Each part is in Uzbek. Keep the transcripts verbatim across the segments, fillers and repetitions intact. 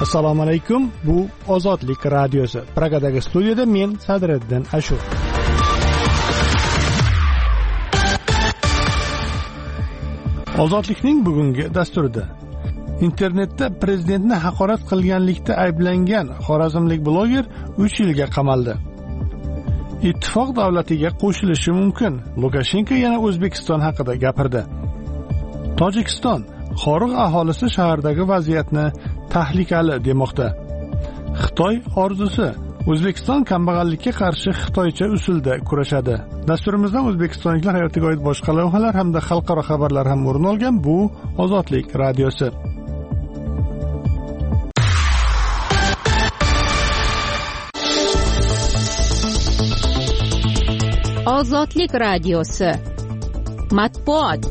Assalomu alaykum. Bu Ozodlik radiosi. Pragadagi studiyada men Sadriddin Ashur. Ozodlikning bugungi dasturida internetda prezidentni haqorat qilganlikda ayblangan xorazmlik bloger uch yilga qamaldi. Ittifoq davlatiga qo'shilishi mumkin. Lukashenko yana O'zbekiston haqida gapirdi. Tojikiston Xoriq aholisi shahardagi vaziyatni tahlikali demoqda. Xitoy orzusi O'zbekiston kambag'allikka qarshi xitoycha usulda kurashadi. Dasturimizdan o'zbekistonliklar hayotiga oid boshqa lavhalar hamda xalqaro xabarlar ham o'rin olgan. Bu Ozodlik radiosi. Ozodlik radiosi. Matbuot.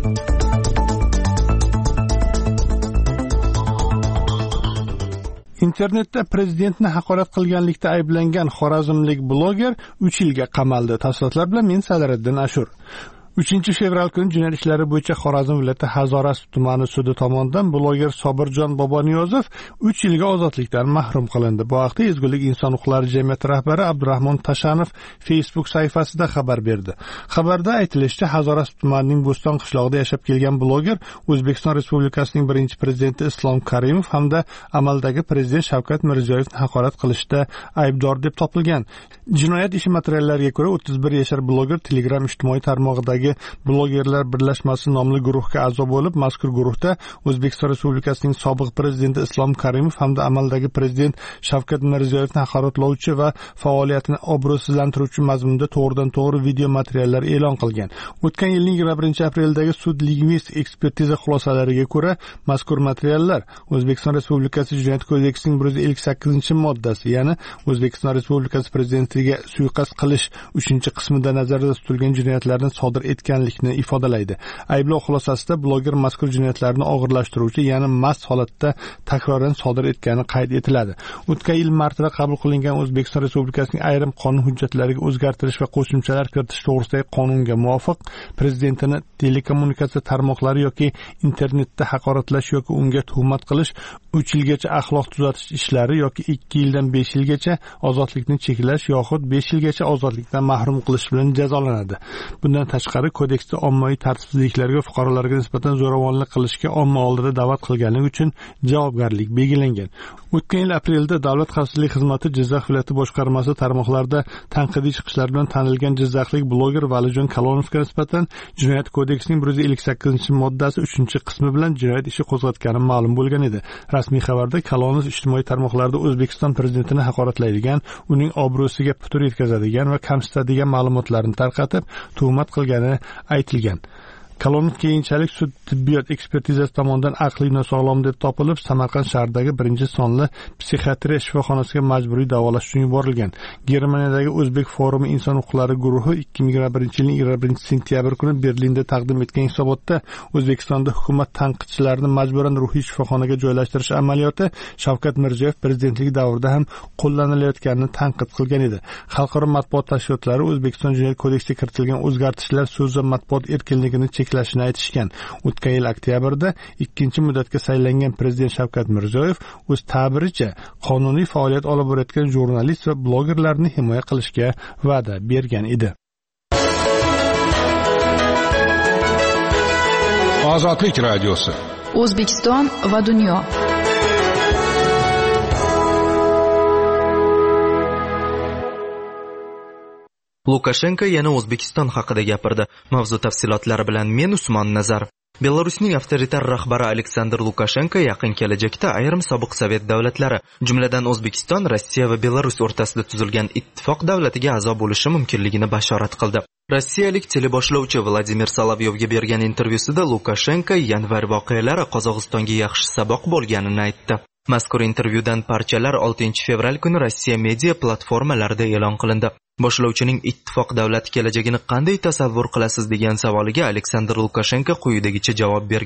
Internetda prezidentni haqorat qilganlikda ayblangan xorazmlik bloger uch yilga qamaldi. Tafsilotlar bilan men Sadriddin Ashur. uchinchi fevral kuni jinoyat ishlari bo'yicha Xorazm viloyati Hazoras tumani sudi tomonidan bloger Sobirjon Boboniyozov uch yilga ozodlikdan mahrum qilindi. Bu haqda Ezgulik inson huquqlari jamiyati rahbari Abdurahmon Tashanov Facebook sahifasida xabar berdi. Xabarda aytilishicha, Hazoras tumanining Bo'ston qishlog'ida yashab kelgan bloger O'zbekiston Respublikasining birinchi prezidenti Islom Karimov hamda amaldagi prezident Shavkat Mirziyoyevni haqorat qilishda aybdor deb topilgan. Jinoyat ishi materiallariga ko'ra o'ttiz bir yashar bloger Telegram ijtimoiy tarmog'idagi blogerlar birlashmasi nomli guruhga a'zo bo'lib, mazkur guruhda O'zbekiston Respublikasining sobiq prezidenti Islom Karimov hamda amaldagi prezident Shavkat Mirziyoyevni haqoratlovchi va faoliyatini obro'sizlantiruvchi mazmunda to'g'ridan-to'g'ri video materiallar e'lon qilgan. O'tgan yilning yigirma birinchi apreldagi sud lingvistik ekspertiza xulosalariga ko'ra, mazkur materiallar O'zbekiston Respublikasi Jinoyat kodeksining bir yuz ellik sakkizinchi moddasi, ya'ni O'zbekiston Respublikasi prezidentiga suiqasd qilish uchinchi qismida nazarda tutilgan jinoyatlarni sodir etganlikni ifodalaydi. Ayblov xulosasida bloger mazkur jinoyatlarni og'irlashtiruvchi, ya'ni mast holatda takroran sodir etgani qayd etiladi. O'tgan yil martida qabul qilingan O'zbekiston Respublikasining ayrim qonun hujjatlariga o'zgartirish va qo'shimchalar kiritish to'g'risidagi qonunga muvofiq prezidentini telekommunikatsiya tarmoqlari yoki internetda haqoratlash yoki unga tuhmat qilish uch yilgacha ahloq tuzatish ishlari yoki ikki yildan besh yilgacha ozodlikni cheklash yoxud besh yilgacha ozodlikdan mahrum qilish bilan jazolanadi. Bundan tashqari kodeksda ommaviy tartibsizliklarga fuqarolarga nisbatan zo'ravonlik qilishga omma oldida da'vat qilganligi uchun javobgarlik belgilangan. O'tgan yil aprelda Davlat xavfsizlik xizmati Jizzax viloyati boshqarmasi tarmoqlarida tanqidiy chiqishlar bilan tanilgan jizzaxlik bloger Valijon Kalonovga nisbatan Jinoyat kodeksining bir yuz ellik sakkizinchi moddasi uchinchi qismi bilan jinoyat ishi qo'zg'atgani ma'lum bo'lgan edi. Rasmiy xabarda Kalonov ijtimoiy tarmoqlarda O'zbekiston prezidentini haqoratlaydigan, uning obro'siga putur yetkazadigan va kamsitadigan ma'lumotlarni tarqatib, tuhmat qilgani aytilgan. Kalonov keyinchalik sud tibbiyot ekspertizasi tomonidan aqliy nosog'lom deb topilib, Samarqand shahridagi birinchi sonli psixiatriya shifoxonasiga majburiy davolash uchun yuborilgan. Germaniyadagi O'zbek forumi inson huquqlari guruhi ikki ming yigirma birinchi yilning yigirma birinchi sentyabr kuni Berlinda taqdim etgan hisobotda O'zbekistonda hukumat tanqidchilarini majburan ruhiy shifoxonaga joylashtirish amaliyoti Shavkat Mirziyoyev prezidentligi davrida ham qo'llanilayotganini tanqid qilgan edi. Xalqaro matbuot tashkilotlari O'zbekiston Jinoyat kodeksiga kiritilgan o'zgartishlar so'z va matbuot erkinligini cheklashini aytishgan. O'tgan yil oktyabrda ikkinchi muddatga saylangan prezident Shavkat Mirziyoyev o'z ta'biricha qonuniy faoliyat olib borayotgan jurnalist va blogerlarni himoya qilishga va'da bergan edi. Ozodlik radiosi. O'zbekiston va dunyo. Lukashenko yana O'zbekiston haqida gapirdi. Mavzu tafsilotlari bilan men Usmon Nazarov. Belarusning avtoritar rahbari Aleksandr Lukashenko yaqin kelajakda ayrim sobiq sovet davlatlari, jumladan O'zbekiston, Rossiya va Belarus o'rtasida tuzilgan ittifoq davlatiga a'zo bo'lishi mumkinligini bashorat qildi. Rossiyalik teleboshlovchi Vladimir Solovyovga bergan intervyusida Lukashenko yanvar voqealari Qozog'istonga yaxshi saboq bo'lganini aytdi. Mazkur intervyudan parchalar oltinchi fevral kuni Rossiya media platformalarida e'lon qilindi. Boshlovchining ittifoq davlati kelajagini qanday tasavvur qilasiz degan savoliga Aleksandr Lukashenko quyidagicha javob bergan.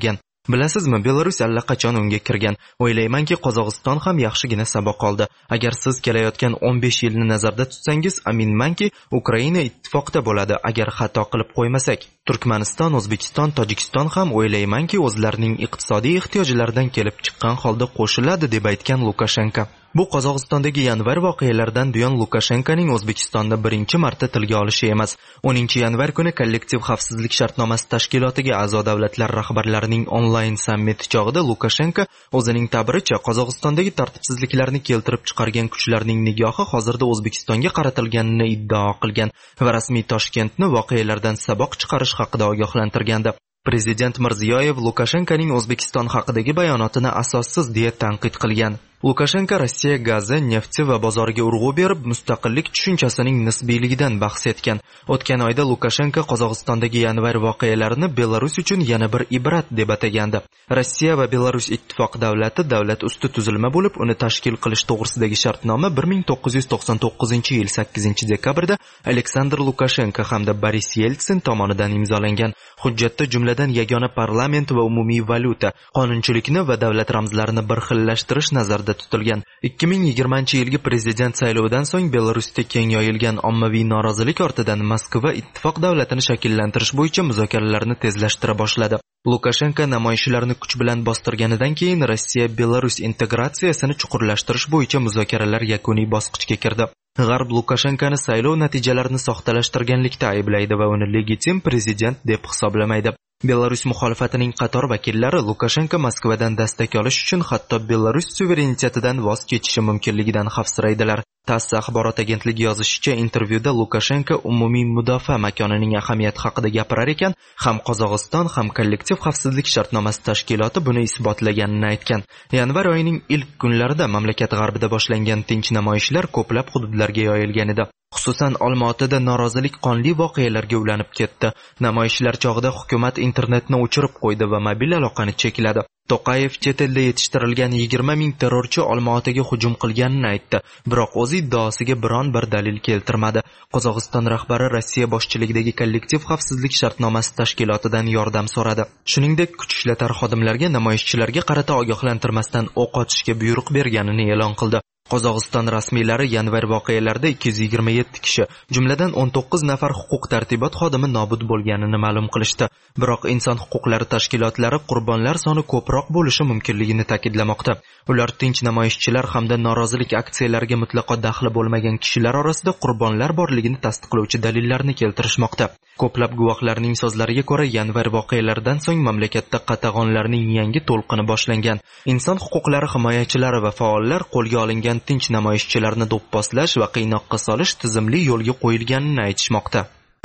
Bilasizmi, Belarus allaqachon unga kirgan. O'ylaymanki, Qozog'iston ham yaxshigina saboq oldi. Agar siz kelayotgan o'n besh yilni nazarda tutsangiz, aminmanki, Ukraina ittifoqda bo'ladi agar xato qilib qo'ymasak. Turkmaniston, O'zbekiston, Tojikiston ham o'ylaymanki, o'zlarining iqtisodiy ehtiyojlaridan kelib chiqqan holda qo'shiladi deb aytgan Lukashenko. Bu Qozog'istondagi yanvar voqealaridan buyon Lukashenkoning O'zbekistonda birinchi marta tilga olishi emas. o'ninchi yanvar kuni kollektiv xavfsizlik shartnomasi tashkilotiga a'zo davlatlar rahbarlarining onlayn sammiti chog'ida Lukashenko o'zining ta'biricha Qozog'istondagi tartibsizliklarni keltirib chiqargan kuchlarning nigohi hozirda O'zbekistonga qaratilganini iddao qilgan va rasmiy Toshkentni voqealardan saboq chiqarish haqida ogohlantirgandi. Prezident Mirziyoyev Lukashenkoning O'zbekiston haqidagi bayonotini asossiz deya tanqid qilgan. Lukashenko Rossiya gazi, nefti va bozoriga urg'u berib, mustaqillik tushunchasining nisbiyligidan bahs etgan. O'tgan oyda Lukashenko Qozog'istondagi yanvar voqealarini Belarus uchun yana bir ibrat deb atagandi. Rossiya va Belarus ittifoq davlati davlat usti tuzilma bo'lib, uni tashkil qilish to'g'risidagi shartnoma bir ming to'qqiz yuz to'qson to'qqizinchi yil sakkizinchi dekabrda Aleksandr Lukashenko hamda Boris Yeltsin tomonidan imzolangan. Hujjatda jumladan yagona parlament va umumiy valyuta, qonunchilikni va davlat ramzlarini bir xillashtirish nazarda tutilgan. ikki ming yigirmanchi yilgi prezident saylovidan so'ng Belarusda keng yoyilgan ommaviy norozilik ortidan Moskva ittifoq davlatini shakllantirish bo'yicha muzokaralarni tezlashtira boshladi. Lukashenko namoyishlarni kuch bilan bostirganidan keyin Rossiya Belarus integratsiyasini chuqurlashtirish bo'yicha muzokaralar yakuniy bosqichga kirdi. G'arb Lukashenkoni saylov natijalarini soxtalashtirganlikda ayblaydi va uni legitim prezident deb hisoblamaydi. Belarus muxolifatining qator vakillari Lukashenko Moskvadan dastak olish uchun hatto Belarus suverenitetidan voz kechishi mumkinligidan xavfsiraydilar. TASS axborot agentligi yozishicha, intervyuda Lukashenko umumiy mudofaa makonining ahamiyati haqida gapirar ekan, ham Qozog'iston, ham kollektiv xavfsizlik shartnomasi tashkiloti buni isbotlaganini aytgan. Yanvar oyining ilk kunlarida mamlakat g'arbida boshlangan tinch namoyishlar ko'plab hududlarga yoyilgan edi. Xususan, Olmaotada norozilik qonli voqealarga ulanib ketdi. Namoyishlar chog'ida hukumat internetni o'chirib qo'ydi va mobil aloqani chekladi. To'qayev chet elda yetishtirilgan yigirma ming terrorchi Olmaotaga hujum qilganini aytdi, biroq o'z iddaosiga biron bir dalil keltirmadi. Qozog'iston rahbari Rossiya boshchiligidagi kollektiv xavfsizlik shartnomasi tashkilotidan yordam so'radi. Shuningdek, kuch ishlatar xodimlarga namoyishchilarga qarata ogohlantirmasdan o'q otishga buyruq berganini e'lon qildi. Qozog'iston rasmiylari yanvar voqealarida ikki yuz yigirma yetti kishi, jumladan o'n to'qqiz nafar huquq tartibot xodimi nobud bo'lganini ma'lum qilishdi. Biroq inson huquqlari tashkilotlari qurbonlar soni ko'proq bo'lishi mumkinligini ta'kidlamoqda. Ular tinch namoyishchilar hamda norozilik aksiyalariga mutlaqo daxli bo'lmagan kishilar orasida qurbonlar borligini tasdiqlovchi dalillarni keltirishmoqda. Ko'plab guvohlarning so'zlariga ko'ra, yanvar voqealaridan so'ng mamlakatda qatag'onlarning yangi to'lqini boshlangan. Inson huquqlari himoyachilari va faollar qo'lga olingan tinch namoyishchilarni do'pposlash va qiynoqqa solish tizimli yo'lga qo'yilganini aytishmoqda.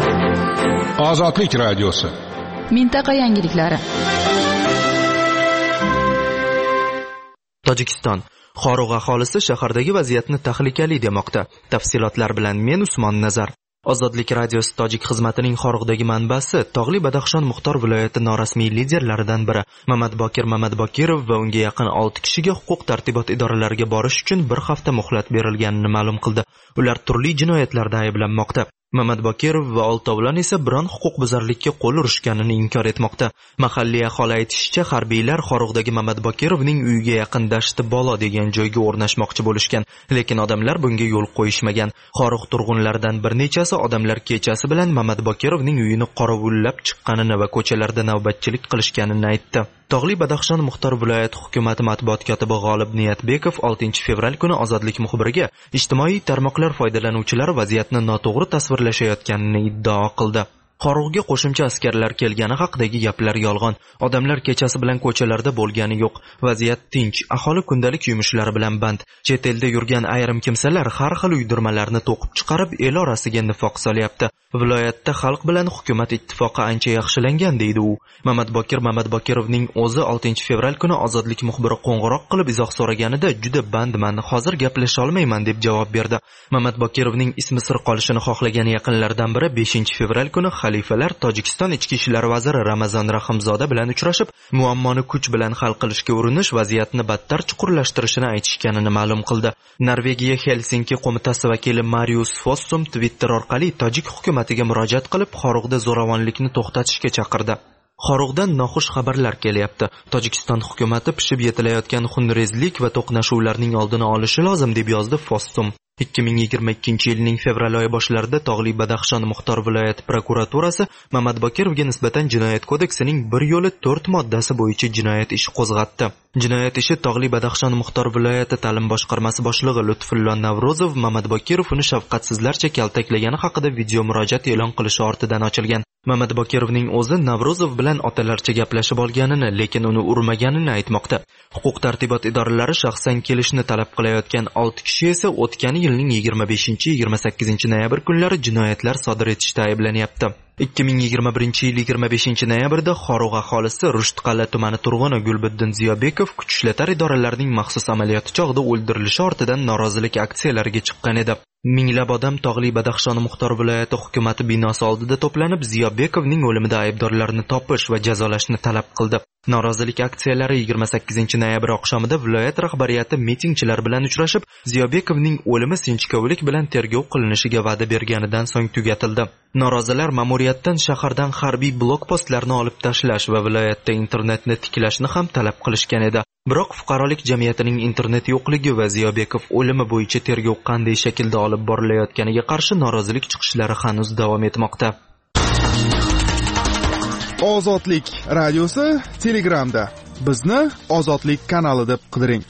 Ozodlik radiosi. Mintaqa yangiliklari. Tojikiston Xorug' aholisi shahardagi vaziyatni tahlikali demoqda. Tafsilotlar bilan men Usmon Nazar. Ozodlik radiosi tojik xizmatining Xorug'dagi manbasi Tog'li Badaxshon Muxtor viloyati norasmiy liderlaridan biri Mamatbokir Mamatbokirov va unga yaqin olti kishiga huquq tartibot idoralariga borish uchun bir hafta muhlat berilganini ma'lum qildi. Ular turli jinoyatlarda ayblanmoqda. Mamatbokirov va oltovlon esa biron huquqbuzarlikka qo'l urishganini inkor etmoqda. Mahalliy aholi aytishicha, harbiylar Xorug'dagi Mamatbokirovning uyiga yaqin Dashti Bolo degan joyga o'rnashmoqchi bo'lishgan, lekin odamlar bunga yo'l qo'yishmagan. Xorug' turg'unlaridan bir nechasi odamlar kechasi bilan Mamatbokirovning uyini qorovullab chiqqanini va ko'chalarda navbatchilik qilishganini aytdi. Tog'li Badaxshon Muxtor viloyati hukumati matbuot kotibi G'olib Niyatbekov oltinchi fevral kuni Ozodlik muxbiriga ijtimoiy tarmoqlar foydalanuvchilari vaziyatni noto'g'ri tasvirlashayotganini iddao qildi. Xorug'ga qo'shimcha askarlar kelgani haqidagi gaplar yolg'on. Odamlar kechasi bilan ko'chalarda bo'lgani yo'q. Vaziyat tinch, aholi kundalik yumushlari bilan band. Chet elda yurgan ayrim kimsalar har xil uydirmalarni to'qib chiqarib, el orasiga nifoq solyapti. Viloyatda xalq bilan hukumat ittifoqi ancha yaxshilangan deydi u. Mamatbokir Mamatbokirovning o'zi oltinchi fevral kuni Ozodlik muxbiri qo'ng'iroq qilib izoh so'raganida juda bandman, hozir gaplasha olmayman deb javob berdi. Mamatbokirovning ismi sir qolishini xohlagan yaqinlaridan biri beshinchi fevral kuni xalifalar Tojikiston ichki ishlar vaziri Ramazon Rahimzoda bilan uchrashib, muammoni kuch bilan hal qilishga urinish vaziyatni battar chuqurlashtirishini aytishganini ma'lum qildi. Norvegiya Helsinki qo'mitasi vakili Marius Fossum Twitter orqali tojik hukumatiga murojaat qilib, Xorug'da zo'ravonlikni to'xtatishga chaqirdi. Xorug'dan noxush xabarlar kelyapti. Tojikiston hukumatı pishib yetilayotgan xunrezlik va to'qnashuvlarning oldini olishi lozim deb yozdi Fossum. ikki ming yigirma ikkinchi yilning fevral oyi boshlarida Tog'li Badaxshon Muxtor viloyati prokuraturasi Mamad Bokirovga nisbatan Jinoyat kodeksining bir yo'li to'rt moddasi bo'yicha jinoyat ishi qo'zg'atdi. Jinoyat ishi Tog'li Badaxshon Muxtor viloyati ta'lim boshqarmasi boshlig'i Lutfullo Navrozov Mamad Bokirov uni shafqatsizlarcha kaltaklagani haqida video murojaat e'lon qilishi ortidan ochilgan. Mamad Bokirovning o'zi Navrozov bilan otalarcha gaplashib olganini, lekin uni urmaganini aytmoqda. Huquq tartibot idoralari shaxsan kelishni talab qilayotgan olti kishi esa o'tgan yilning yigirma beshinchi yigirma sakkizinchi noyabr kunlari jinoyatlar sodir etishda ayblanyapti. ikki ming yigirma birinchi yil yigirma beshinchi noyabrda Xorugʼ aholisi Rushtqal'a tumani turg'uni Gulbuddin Ziyobekov kuch ishlatar idoralarining maxsus amaliyoti chog'ida o'ldirilishi ortidan norozilik aksiyalariga chiqqan edi. Minglab odam Tog'li Badaxshon Muxtor viloyati hukumati binosi oldida to'planib, Ziyobekovning o'limida aybdorlarni topish va jazolashni talab qildi. Norozilik aksiyalari yigirma sakkizinchi noyabr oqshomida viloyat rahbariyati mitingchilar bilan uchrashib, Ziyobekovning o'limi sinchkovlik bilan tergov qilinishiga va'da berganidan so'ng tugatildi. Norozilar ma'muriyatdan shahardan harbiy blokpostlarni olib tashlash va viloyatda internetni tiklashni ham talab qilishgan edi. Biroq fuqarolik jamiyatining internet yo'qligi va Ziyobekov o'limi bo'yicha tergov qanday shaklda olib borilayotganiga qarshi norozilik chiqishlari hanuz davom etmoqda. Ozodlik radiosi Telegramda. Bizni Ozodlik kanali deb qidiring.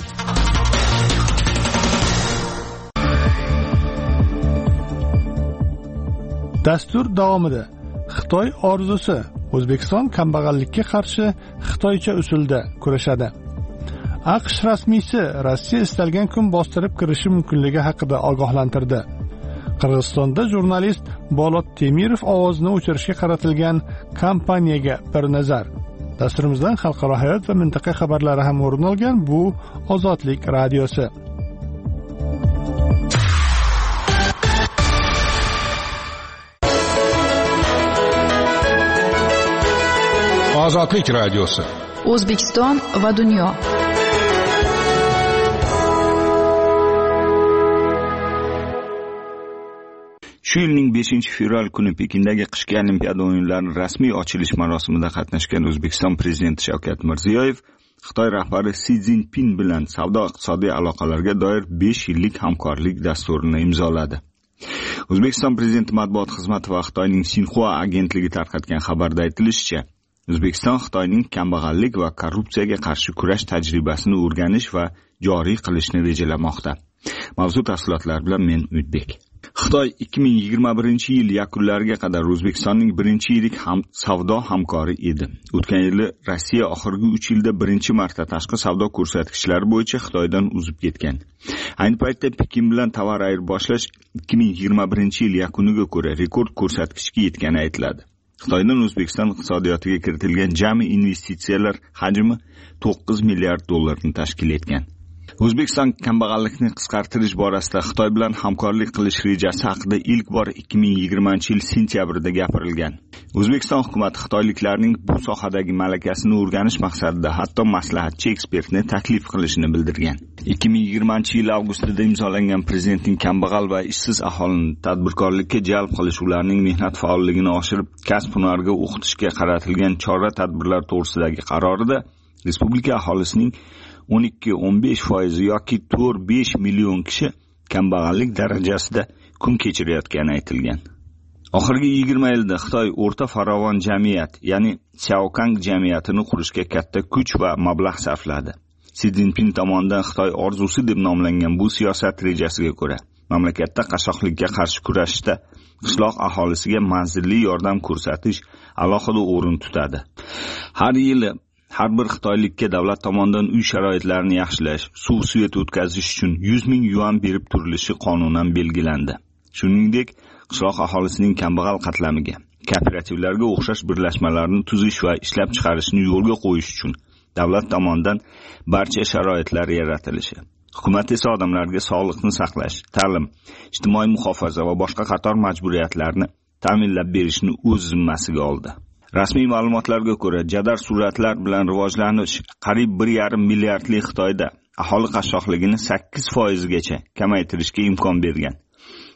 Dastur davomida Xitoy orzusi O'zbekiston kambag'allikka qarshi xitoycha usulda kurashadi. AQSh rasmiysi Rossiya istalgan kun bostirib kirishi mumkinligi haqida ogohlantirdi. Qirg'izistonda jurnalist Bolot Temirov ovozini o'chirishga qaratilgan kampaniyaga bir nazar. Dasturimizdan xalqaro hayot va mintaqa xabarlari ham o'rin olgan bu Ozodlik radiosi. Ozodlik radiosi. O'zbekiston va dunyo. Shu yilning beshinchi fevral kuni Pekindagi qishki Olimpiada o'yinlarining rasmiy ochilish marosimida qatnashgan O'zbekiston prezidenti Shavkat Mirziyoyev Xitoy rahbari Si Szinpin bilan savdo-iqtisodiy aloqalarga doir besh yillik hamkorlik dasturini imzoladi. O'zbekiston prezidenti matbuot xizmati va Xitoyning Xinhua agentligi tarqatgan xabarda aytilishicha, O'zbekiston Xitoyning kambag'allik va korrupsiyaga qarshi kurash tajribasini o'rganish va joriy qilishni rejalamoqda. Mavzu tafsilotlari bilan men Umidbek. Xitoy ikki ming yigirma birinchi yil yakunlariga qadar O'zbekistonning birinchi yirik ham savdo hamkori edi. O'tgan yili Rossiya oxirgi uch yilda birinchi marta tashqi savdo ko'rsatkichlari bo'yicha Xitoydan uzib ketgan. Ayni paytda Pekin bilan tovar ayirboshlash ikki ming yigirma birinchi yil yakuniga ko'ra rekord ko'rsatkichga yetgani aytiladi. Xitoydan O'zbekiston iqtisodiyotiga kiritilgan jami investitsiyalar hajmi to'qqiz milliard dollarni tashkil etgan. O'zbekiston kambag'allikni qisqartirish borasida Xitoy bilan hamkorlik qilish rejasi haqida ilk bor ikki ming yigirmanchi yil sentyabrida gapirilgan. O'zbekiston hukumati xitoyliklarning bu sohadagi malakasini o'rganish maqsadida hatto maslahatchi ekspertni taklif qilishini bildirgan. ikki ming yigirmanchi yil avgustida imzolangan prezidentning kambag'al va ishsiz aholini tadbirkorlikka jalb qilish, ularning mehnat faolligini oshirib, kasb-hunarga o'qitishga qaratilgan chora-tadbirlar to'g'risidagi qarorida respublika aholisining o'n ikki o'n besh foiz yoki to'rt besh million kishi kambag'allik darajasida kun kechirayotgani aytilgan. Oxirgi yigirma yilda Xitoy o'rta farovon jamiyat, ya'ni Xiaokang jamiyatini qurishga katta kuch va mablag' sarfladi. Si Szinpin tomonidan Xitoy orzusi deb nomlangan bu siyosat rejasiga ko'ra, mamlakatda qashshoqlikka qarshi kurashishda qishloq aholisiga manzilli yordam ko'rsatish alohida o'rin tutadi. Har yili har bir xitoylikka davlat tomonidan uy sharoitlarini yaxshilash, suv svet o'tkazish uchun yuz ming yuan berib turilishi qonunan belgilandi. Shuningdek, qishloq aholisining kambag'al qatlamiga, kooperativlarga o'xshash birlashmalarni tuzish va ishlab chiqarishni yo'lga qo'yish uchun davlat tomonidan barcha sharoitlar yaratilishi. Hukumat esa odamlarga sog'liqni saqlash, ta'lim, ijtimoiy muhofaza va boshqa qator majburiyatlarni ta'minlab berishni o'z zimmasiga oldi. Rasmiy ma'lumotlarga ko'ra, jadal sur'atlar bilan rivojlanish qariyb bir yarim milliardli Xitoyda aholi qashshoqligini sakkiz foiz gacha kamaytirishga imkon bergan.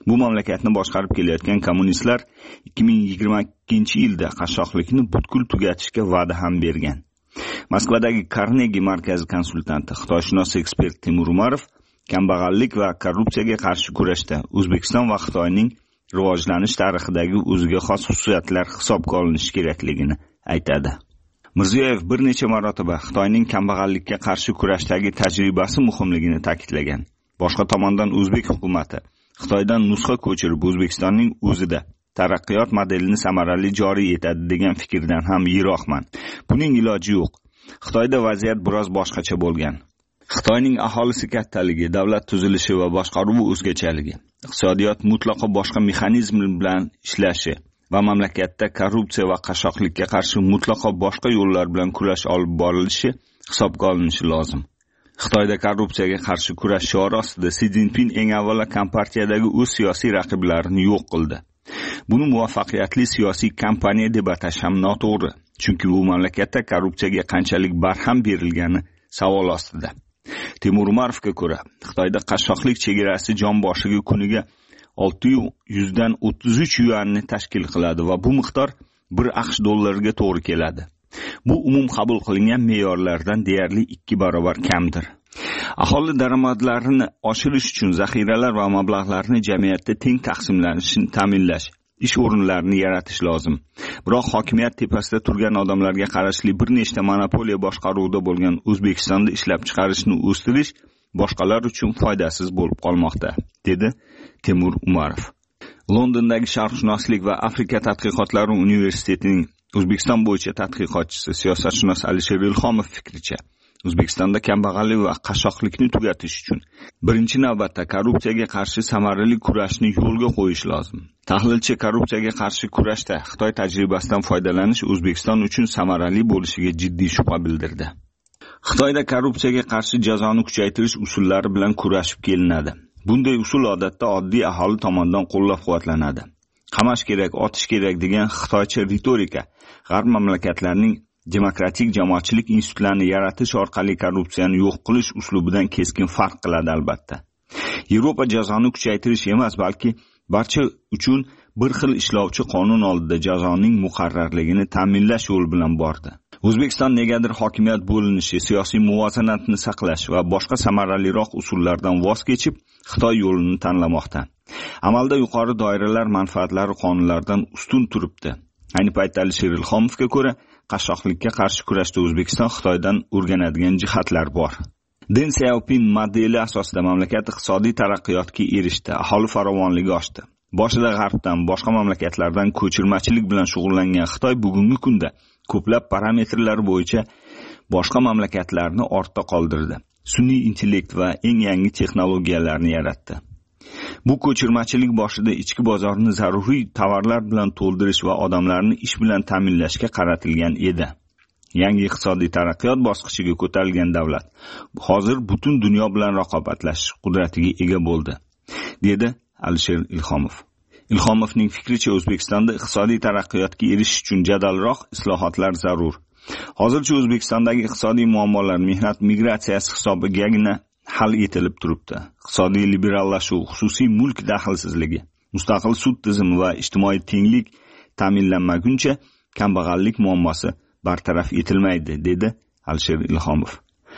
Bu mamlakatni boshqarib kelayotgan kommunistlar ikki ming yigirma ikkinchi yilda qashshoqlikni butkul tugatishga va'da ham bergan. Moskvadagi Carnegie markazi konsultanti, xitoyshunos ekspert Temur Umarov kambag'allik va korrupsiyaga qarshi kurashda O'zbekiston va Xitoyning rivojlanish tarixidagi o'ziga xos xususiyatlar hisobga olinishi kerakligini aytadi. Mirziyoyev bir necha marotaba Xitoyning kambag'allikka qarshi kurashdagi tajribasi muhimligini ta'kidlagan. Boshqa tomondan o'zbek hukumatı Xitoydan nusxa ko'chirib O'zbekistonning o'zida taraqqiyot modelini samarali joriy etadi degan fikrdan ham yiroqman. Buning iloji yo'q. Xitoyda vaziyat biroz boshqacha bo'lgan. Xitoyning aholisi kattaligi, davlat tuzilishi va boshqaruvi o'zgachaligi, iqtisodiyot mutlaqo boshqa mexanizm bilan ishlashi va mamlakatda korrupsiya va qashshoqlikka qarshi mutlaqo boshqa yo'llar bilan kurash olib borilishi hisobga olinishi lozim. Xitoyda korrupsiyaga qarshi kurash shiori ostida Si Szinpin eng avvalo kompartiyadagi o'z siyosiy raqiblarini yo'q qildi. Buni muvaffaqiyatli siyosiy kampaniya deb atash ham noto'g'ri, chunki bu mamlakatda korrupsiyaga qanchalik barham berilgani savol ostida. Temur Umarovga ko'ra, Xitoyda qashshoqlik chegarasi jon boshiga kuniga olti yuz dan o'ttiz uch yuanni tashkil qiladi va bu miqdor bir aqsh dollariga to'g'ri keladi. Bu umum qabul qilingan me'yorlardan deyarli ikki barobar kamdir. Aholi daromadlarini oshirish uchun zaxiralar va mablag'larni jamiyatda teng taqsimlanishini ta'minlash, ish o'rinlarini yaratish lozim. Biroq hokimiyat tepasida turgan odamlarga qarashli bir nechta monopoliya boshqaruvida bo'lgan O'zbekistonda ishlab chiqarishni o'stirish boshqalar uchun foydasiz bo'lib qolmoqda, dedi Temur Umarov. Londondagi Sharqshunoslik va Afrika tadqiqotlari universitetining O'zbekiston bo'yicha tadqiqotchisi, siyosatshunos Alisher Ilhomov fikricha, O'zbekistonda kambag'allik va qashshoqlikni tugatish uchun birinchi navbatda korrupsiyaga qarshi samarali kurashni yo'lga qo'yish lozim. Tahlilchi korrupsiyaga qarshi kurashda Xitoy tajribasidan foydalanish O'zbekiston uchun samarali bo'lishiga jiddiy shubha bildirdi. Xitoyda korrupsiyaga qarshi jazoni kuchaytirish usullari bilan kurashib kelinadi. Bunday usul odatda oddiy aholi tomonidan qo'llab-quvvatlanadi. Qamash kerak, otish kerak degan xitoycha ritorika g'arb mamlakatlarining demokratik jamoatchilik institutlarini yaratish orqali korrupsiyani yo'q qilish uslubidan keskin farq qiladi albatta. Yevropa jazoni kuchaytirish emas, balki barcha uchun bir xil ishlovchi qonun oldida jazoning muqarrarligini ta'minlash yo'li bilan bordi. O'zbekiston negadir hokimiyat bo'linishi, siyosiy muvozanatni saqlash va boshqa samaraliroq usullardan voz kechib, Xitoy yo'lini tanlamoqda. Amalda yuqori doiralar manfaatlari qonunlardan ustun turibdi. Ayni paytda Alisher Ilhomovga ko'ra, qashshoqlikka qarshi kurashda O'zbekiston Xitoydan o'rganadigan jihatlar bor. Deng Xiaoping modeli asosida mamlakat iqtisodiy taraqqiyotga erishdi, aholi farovonligi oshdi. Boshida G'arbdan, boshqa mamlakatlardan ko'chirmachilik bilan shug'ullangan Xitoy bugungi kunda ko'plab parametrlar bo'yicha boshqa mamlakatlarni ortda qoldirdi. Sun'iy intellekt va eng yangi texnologiyalarni yaratdi. Bu ko'chirmachilik boshida ichki bozorni zaruriy tovarlar bilan to'ldirish va odamlarni ish bilan ta'minlashga qaratilgan edi. Yangi iqtisodiy taraqqiyot bosqichiga ko'tarilgan davlat hozir butun dunyo bilan raqobatlashish qudratiga ega bo'ldi, dedi Alisher Ilhomov. Ilhomovning fikricha, O'zbekistonda iqtisodiy taraqqiyotga erishish uchun jadalroq islohotlar zarur. Hozircha O'zbekistondagi iqtisodiy muammolar mehnat migratsiyasi hisobigagina hal etilib turibdi. Iqtisodiy liberallashuv, xususiy mulk daxlsizligi, mustaqil sud tizimi va ijtimoiy tenglik ta'minlanmaguncha kambag'allik muammosi bartaraf etilmaydi, dedi Alisher Ilhomov.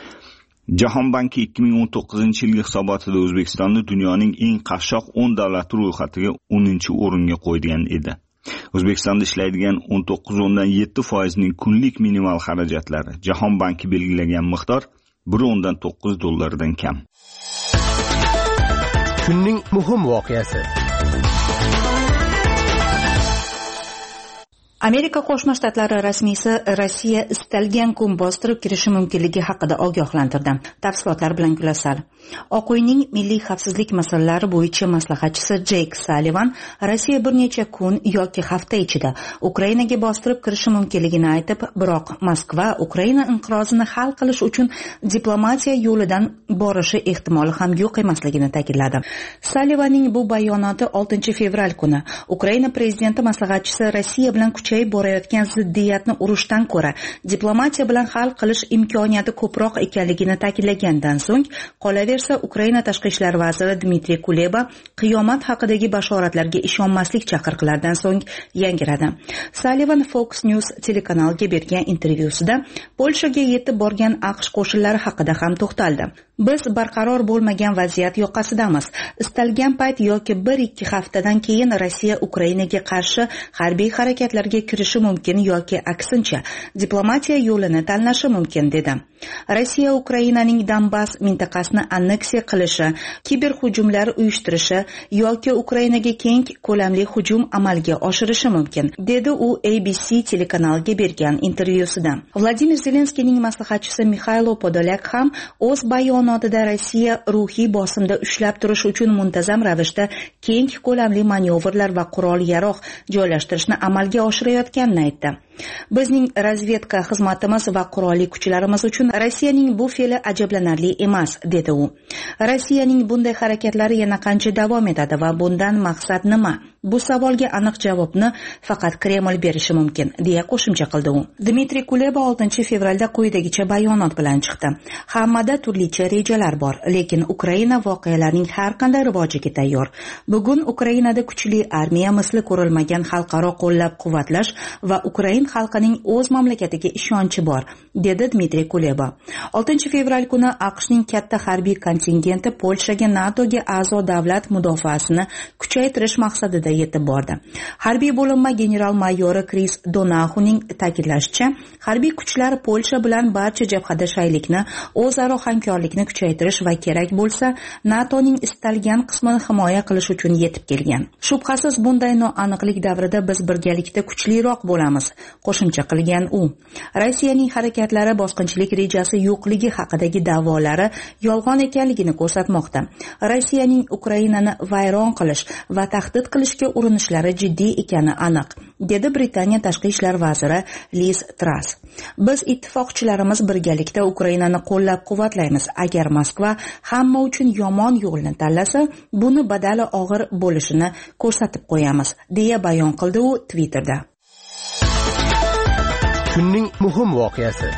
Jahon banki ikki ming o'n to'qqizinchi yilgi hisobotida O'zbekistonni dunyoning eng qashshoq o'n davlati ro'yxatiga o'ninchi o'ringa qo'ygan edi. O'zbekistonda ishlaydigan o'n to'qqiz o'ndan yetti foizning kunlik minimal xarajatlari Jahon banki belgilagan miqdor bir o'ndan to'qqiz dollardan kam. Kunning muhim voqeasi. Amerika Qo'shma Shtatlari rasmiysi Rossiya istalgan kun bostirib kirishi mumkinligi haqida ogohlantirdi. Tafsilotlar bilan Gulasal. Oq uyning milliy xavfsizlik masalalari bo'yicha maslahatchisi Jake Sullivan Rossiya bir necha kun yoki hafta ichida Ukrainaga bostirib kirishi mumkinligini aytib, biroq Moskva Ukraina inqirozini hal qilish uchun diplomatiya yo'lidan borishi ehtimoli ham yo'q emasligini ta'kidladi. Sullivanning bu bayonoti oltinchi fevral kuni Ukraina prezidenti maslahatchisi Rossiya bilan kuchayib borayotgan ziddiyatni urushdan ko'ra diplomatiya bilan hal qilish imkoniyati ko'proq ekanligini ta'kidlagandan so'ng, qolaversa Ukraina tashqi ishlar vaziri Dmitriy Kuleba qiyomat haqidagi bashoratlarga ishonmaslik chaqiriqlaridan so'ng yangiradi. Sullivan Fox News telekanaliga bergan intervyusida Polshaga yetib borgan AQSh qo'shinlari haqida ham to'xtaldi. Biz barqaror bo'lmagan vaziyat yoqasidamiz. Istalgan payt yoki bir ikki haftadan keyin Rossiya Ukrainaga qarshi harbiy harakatlarga kirishi mumkin yoki aksincha diplomatiya yo'lini tanlashi mumkin dedi. Rossiya Ukrainaning Donbass mintaqasini anneksiya qilishi, kiberhujumlar uyushtirishi yoki Ukrainaga keng ko'lamli hujum amalga oshirishi mumkin, dedi u A B C telekanaliga bergan intervyusida. Vladimir Zelenskiyning maslahatchisi Mixailo Podolyak ham o'z bayonotida Rossiya ruhiy bosimda ushlab turish uchun muntazam ravishda keng ko'lamli manyovrlar va qurol-yarog' joylashtirishni amalga oshirayotganini aytdi. Bizning razvedka xizmatimiz va qurolli kuchlarimiz uchun Rossiyaning bu fe'li ajablanarli emas, dedi u. Rossiyaning bunday harakatlari yana qancha davom etadi va bundan maqsad nima? Bu savolga aniq javobni faqat Kreml berishi mumkin, deya qo'shimcha qildi u. Dmitriy Kuleba oltinchi fevralda quyidagicha bayonot bilan chiqdi. Hammada turlicha rejalar bor, lekin Ukraina voqealarning har qanday rivojiga tayyor. Bugun Ukrainada kuchli armiya, misli ko'rilmagan xalqaro qo'llab-quvvatlash va Ukrain xalqining o'z mamlakatiga ishonchi bor, dedi Dmitriy Kuleba. oltinchi fevral kuni AQShning katta harbiy kontingenti Polshaga NATOga a'zo davlat mudofaasini kuchaytirish maqsadida yetib bordi. Harbiy bo'linma general-mayori Kris Donahuning ta'kidlashicha, harbiy kuchlar Polsha bilan barcha jabhada shaylikni, o'zaro hamkorlikni kuchaytirish va kerak bo'lsa, NATOning istalgan qismini himoya qilish uchun yetib kelgan. Shubhasiz bunday noaniqlik davrida biz birgalikda kuchliroq bo'lamiz, qo'shimcha qilgan u. Rossiyaning harakatlari bosqinchilik rejasi yo'qligi haqidagi da'volari yolg'on ekanligini ko'rsatmoqda. Rossiyaning Ukrainani vayron qilish va tahdid qilishga urinishlari jiddiy ekani aniq, dedi Britaniya tashqi ishlar vaziri Liz Truss. Biz ittifoqchilarimiz birgalikda Ukrainani qo'llab-quvvatlaymiz. Agar Moskva hamma uchun yomon yo'lni tanlasa, buni badali og'ir bo'lishini ko'rsatib qo'yamiz, deya bayon qildi u Twitterda. Kunning muhim voqeasi.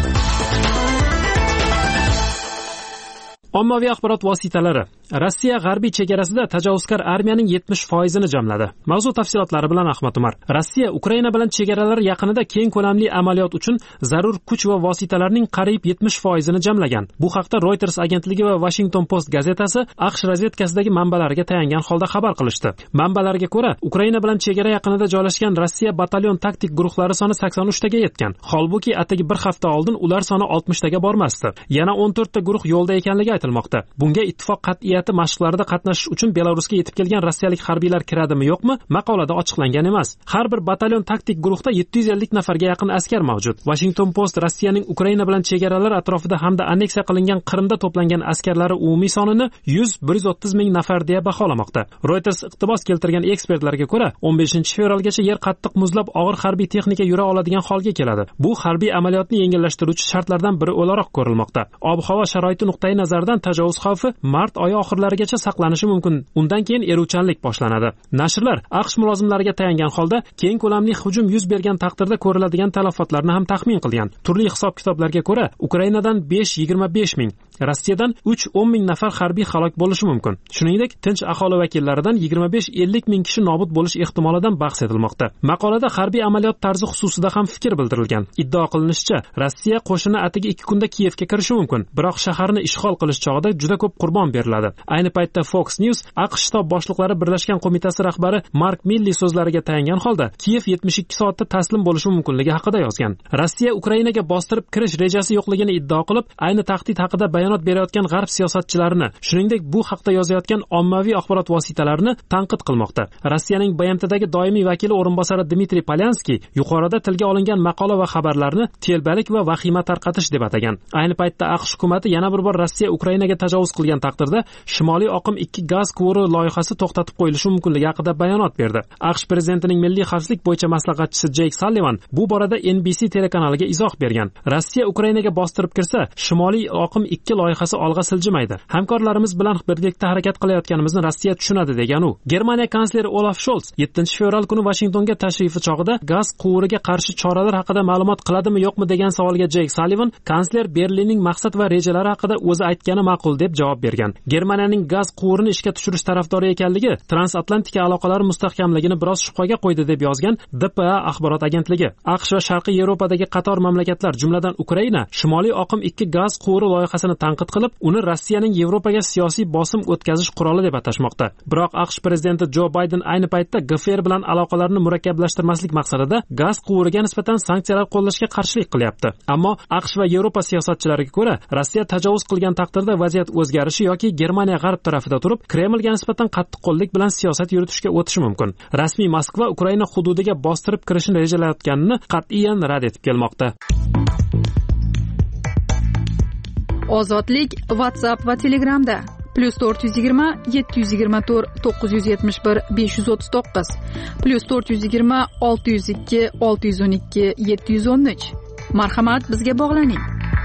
Ommaviy axborot vositalari Rossiya g'arbiy chegarasida tajovuzkor armiyaning yetmish foizini jamladi. Mavzu tafsilotlari bilan Ahmad Umar. Rossiya Ukraina bilan chegaralar yaqinida keng ko'lamli amaliyot uchun zarur kuch va vositalarning qariyb yetmish foizini jamlagan. Bu haqda Reuters agentligi va Washington Post gazetasi AQSh razvedkasidagi manbalariga tayangan holda xabar qilishdi. Manbalarga ko'ra, Ukraina bilan chegara yaqinida joylashgan Rossiya batalyon taktik guruhlari soni sakson uch taga yetgan. Holbuki atigi bir hafta oldin ular soni oltmish taga bormasdi. Yana o'n to'rt ta guruh yo'lda ekanligi aytilmoqda. Bunga ittifoq qat'iyati mashqlarida qatnashish uchun Belarusga yetib kelgan rossiyalik harbiylar kiradimi yo'qmi, maqolada ochiqlangan emas. Har bir batalyon taktik guruhda yetti yuz ellik nafarga yaqin askar mavjud. Washington Post Rossiyaning Ukraina bilan chegaralar atrofida hamda anneksiya qilingan Qrimda to'plangan askarlari umumiy sonini yuz bir yuz o'ttiz ming nafar deya baholamoqda. Reuters iqtibos keltirgan ekspertlarga ko'ra, o'n beshinchi fevralgacha yer qattiq muzlab og'ir harbiy texnika yura oladigan holga keladi. Bu harbiy amaliyotni yengillashtiruvchi shartlardan biri o'laroq ko'rilmoqda. Ob-havo sharoiti nuqtai nazaridan tajovuz xavfi mart oyi oxirlarigacha saqlanishi mumkin. Undan keyin eruvchanlik boshlanadi. Nashrlar AQSh mulozimlariga tayangan holda keng ko'lamli hujum yuz bergan taqdirda ko'riladigan talafotlarni ham taxmin qilgan. Turli hisob-kitoblarga ko'ra, Ukrainadan besh yigirma besh ming, Rossiyadan uch o'n ming nafar harbiy halok bo'lishi mumkin. Shuningdek, tinch aholi vakillaridan yigirma besh ellik ming kishi nobud bo'lish ehtimolidan bahs etilmoqda. Maqolada harbiy amaliyot tarzi xususida ham fikr bildirilgan. Iddao qilinishicha, Rossiya qo'shini atigi ikki kunda Kiyevga kirishi mumkin, biroq shaharni ishg'ol qilish chog'ida juda ko'p qurbon beriladi. Ayni paytda Fox News AQSh shtab boshliqlari birlashgan qo'mitasi rahbari Mark Milley so'zlariga tayangan holda Kiyev yetmish ikki soatda taslim bo'lishi mumkinligi haqida yozgan. Rossiya Ukrainaga bostirib kirish rejasi yo'qligini iddao qilib, ayni tahdid haqida bayonot berayotgan g'arb siyosatchilarini, shuningdek bu haqda yozayotgan ommaviy axborot vositalarini tanqid qilmoqda. Rossiyaning B M Tdagi doimiy vakili o'rinbosari Dmitriy Polyanskiy yuqorida tilga olingan maqola va xabarlarni telbalik va vahima tarqatish deb atagan. Ayni paytda AQSh hukumatı yana bir bor Rossiya Ukrainaga tajovuz qilgan taqdirda Shimoliy oqim ikki gaz quvuri loyihasi to'xtatib qo'yilishi mumkinligi haqida bayonot berdi. AQSh prezidentining milliy xavfsizlik bo'yicha maslahatchisi Jeyk Sallivan bu borada N B C telekanaliga izoh bergan. Rossiya Ukrainaga bostirib kirsa, Shimoliy oqim ikki loyihasi olg'a siljimaydi. Hamkorlarimiz bilan birgalikda harakat qilayotganimizni Rossiya tushunadi degan u. Germaniya kansleri Olaf Scholz yettinchi fevral kuni Vashingtonga tashrifi chog'ida gaz quvuriga qarshi choralar haqida ma'lumot qiladimi yo'qmi degan savolga Jeyk Sallivan kansler Berlinning maqsad va rejalari haqida o'zi aytgani ma'qul deb javob bergan. Germaniyaning gaz quvurini ishga tushirish tarafdori ekanligi transatlantika aloqalari mustahkamligini biroz shubhaga qo'ydi deb yozgan D P A axborot agentligi. AQSh va Sharqiy Yevropadagi qator mamlakatlar, jumladan Ukraina, Shimoliy oqim ikki gaz quvuri loyihasini tanqid qilib, uni Rossiyaning Yevropaga siyosiy bosim o'tkazish quroli deb atashmoqda. Biroq AQSh prezidenti Jo Bayden ayni paytda G F R bilan aloqalarni murakkablashtirmaslik maqsadida gaz quvuriga nisbatan sanksiyalar qo'llashga qarshilik qilyapti. Ammo AQSh va Yevropa siyosatchilariga ko'ra, Rossiya tajovuz qilgan taqdirda vaziyat o'zgarishi yoki Germaniya g'arb tarafida turib, Kremlga nisbatan qattiqqo'llik bilan siyosat yuritishga o'tishi mumkin. Rasmiy Moskva Ukraina hududiga bostirib kirishni rejalayotganini qat'iyan rad etib kelmoqda. Ozodlik WhatsApp va Telegramda plus to'rt yuz yigirma yetti yuz yigirma to'rt to'qqiz yuz yetmish bir besh yuz o'ttiz to'qqiz plus to'rt yuz yigirma olti yuz ikki olti yuz o'n ikki yetti yuz o'n uch. Marhamat, bizga bog'laning.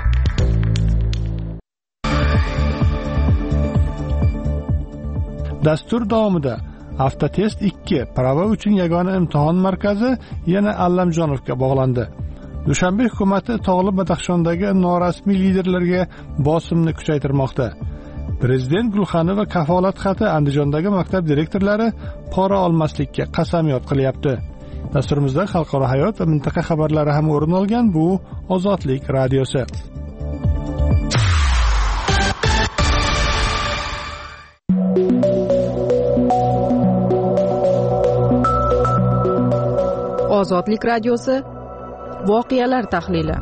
Dastur davomida Avtotest ikki prava uchun yagona imtihon markazi yana Allamjonovga bog'landi. Dushanbe hukumati Tog'li Badaxshondagi norasmiy liderlarga bosimni kuchaytirmoqda. Prezident Gulxanova kafolat xati Andijondagi maktab direktorlari pora olmaslikka qasamyod qilyapti. Dasturimizda xalqaro hayot va mintaqa xabarlari ham o'rin olgan. Bu Ozodlik radiosi. Ozodlik radiosi voqealar tahlili.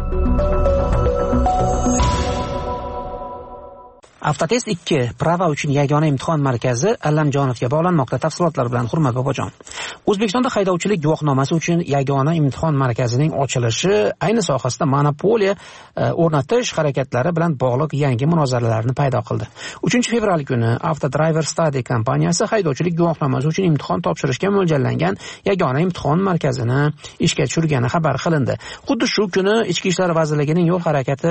Avtotest ikki prava uchun yagona imtihon markazi Allamjonovga bog'lanmoqda. Tafsilotlar bilan Hurmat Bobojon. O'zbekistonda haydovchilik guvohnomasi uchun yagona imtihon markazining ochilishi ayni sohasida monopoliya o'rnatish harakatlari bilan bog'liq yangi munozaralarni paydo qildi. uchinchi fevral kuni Autodriver Study kompaniyasi haydovchilik guvohnomasi uchun imtihon topshirishga mo'ljallangan yagona imtihon markazini ishga tushirgani xabar qilindi. Xuddi shu kuni Ichki ishlar vazirligining yo'l harakati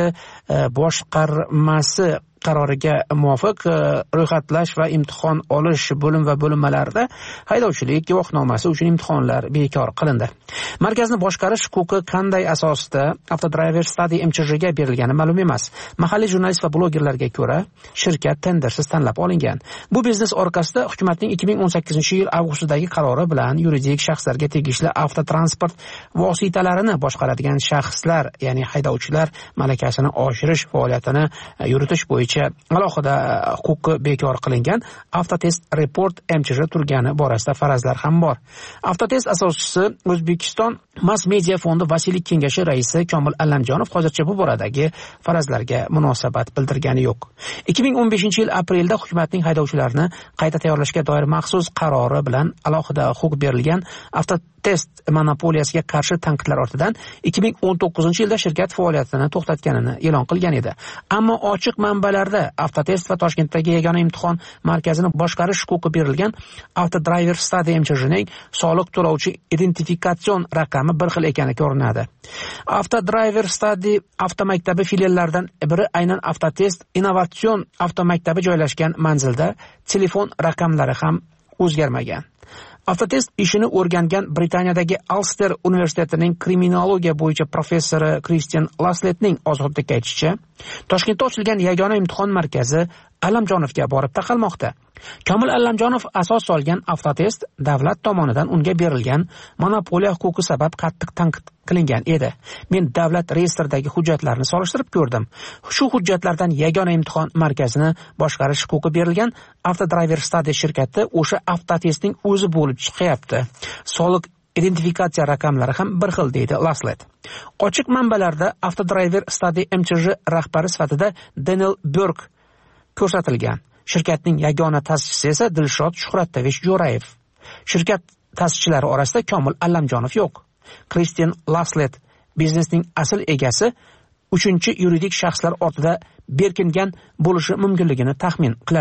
boshqarmasi qaroriga muvofiq ro'yxatlash va imtihon olish bo'lim va bo'linmalarida haydovchilik guvohnomasi uchun imtihonlar bekor qilindi. Markazni boshqarish huquqi qanday asosda Autodriver Study M Ch J ga berilgani ma'lum emas. Mahalliy jurnalist va blogerlarga ko'ra, shirkat tendersiz tanlab olingan. Bu biznes orqasida hukumatning ikki ming o'n sakkizinchi yil avgustidagi qarori bilan yuridik shaxslarga tegishli avtotransport vositalarini boshqaradigan shaxslar, ya'ni haydovchilar malakasini oshirish faoliyatini yuritish bo'yicha alohida huquqi bekor qilingan Avtotest Report M Ch J turgani borasida farazlar ham bor. Avtotest asoschisi O'zbekiston Mass Media fondi vasiylik kengashi raisi Komil Allamjonov hozircha bu boradagi farazlarga munosabat bildirgani yo'q. ikki ming o'n beshinchi yil aprelda hukumatning haydovchilarni qayta tayyorlashga doir maxsus qarori bilan alohida huquq berilgan Avtotest monopoliyasiga qarshi tanqidlar ortidan ikki ming o'n to'qqizinchi yilda shirkat faoliyatini to'xtatganini e'lon qilgan edi. Ammo ochiq manbalarda Avtotest va Toshkentdagi yagona imtihon markazini boshqarish huquqi berilgan Autodriver Study M Ch J ning soliq to'lovchi identifikatsion raqami bir xil ekani ko'rinadi. Autodriver Study avtomaktabi filiallaridan biri aynan Avtotest innovatsion avtomaktabi joylashgan manzilda telefon raqamlari ham o'zgarmagan. Avtotest ishini o'rgangan Britaniyadagi Ulster universitetining kriminologiya bo'yicha professori Christian Lasletning Ozodlikka aytishicha, Toshkentda ochilgan yagona imtihon markazi Allamjonovga borib taqalmoqda. Komil Allamjonov asos solgan Avtotest davlat tomonidan unga berilgan monopoliya huquqi sabab qattiq tanqid qilingan edi. Men davlat reyestridagi hujjatlarni solishtirib ko'rdim. Shu hujjatlardan yagona imtihon markazini boshqarish huquqi berilgan Autodriver Study shirkati o'sha Avtotestning o'zi bo'lib chiqyapti. Soliq identifikatsiya raqamlari ham bir xil, deydi Laslet. Ochiq manbalarda Autodriver Study M Ch J rahbari sifatida Daniel Burke ko'rsatilgan. Shirkatning yagona ta'sischisi esa Dilshod Shuhrattovich Jo'rayev. Shirkat ta'sischilari orasida Komil Allamjonov yo'q. Christian Laslet biznesning asl egasi uchinchi yuridik shaxslar ortida berkingan bo'lishi mumkinligini taxmin qiladi.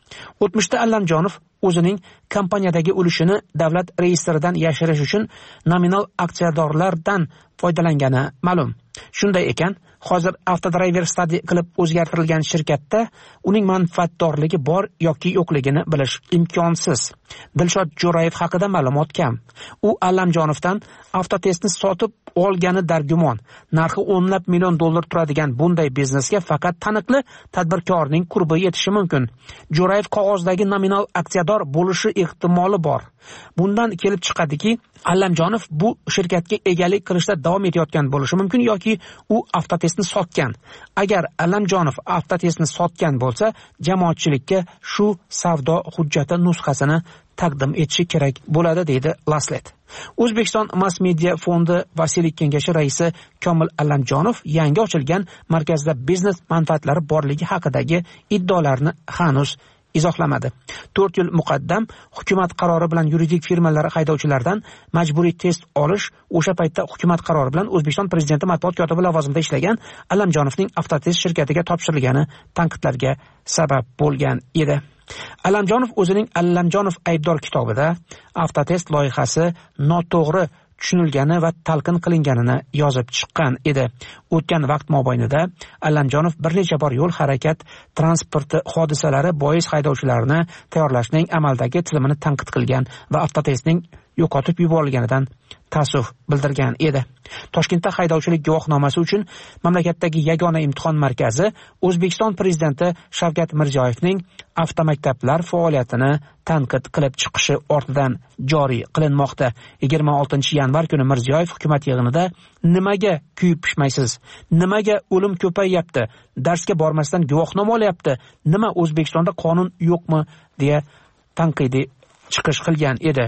O'tmishda Allamjonov o'zining kompaniyadagi ulushini davlat reyestridan yashirish uchun nominal aksiyadorlardan foydalangani ma'lum. Shunday ekan, hozir Avtodriver Study qilib o'zgartirilgan shirkatda uning manfaatdorligi bor yoki yo'qligini bilish imkonsiz. Dilshod Jo'rayev haqida ma'lumot kam. U Allamjonovdan Avtotestni sotib olgani dargumon. Narxi o'nlab million dollar turadigan bunday biznesga faqat taniqli tadbirkorning qurbi yetishi mumkin. Jo'rayev qog'ozdagi nominal aksiyador bo'lishi ehtimoli bor. Bundan kelib chiqadiki, Allamjonov bu shirkatga egalik qilishda davom etayotgan bo'lishi mumkin yoki u Avtotestni sotgan. Agar Allamjonov Avtotestni sotgan bo'lsa, jamoatchilikka shu savdo hujjati nusxasini taqdim etishi kerak bo'ladi, deydi Laslet. O'zbekiston Mass Media Fondi vasiylik kengashi raisi Komil Allamjonov yangi ochilgan markazda biznes manfaatlari borligi haqidagi iddaolarni hanuz izohlamadi. to'rt yil muqaddam hukumat qarori bilan yuridik firmalar haydovchilardan majburiy test olish, o'sha paytda hukumat qarori bilan O'zbekiston prezidenti matbuot kotibi lavozimida ishlagan Allamjonovning Avtotest shirkatiga topshirilgani tanqidlarga sabab bo'lgan edi. Allamjonov o'zining Allamjonov aybdor kitobida Avtotest loyihasi noto'g'ri tushunilgani va talqin qilinganini yozib chiqqan edi. O'tgan vaqt mobaynida Allamjonov bir necha bor yo'l harakat transporti hodisalari bois haydovchilarni tayyorlashning amaldagi tizimini tanqid qilgan va Avtotestning yo'qotib yuborilganidan ta'suf bildirgan edi. Toshkentda haydovchilik guvohnomasi uchun mamlakatdagi yagona imtihon markazi O'zbekiston prezidenti Shavkat Mirziyoyevning avtomaktablar faoliyatini tanqid qilib chiqishi ortidan joriy qilinmoqda. yigirma oltinchi yanvar kuni Mirziyoyev hukumat yig'inida nimaga kuyib pishmaysiz? Nimaga o'lim ko'payyapti? Darsga bormasdan guvohnoma olyapti? Nima O'zbekistonda qonun yo'qmi? deya tanqidiy chiqish qilgan edi.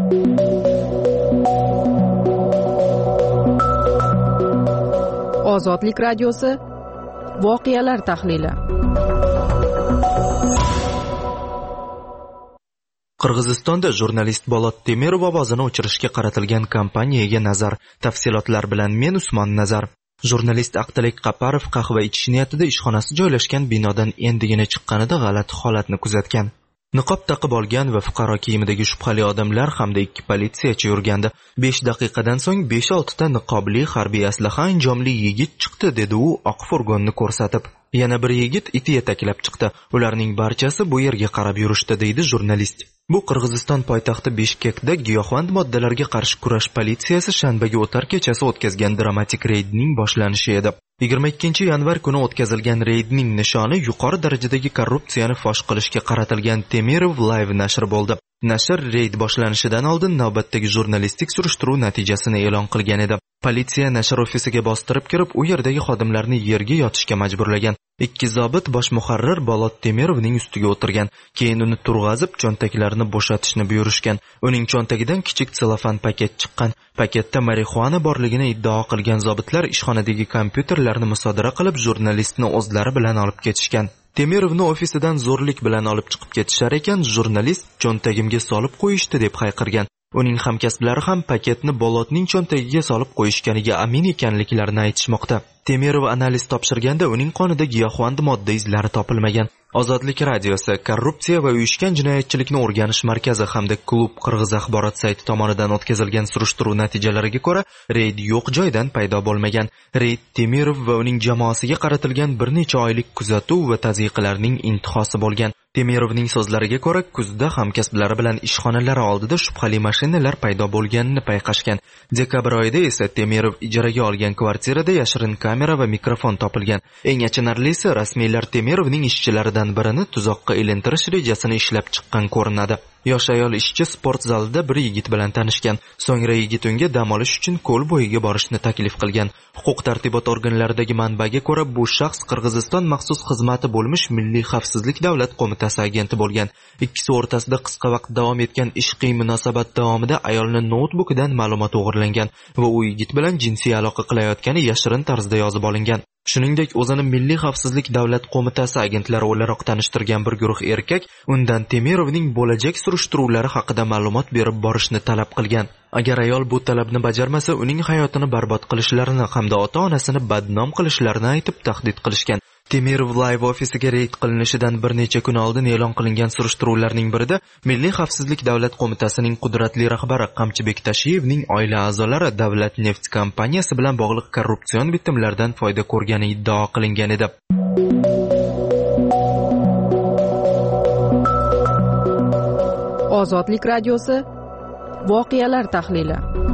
Ozodlik radiosi voqealar tahlili. Qirg'izistonda jurnalist Bolot Temirov ovozini o'chirishga qaratilgan kampaniyaga nazar. Tafsilotlar bilan men Usmon Nazar. Jurnalist Aqtalik Qaparov qahva ichish niyatida ishxonasi joylashgan binodan endigina chiqqanida g'alati holatni kuzatgan. Niqob taqib olgan va fuqaro kiyimidagi shubhali odamlar hamda ikki politsiyachi yurgandi. besh daqiqadan so'ng besh olti ta niqobli harbiy aslaha anjomli yigit chiqdi, dedi u oq furgonni ko'rsatib. Yana bir yigit iti yetaklab chiqdi. Ularning barchasi bu yerga qarab yurishdi, deydi jurnalist. Bu Qirg'iziston poytaxti Bishkekda giyohvand moddalarga qarshi kurash politsiyasi shanbaga o'tar kechasi o'tkazgan dramatik reydning boshlanishi edi. yigirma ikkinchi yanvar kuni o'tkazilgan reydning nishoni yuqori darajadagi korrupsiyani fosh qilishga qaratilgan Temirov Live nashr bo'ldi. Nashr reyd boshlanishidan oldin navbatdagi jurnalistik surishtiruv natijasini e'lon qilgan edi. Politsiya nashr ofisiga bostirib kirib, u yerdagi xodimlarni yerga yotishga majburlagan. Ikki zobit bosh muharrir Bolot Temirovning ustiga o'tirgan. Keyin uni turg'azib, cho'ntaklarini bo'shatishni buyurishgan. Uning cho'ntagidan kichik selofan paket chiqqan. Paketda marixuana borligini iddao qilgan zobitlar ishxonadagi kompyuterlarni musodara qilib, jurnalistni o'zlari bilan olib ketishgan. Temirovni ofisidan zo'rlik bilan olib chiqib ketishar ekan, jurnalist cho'ntagimga solib qo'yishdi deb hayqirgan. Uning hamkasblari ham paketni Bolotning cho'ntagiga solib qo'yishganiga amin ekanliklarini aytishmoqda. Temirov analiz topshirganda uning qonida giyohvand modda izlari topilmagan. Ozodlik radiosi korrupsiya va uyushgan jinoyatchilikni o'rganish markazi hamda klub Qirg'iz axborot sayti tomonidan o'tkazilgan surishtiruv natijalariga ko'ra, reyd yo'q joydan paydo bo'lmagan. Reyd Temirov va uning jamoasiga qaratilgan bir necha oylik kuzatuv va tazyiqlarning intihosi bo'lgan. Temirovning so'zlariga ko'ra, kuzda hamkasblari bilan ishxonalari oldida shubhali mashinalar paydo bo'lganini payqashgan. Dekabr oyida esa Temirov ijaraga olgan kvartirada yashirin kamera va mikrofon topilgan. Eng achinarlisi, rasmiylar Temirovning ishchilaridan birini tuzoqqa ilintirish rejasini ishlab chiqqan ko'rinadi. Yosh ayol ishchi sport zalida bir yigit bilan tanishgan. So'ngra yigit unga dam olish uchun ko'l bo'yiga borishni taklif qilgan. Huquq-tartibot organlaridagi manbaga ko'ra, bu shaxs Qirg'iziston maxsus xizmati bo'lmish Milliy xavfsizlik davlat qo'mitasi agenti bo'lgan. Ikkisi o'rtasida qisqa vaqt davom etgan ishqiy munosabat davomida ayolning noutbukidan ma'lumot o'g'irlangan va u yigit bilan jinsiy aloqa qilayotgani yashirin tarzda yozib olingan. Shuningdek, o'zini Milliy xavfsizlik davlat qo'mitasi agentlari o'laroq tanishtirgan bir guruh erkak undan Temirovning bo'lajak surishtiruvlari haqida ma'lumot berib borishni talab qilgan. Agar ayol bu talabni bajarmasa, uning hayotini barbod qilishlarini hamda ota-onasini badnom qilishlarini aytib tahdid qilishgan. Temirov Live ofisiga reyd qilinishidan bir necha kun oldin e'lon qilingan surishtiruvlarning birida Milliy xavfsizlik davlat qo'mitasining qudratli rahbari Qamchibek Tashiyevning oila a'zolari Davlat neft kompaniyasi bilan bog'liq korrupsion bitimlardan foyda ko'rgani iddao qilingan edi. Ozodlik radiosi voqealar tahlili.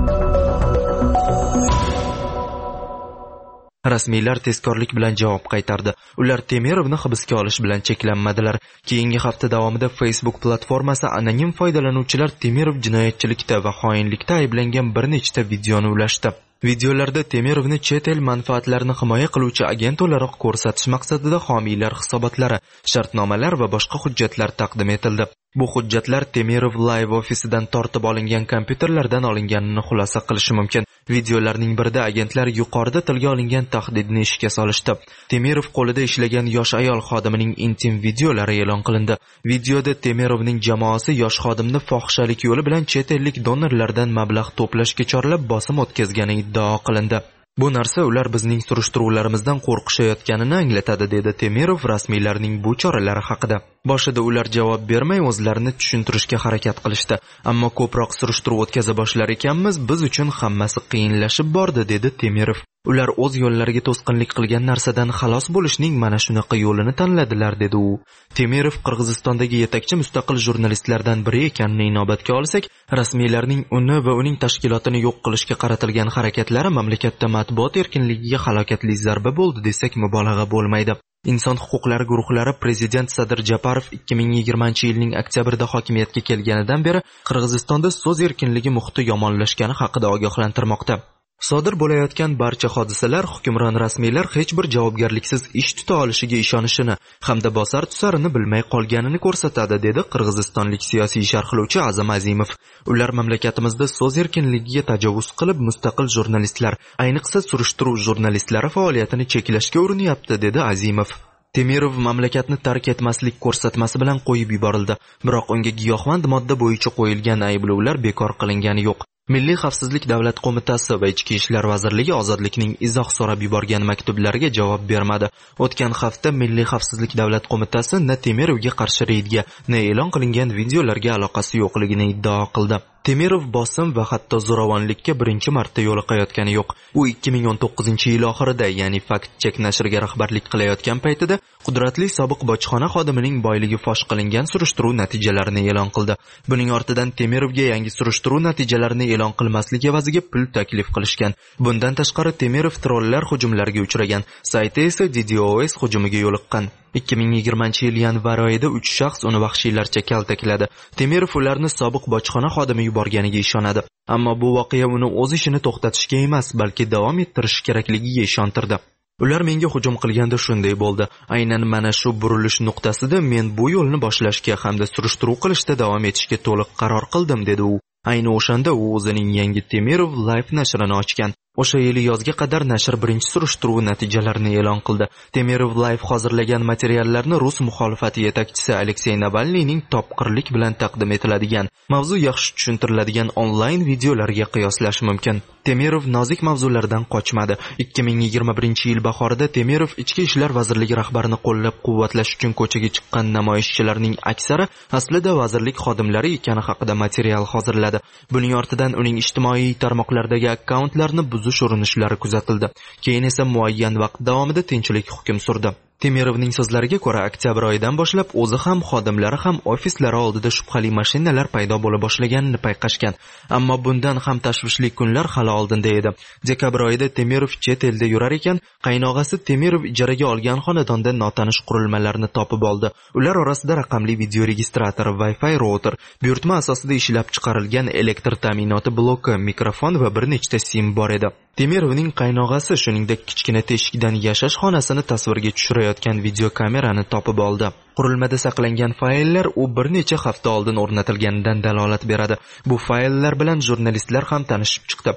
Rasmiylar tezkorlik bilan javob qaytardi. Ular Temirovni hibsga olish bilan cheklanmadilar. Keyingi hafta davomida Facebook platformasi anonim foydalanuvchilar Temirov jinoyatchilikda va xoinlikda ayblangan bir nechta videoni ulashdi. Videolarda Temirovni chet el manfaatlarini himoya qiluvchi agent o'laroq ko'rsatish maqsadida homiylar hisobotlari, shartnomalar va boshqa hujjatlar taqdim etildi. Bu hujjatlar Temirov Live ofisidan tortib olingan kompyuterlardan olinganini xulosa qilishi mumkin. Videolarning birida agentlar yuqorida tilga olingan tahdidni ishga solishdi. Temirov qo'lida ishlagan yosh ayol xodimining intim videolari e'lon qilindi. Videoda Temirovning jamoasi yosh xodimni fohishalik yo'li bilan chet ellik donorlardan mablag' to'plashga chorlab bosim o'tkazgani iddao qilindi. Bu narsa ular bizning surishtiruvlarimizdan qo'rqishayotganini anglatadi, dedi Temirov rasmiylarning bu choralari haqida. Boshida ular javob bermay o'zlarini tushuntirishga harakat qilishdi, ammo ko'proq surishtiruv o'tkaza boshlar ekanmiz, biz uchun hammasi qiyinlashib bordi, dedi Temirov. Ular o'z yo'llariga to'sqinlik qilgan narsadan xalos bo'lishning mana shunaqa yo'lini tanladilar, dedi u. Temirov Qirg'izistondagi yetakchi mustaqil jurnalistlardan biri ekanini inobatga olsak, rasmiylarning uni va uning tashkilotini yo'q qilishga qaratilgan harakatlari mamlakatda matbuot erkinligiga halokatli zarba bo'ldi desak mubolag'a bo'lmaydi. Inson huquqlari guruhlari prezident Sadir Japarov ikki ming yigirmanchi yilning oktyabrida hokimiyatga kelganidan beri Qirg'izistonda so'z erkinligi muhiti yomonlashgani haqida ogohlantirmoqda. Sodir bo'layotgan barcha hodisalar hukmron rasmiylar hech bir javobgarliksiz ish tuta olishiga ishonishini hamda bosar tusarini bilmay qolganini ko'rsatadi, dedi qirg'izistonlik siyosiy sharhlovchi Azam Azimov. Ular mamlakatimizda so'z erkinligiga tajovuz qilib, mustaqil jurnalistlar, ayniqsa surishtiruv jurnalistlari faoliyatini cheklashga urinyapti, dedi Azimov. Temirov mamlakatni tark etmaslik ko'rsatmasi bilan qo'yib yuborildi, biroq unga giyohvand modda bo'yicha qo'yilgan ayblovlar bekor qilingani yo'q. Milliy xavfsizlik davlat qo'mitasi va Ichki ishlar vazirligi ozodlikning izoh so'rab yuborgan maktublariga javob bermadi. O'tgan hafta Milliy xavfsizlik davlat qo'mitasi na Temirovga qarshi reydga, na e'lon qilingan videolarga aloqasi yo'qligini iddao qildi. Temirov bosim va hatto zo'ravonlikka birinchi marta yo'liqayotgani yo'q. U ikki ming o'n to'qqizinchi yil oxirida, ya'ni Fact Check nashriga rahbarlik qilayotgan paytida qudratli sobiq bojxona xodimining boyligi fosh qilingan surishtiruv natijalarini e'lon qildi. Buning ortidan Temirovga yangi surishtiruv natijalarini e'lon qilmaslik evaziga pul taklif qilishgan. Bundan tashqari Temirov trollar hujumlariga uchragan, sayti esa D D O S hujumiga yo'liqqan. ikki ming yigirmanchi yil yanvar oyida uch shaxs uni vahshiylarcha kaltakladi. Temirov ularni sobiq bojxona xodimi yuborganiga ishonadi. Ammo bu voqea uni o'z ishini to'xtatishga emas, balki davom ettirish kerakligiga ishontirdi. Ular menga hujum qilganda shunday bo'ldi. Aynan mana shu burilish nuqtasida men bu yo'lni boshlashga hamda surishtiruv qilishda davom etishga to'liq qaror qildim, dedi u. Ayni o'shanda u o'zining yangi Temirov Live nashrini ochgan. O'sha yili yozga qadar nashr birinchi surishtiruv natijalarini e'lon qildi. Temirov Live hozirlagan materiallarni Rus muxolifati yetakchisi Aleksey Navalniyning topqirlik bilan taqdim etiladigan, mavzu yaxshi tushuntiriladigan onlayn videolarga qiyoslash mumkin. Temirov nozik mavzulardan qochmadi. ikki ming yigirma birinchi yil bahorida Temirov Ichki ishlar vazirligi rahbarini qo'llab-quvvatlash uchun ko'chaga chiqqan namoyishchilarning aksari aslida vazirlik xodimlari ekani haqida material hozirladi. Buning ortidan uning ijtimoiy tarmoqlardagi akkauntlarini buzish urinishlari kuzatildi. Keyin esa muayyan vaqt davomida tinchlik hukm surdi. Temirovning so'zlariga ko'ra, oktyabr oyidan boshlab o'zi ham xodimlari ham ofislari oldida shubhali mashinalar paydo bo'la boshlaganini payqashgan. Ammo bundan ham tashvishli kunlar hali oldinda edi. Dekabr oyida Temirov chet elda yurar ekan, qaynog'asi Temirov ijaraga olgan xonadonda notanish qurilmalarni topib oldi. Ular orasida raqamli video registrator, Wi-Fi router, buyurtma asosida ishlab chiqarilgan elektr ta'minoti bloki, mikrofon va bir nechta sim bor edi. Temirovning qaynog'asi shuningdek kichkina teshikdan yashash xonasini tasvirga tushirayotgan video kamerani topib oldi. Qurilmada saqlangan fayllar u bir necha hafta oldin o'rnatilganidan dalolat beradi. Bu fayllar bilan jurnalistlar ham tanishib chiqdi.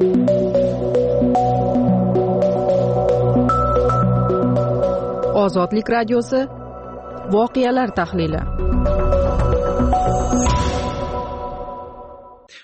Ozodlik radiosi voqealar tahlili.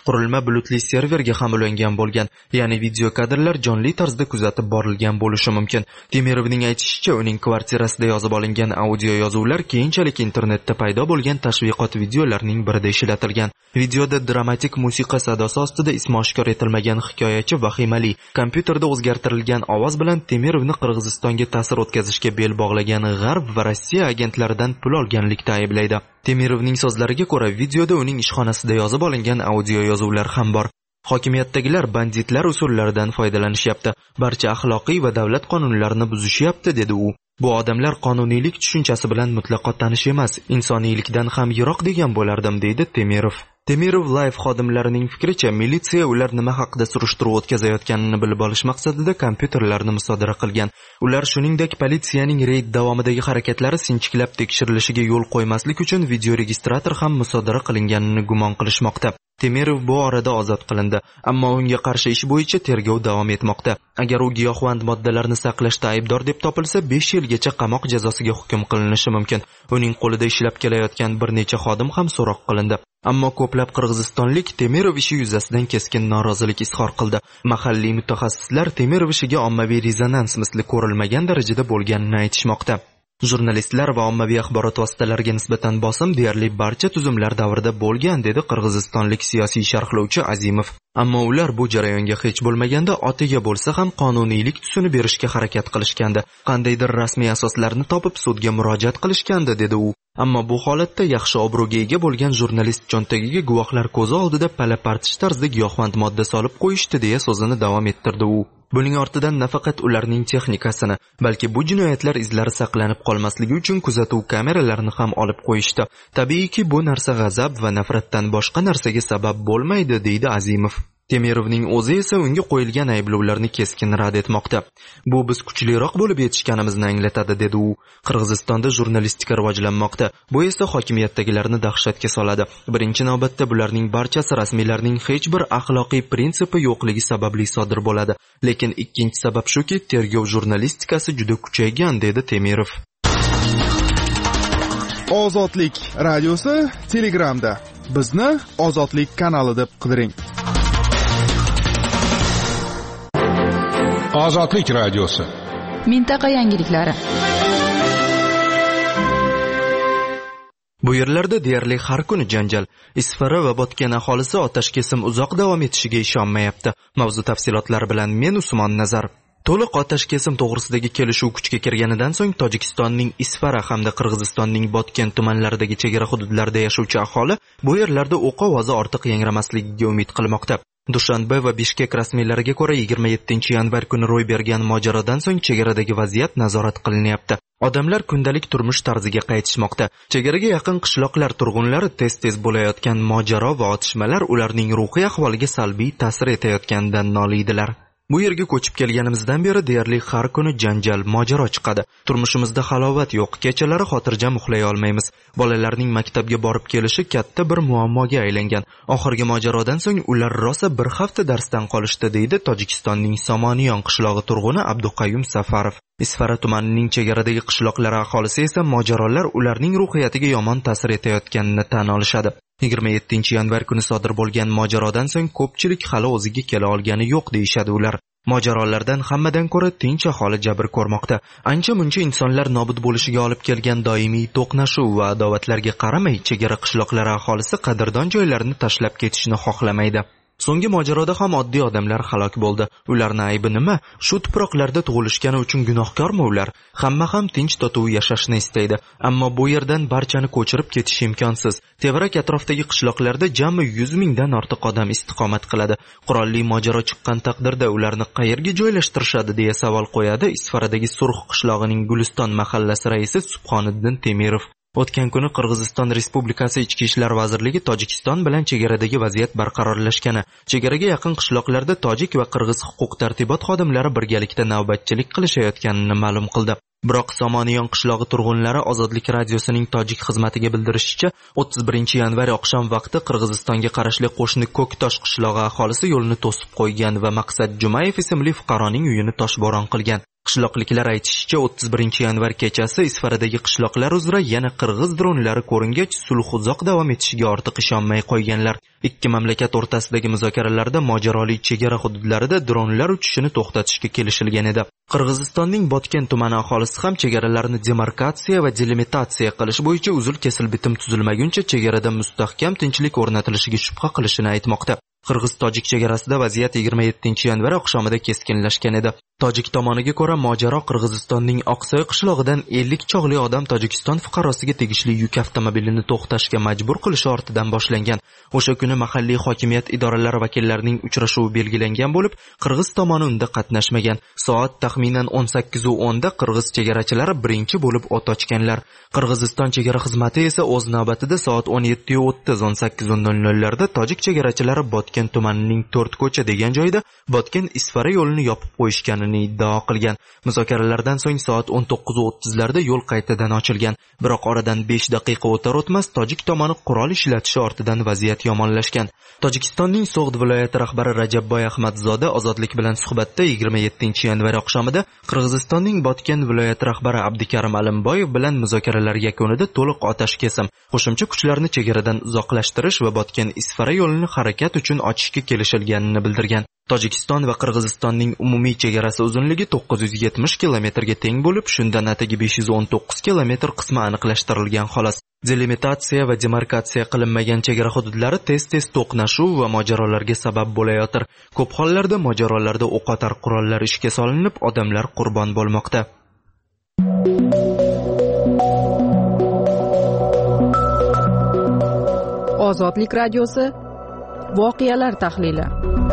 Qurilma bulutli serverga ham ulangan bo'lgan, ya'ni video kadrlar jonli tarzda kuzatib borilgan bo'lishi mumkin. Temirovning aytishicha, uning kvartirasida yozib olingan audio yozuvlar keyinchalik internetda paydo bo'lgan tashviqot videolarining birida ishlatilgan. Videoda dramatik musiqa sadosi ostida ismi oshkor etilmagan hikoyachi vahimali kompyuterda o'zgartirilgan ovoz bilan Temirovni Qirg'izistonga ta'sir o'tkazishga bel bog'lagan G'arb va Rossiya agentlaridan pul olganlikda ayblaydi. Temirovning so'zlariga ko'ra, videoda uning ishxonasida yozib olingan audio yozuvlar ham bor. Hokimiyatdagilar banditlar usullaridan foydalanishyapti, barcha axloqiy va davlat qonunlarini buzishyapti, dedi u. Bu odamlar qonuniylik tushunchasi bilan mutlaqo tanish emas, insoniylikdan ham yiroq degan bo'lardim, deydi Temirov. Temirov Live xodimlarining fikricha, militsiya ular nima haqida surishtiruv o'tkazayotganini bilib olish maqsadida kompyuterlarni musodara qilgan. Ular shuningdek politsiyaning reyd davomidagi harakatlari sinchiklab tekshirilishiga yo'l qo'ymaslik uchun videoregistrator ham musodara qilinganini gumon qilishmoqda. Temirov bu orada ozod qilindi, ammo unga qarshi ish bo'yicha tergov davom etmoqda. Agar u giyohvand moddalarni saqlashda aybdor deb topilsa, besh yilgacha qamoq jazosiga hukm qilinishi mumkin. Uning qo'lida ishlab kelayotgan bir necha xodim ham so'roq qilindi. Ammo ko'plab qirg'izistonlik Temirov ishi yuzasidan keskin norozilik izhor qildi. Mahalliy mutaxassislar Temirov ishiga ommaviy rezonans misli ko'rilmagan darajada bo'lganini aytishmoqda. Jurnalistlar va ommaviy axborot vositalariga nisbatan bosim deyarli barcha tuzumlar davrida bo'lgan, dedi qirg'izistonlik siyosiy sharhlovchi Azimov. Ammo ular bu jarayonga hech bo'lmaganda otiga bo'lsa ham qonuniylik tusini berishga harakat qilishgandi. Qandaydir rasmiy asoslarni topib sudga murojaat qilishgandi, dedi u. Ammo bu holatda yaxshi obro'ga ega bo'lgan jurnalist cho'ntagiga guvohlar ko'zi oldida pala-partish tarzda giyohvand modda solib qo'yishdi, deya so'zini davom ettirdi u. Buning ortidan nafaqat ularning texnikasini, balki bu jinoyatlar izlari saqlanib qolmasligi uchun kuzatuv kameralarini ham olib qo'yishdi. Tabiiyki, bu narsa g'azab va nafratdan boshqa narsaga sabab bo'lmaydi, deydi Azimov. Temirovning o'zi esa unga qo'yilgan ayblovlarni keskin rad etmoqda. Bu biz kuchliroq bo'lib yetishganimizni anglatadi, dedi u. Qirg'izistonda jurnalistika rivojlanmoqda. Bu esa hokimiyatdagilarni dahshatga soladi. Birinchi navbatda bularning barchasi rasmiylarning hech bir axloqiy prinsipi yo'qligi sababli sodir bo'ladi. Lekin ikkinchi sabab shuki, tergov jurnalistikasi juda kuchaygan, dedi Temirov. Ozodlik radiosi Telegramda. Bizni Ozodlik kanali deb qidiring. Ozodlik radiosi. Mintaqa yangiliklari. Bu yerlarda deyarli har kuni janjal. Isfara va Botken aholisi otash kesim uzoq davom etishiga ishonmayapti. Mavzu tafsilotlari bilan men Usmon Nazar. To'liq otash kesim to'g'risidagi kelishuv kuchga kirganidan so'ng Tojikistonning Isfara hamda Qirg'izistonning Botken tumanlaridagi chegara hududlarda yashovchi aholi bu yerlarda o'q ovozi ortiq yangramasligiga umid qilmoqda. Dushanbe va Bishkek rasmiylariga ko'ra yigirma yettinchi yanvar kuni ro'y bergan mojarodan so'ng chegaradagi vaziyat nazorat qilinyapti. Odamlar kundalik turmush tarziga qaytishmoqda. Chegaraga yaqin qishloqlar turg'unlari tez-tez bo'layotgan mojaro va otishmalar ularning ruhiy ahvoliga salbiy ta'sir etayotganidan noliydilar. Bu yerga ko'chib kelganimizdan beri deyarli har kuni janjal, mojaro chiqadi. Turmushimizda halovat yo'q, kechalari xotirjam uxlay olmaymiz. Bolalarning maktabga borib kelishi katta bir muammoga aylangan. Oxirgi mojarodan so'ng ular rosa bir hafta darsdan qolishdi, deydi Tojikistonning Somoniyon qishlog'i turg'uni Abduqayyum Safarov. Isfara tumanining chegaradagi qishloqlari aholisi esa mojarolar ularning ruhiyatiga yomon ta'sir etayotganini tan olishadi. yigirma yettinchi yanvar kuni sodir bo'lgan mojarodan so'ng ko'pchilik hali o'ziga kela olgani yo'q, deyishadi ular. Mojarolardan hammadan ko'ra tinch aholi jabr ko'rmoqda. Ancha-muncha insonlar nobud bo'lishiga olib kelgan doimiy to'qnashuv va adovatlarga qaramay, chegara qishloqlari aholisi qadrdon joylarini tashlab ketishni xohlamaydi. So'nggi mojaroda ham oddiy odamlar halok bo'ldi. Ularning aybi nima? Shu tuproqlarda tug'ilishgani uchun gunohkormi ular? Hamma ham tinch totuv yashashni istaydi, ammo bu yerdan barchani ko'chirib ketish imkonsiz. Tevarak atrofdagi qishloqlarda jami yuz mingdan ortiq odam istiqomat qiladi. Qurolli mojaro chiqqan taqdirda ularni qayerga joylashtirishadi, deya savol qo'yadi Isfaradagi Surx qishlog'ining Guliston mahallasi raisi Subhoniddin Temirov. O'tgan kuni Qirg'iziston Respublikasi Ichki ishlar vazirligi Tojikiston bilan chegaradagi vaziyat barqarorlashgani, chegaraga yaqin qishloqlarda tojik va qirg'iz huquq-tartibot xodimlari birgalikda navbatchilik qilishayotganini ma'lum qildi. Biroq Somoniyon qishlog'i turg'unlari Ozodlik radiosining tojik xizmatiga bildirishicha, o'ttiz birinchi yanvar oqshom vaqti Qirg'izistonga qarashli qo'shni Ko'ktosh qishlog'i aholisi yo'lni to'sib qo'ygan va Maqsad Jumayev ismli fuqaroning uyini toshbo'ron qilgan. Qishloqliklar aytishicha, o'ttiz birinchi yanvar kechasi Isfaradagi qishloqlar uzra yana qirg'iz dronlari ko'ringach, sulh uzoq davom etishiga ortiq ishonmay qo'yganlar. Ikki mamlakat o'rtasidagi muzokaralarda mojaroli chegara hududlarida dronlar uchishini to'xtatishga kelishilgan edi. Qirg'izistonning Botken tumani aholisi ham chegaralarni demarkatsiya va delimitatsiya qilish bo'yicha uzil-kesil bitim tuzilmaguncha chegarada mustahkam tinchlik o'rnatilishiga shubha qilishini aytmoqda. Qirg'iz-tojik chegarasida vaziyat yigirma yettinchi yanvar oqshomida keskinlashgan edi. Tojik tomoniga ko'ra, mojaro Qirg'izistonning Oqsoy qishlog'idan ellik chog'li odam Tojikiston fuqarosiga tegishli yuk avtomobilini to'xtashga majbur qilishi ortidan boshlangan. O'sha kuni mahalliy hokimiyat idoralari vakillarining uchrashuvi belgilangan bo'lib, Qirg'iz tomoni unda qatnashmagan. Soat taxminan o'n sakkiz o'n da qirg'iz chegarachilari birinchi bo'lib o't ochganlar. Qirg'iziston chegara xizmati esa o'z navbatida soat o'n yetti o'ttiz o'n sakkiz nol larda tojik chegarachilari Botken tumanining to'rt ko'cha degan joyda Botken Isfara yo'lini yopib qo'yishganini iddao qilgan. Muzokaralardan so'ng soat o'n to'qqiz o'ttiz larda yo'l qaytadan ochilgan. Biroq oradan besh daqiqa o'tar o'tmas tojik tomoni qurol ishlatishi ortidan vaziyat yomonlashgan. Tojikistonning So'g'd viloyati rahbari Rajabboy Ahmadzoda Ozodlik bilan suhbatda yigirma yettinchi yanvar oqshomida Qirg'izistonning Botken viloyati rahbari Abdukarim Alimboyev bilan muzokaralar yakunida to'liq otash kesim, qo'shimcha kuchlarni chegaradan uzoqlashtirish va Botken Isfara yo'lini harakat uchun ochishga kelishilganini bildirgan. Tojikiston va Qirg'izistonning umumiy chegarasi uzunligi to'qqiz yuz yetmish kilometrga teng bo'lib, shundan atigi besh yuz o'n to'qqiz kilometr qismi aniqlashtirilgan xolos. Delimitatsiya va demarkatsiya qilinmagan chegara hududlari tez-tez to'qnashuv va mojarolarga sabab bo'layotir. Ko'p hollarda mojarolarda o'qotar qurollar ishga solinib, odamlar qurbon bo'lmoqda. Ozodlik radiosi voqealar tahlili.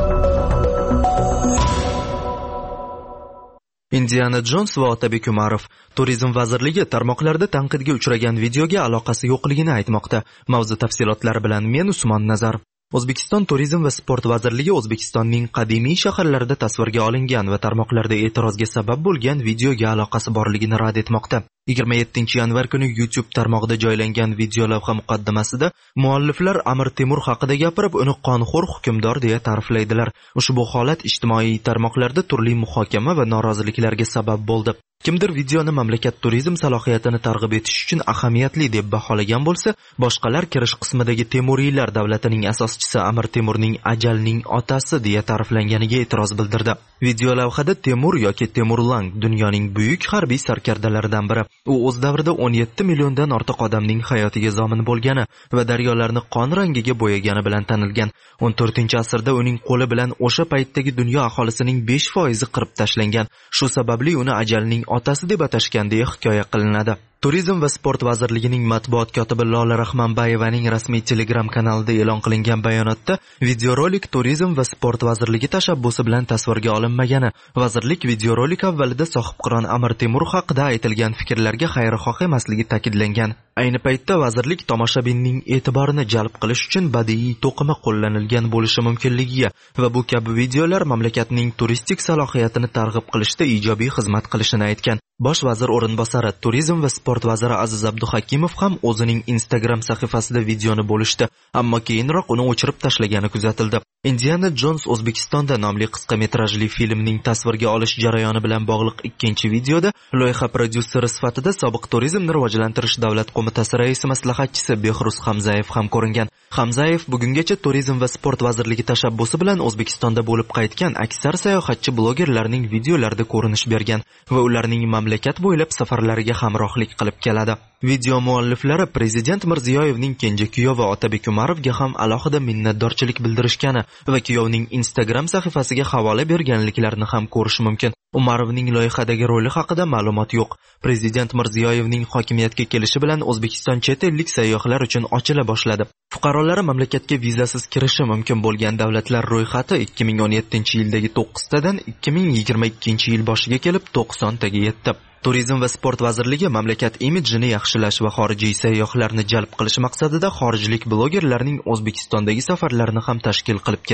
Indiana Jones va Otabek Umarov Turizm vazirligi tarmoqlarda tanqidga uchragan videoga aloqasi yo'qligini aytmoqda. Mavzu tafsilotlari bilan men Usmon Nazar. O'zbekiston Turizm va sport vazirligi O'zbekistonning qadimiy shaharlarida tasvirga olingan va tarmoqlarda e'tirozga sabab bo'lgan videoga aloqasi borligini rad etmoqda. yigirma yettinchi yanvar kuni YouTube tarmog'ida joylangan video lavha muqaddimasida mualliflar Amir Temur haqida gapirib, uni qonxo'r hukmdor deya ta'riflaydilar. Ushbu holat ijtimoiy tarmoqlarda turli muhokama va noroziliklarga sabab bo'ldi. Kimdir videoni mamlakat turizm salohiyatini targ'ib etish uchun ahamiyatli deb baholagan bo'lsa, boshqalar kirish qismidagi Temuriylar davlatining asoschisi Amir Temurning ajalning otasi deya ta'riflanganiga e'tiroz bildirdi. Video lavhada Temur yoki Temurlang dunyoning buyuk harbiy sarkardalaridan biri. U o'z davrida o'n yetti milliondan ortiq odamning hayotiga zomin bo'lgani va daryolarni qon rangiga bo'yagani bilan tanilgan. o'n to'rtinchi asrda uning qo'li bilan o'sha paytdagi dunyo aholisining besh foizi qirib tashlangan. Shu sababli uni ajalning otasi deb atashgan deya hikoya qilinadi. Turizm va sport vazirligining matbuot kotibi Lola Rahmanbayevaning rasmiy Telegram kanalida e'lon qilingan bayonotda videorolik Turizm va sport vazirligi tashabbusi bilan tasvirga olinmagani, vazirlik videorolik avvalida sohibqiron Amir Temur haqida aytilgan fikrlarga xayrixoh emasligi ta'kidlangan. Ayni paytda vazirlik tomoshabinning e'tiborini jalb qilish uchun badiiy to'qima qo'llanilgan bo'lishi mumkinligiga va bu kabi videolar mamlakatning turistik salohiyatini targ'ib qilishda ijobiy xizmat qilishini aytgan. Bosh vazir o'rinbosari Turizm va sport vaziri Aziz Abduhakimov ham o'zining Instagram sahifasida videoni bo'lishdi, ammo keyinroq uni o'chirib tashlagani kuzatildi. Indiana Jones O'zbekistonda nomli qisqa metrajli filmning tasvirga olish jarayoni bilan bog'liq ikkinchi videoda loyiha prodyuseri sifatida sobiq turizmni rivojlantirish davlat qo'mitasi raisi maslahatchisi Behruz Hamzayev ham ko'ringan. Hamzayev bugungacha Turizm va sport vazirligi tashabbusi bilan O'zbekistonda bo'lib qaytgan aksar sayohatchi blogerlarning videolarida ko'rinish bergan va ularning mamlakat bo'ylab safarlariga hamrohlik qilib keladi. Video mualliflari Prezident Mirziyoyevning kenja kuyovi Otabek Umarovga ham alohida minnatdorchilik bildirishgani va kuyovning Instagram sahifasiga havola berganliklarini ham ko'rish mumkin. Umarovning loyihadagi roli haqida ma'lumot yo'q. Prezident Mirziyoyevning hokimiyatga kelishi bilan O'zbekiston chet ellik sayyohlar uchun ochila boshladi. Fuqarolari mamlakatga vizasiz kirishi mumkin bo'lgan davlatlar ro'yxati ikki ming o'n yettinchi yildagi to'qqiztadan ikki ming yigirma ikkinchi yil boshiga kelib to'qsontaga yetdi. Turizm va sport vazirligi mamlakat imidjini yaxshilash va xorijiy sayyohlarni jalb qilish maqsadida xorijlik blogerlarning O'zbekistondagi safarlarini ham tashkil qilib keladi.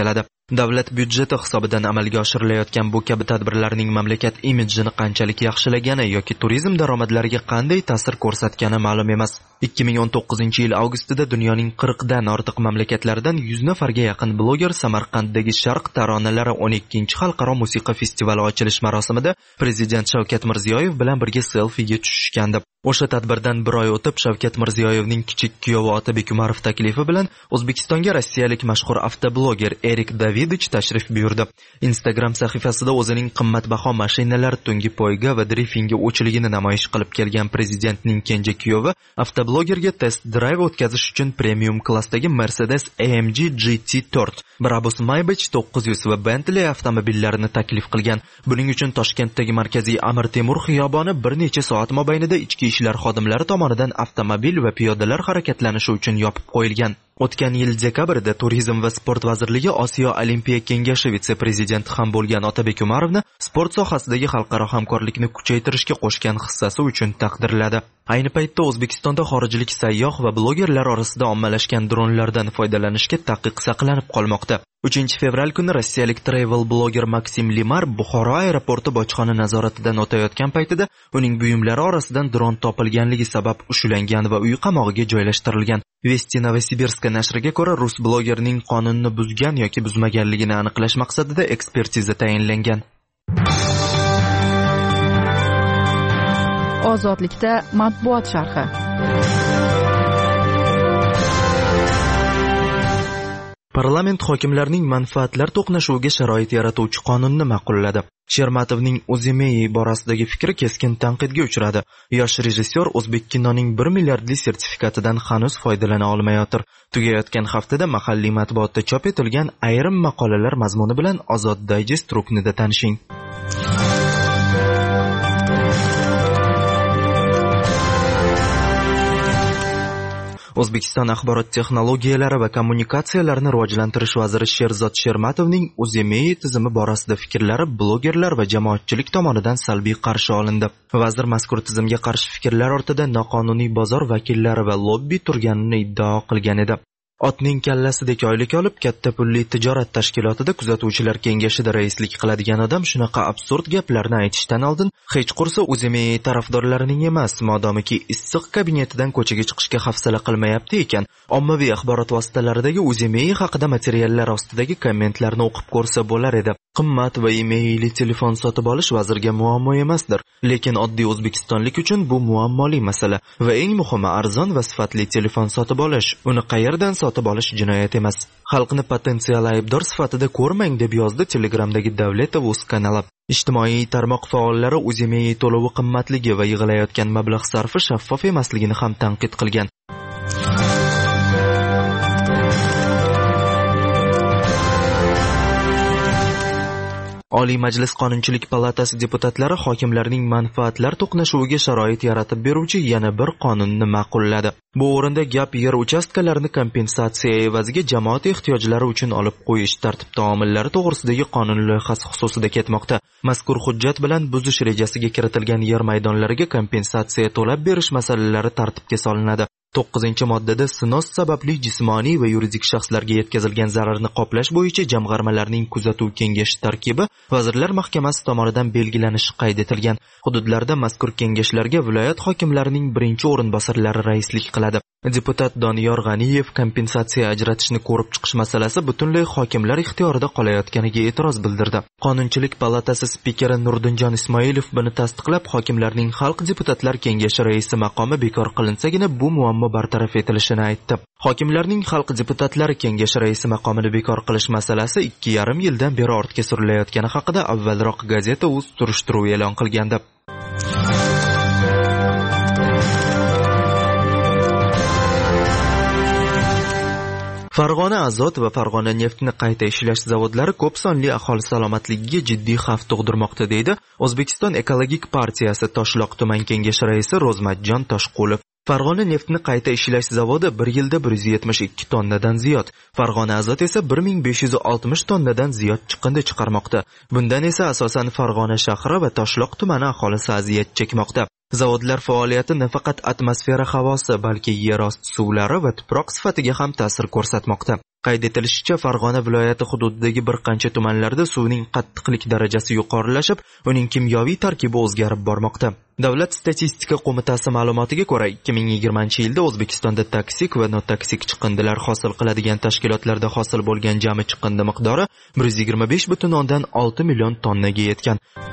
Davlat byudjeti hisobidan amalga oshirilayotgan bu kabi tadbirlarning mamlakat imidjini qanchalik yaxshilagani yoki turizm daromadlariga qanday ta'sir ko'rsatgani ma'lum emas. ikki ming o'n to'qqizinchi yil avgustida dunyoning qirqdan ortiq mamlakatlaridan yuz nafarga yaqin bloger Samarqanddagi Sharq taronalari o'n ikkinchi xalqaro musiqa festivali ochilish marosimida Prezident Shavkat Mirziyoyev bilan birga selfiga tushishgandi. O'sha tadbirdan bir oy o'tib Shavkat Mirziyoyevning kichik kuyovi Otabek Umarov taklifi bilan O'zbekistonga rossiyalik mashhur avtobloger Erik Davidich tashrif buyurdi. Instagram sahifasida o'zining qimmatbaho mashinalar, tungi poyga va driftingga o'chiligini namoyish qilib kelgan prezidentning kenja kuyovi avtoblogerga test drive o'tkazish uchun premium klassdagi Mercedes A M G G T to'rt, Brabus Maybach to'qqiz yuz va Bentley avtomobillarini taklif qilgan. Buning uchun Toshkentdagi markaziy Amir Temur xiyoboni bir necha soat mobaynida ichki ishlar xodimlari tomonidan avtomobil va piyodalar harakatlanishi uchun yopib qo'yilgan. O'tgan yil dekabrda Turizm va sport vazirligi Osiyo Olimpiya kengashi vitse-prezidenti ham bo'lgan Otabek Umarovni sport sohasidagi xalqaro hamkorlikni kuchaytirishga qo'shgan hissasi uchun taqdirladi. Ayni paytda O'zbekistonda xorijlik sayyoh va blogerlar orasida ommalashgan dronlardan foydalanishga taqiq saqlanib qolmoqda. uchinchi fevral kuni rossiyalik travel bloger Maksim Limar Buxoro aeroporti bojxona nazoratidan o'tayotgan paytida uning buyumlari orasidan dron topilganligi sabab ushlangan va uy qamog'iga joylashtirilgan. Vesti Novosibirsk nashriga ko'ra, rus blogerning qonunni buzgan yoki buzmaganligini aniqlash maqsadida ekspertiza tayinlangan. Ozodlikda matbuot sharhi. Parlament hokimlarning manfaatlar to'qnashuviga sharoit yaratuvchi qonunni ma'qulladi. Shermatovning O'zimey borasidagi fikri keskin tanqidga uchradi. Yosh rejissyor o'zbek kinoning bir milliardli sertifikatidan hanuz foydalana olmayotir. Tugayotgan haftada mahalliy matbuotda chop etilgan ayrim maqolalar mazmuni bilan Ozod Digest ruknida tanishing. O'zbekiston axborot texnologiyalari va kommunikatsiyalarini rivojlantirish vaziri Sherzod Shermatovning O'zimey tizimi borasida fikrlari blogerlar va jamoatchilik tomonidan salbiy qarshi olindi. Vazir mazkur tizimga qarshi fikrlar ortida noqonuniy bozor vakillari va lobbi turganini iddao qilgan edi. Otning kallasidek oylik olib, katta pulli tijorat tashkilotida kuzatuvchilar kengashida raislik qiladigan odam shunaqa absurd gaplarni aytishdan oldin hech qursa O'zimey tarafdorlarining emas, modomiki issiq kabinetidan ko'chaga chiqishga hafsala qilmayapti ekan, ommaviy axborot vositalaridagi O'zimey haqida materiallar ostidagi kommentlarni o'qib ko'rsa bo'lar edi. Qimmat va emailli telefon sotib olish vazirga muammo emasdir, lekin oddiy o'zbekistonlik uchun bu muammoli masala va eng muhimi arzon va sifatli telefon sotib olish. Uni qayerdan sotib olish jinoyat emas. Xalqni potensial aybdor sifatida ko'rmang deb yozdi Telegramdagi Davletovuz kanali. Ijtimoiy tarmoq faollari O'zimey to'lovi qimmatligi va yig'ilayotgan mablag' sarfi shaffof emasligini ham tanqid qilgan. Oliy Majlis Qonunchilik palatasi deputatlari hokimlarning manfaatlar to'qnashuviga sharoit yaratib beruvchi yana bir qonunni ma'qulladi. Bu o'rinda gap yer uchastkalarini kompensatsiya evaziga jamoat ehtiyojlari uchun olib qo'yish tartib-taomillari to'g'risidagi qonun loyihasi xususida ketmoqda. Mazkur hujjat bilan buzish rejasiga kiritilgan yer maydonlariga kompensatsiya to'lab berish masalalari tartibga solinadi. to'qqizinchi moddada sinos sababli jismoniy va yuridik shaxslarga yetkazilgan zararni qoplash bo'yicha jamg'armalarning kuzatuv kengashi tarkibi Vazirlar Mahkamasi tomonidan belgilanishi qayd etilgan. Hududlarda mazkur kengashlarga viloyat hokimlarining birinchi o'rinbosarlari raislik qiladi. Deputat Doniyor G'aniyev kompensatsiya ajratishni ko'rib chiqish masalasi butunlay hokimlar ixtiyorida qolayotganiga e'tiroz bildirdi. Qonunchilik palatasi spikeri Nurdinjon Ismoilov buni tasdiqlab, hokimlarning xalq deputatlar kengashi raisi maqomi bekor qilinsagina bu muammo bartaraf etilishini aytdi. Hokimlarning xalq deputatlari kengashi raisi maqomini bekor qilish masalasi ikki yarim yildan beri ortga surilayotgani haqida avvalroq gazeta o'z surishtiruv e'lon qilgandi. Farg'ona azot va Farg'ona neftni qayta ishlash zavodlari ko'p sonli aholi salomatligiga jiddiy xavf tug'dirmoqda, deydi O'zbekiston ekologik partiyasi Toshloq tuman kengashi raisi Ro'zmatjon Toshqulov. Farg'ona neftni qayta ishlash zavodi bir yilda bir yuz yetmish ikki tonnadan ziyod, Farg'ona azot esa bir ming besh yuz oltmish tonnadan ziyod chiqindi chiqarmoqda. Bundan esa asosan Farg'ona shahri va Toshloq tumani aholisi aziyat chekmoqda. Zavodlar faoliyati nafaqat atmosfera havosi, balki yer osti suvlari va tuproq sifatiga ham ta'sir ko'rsatmoqda. Qayd etilishicha, Farg'ona viloyati hududidagi bir qancha tumanlarda suvning qattiqlik darajasi yuqorilashib, uning kimyoviy tarkibi o'zgarib bormoqda. Davlat statistika qo'mitasi ma'lumotiga ko'ra, ikki ming yigirmanchi yilda O'zbekistonda toksik va notoksik chiqindilar hosil qiladigan tashkilotlarda hosil bo'lgan jami chiqindi miqdori bir yuz yigirma besh butun o'ndan olti million tonnaga yetgan.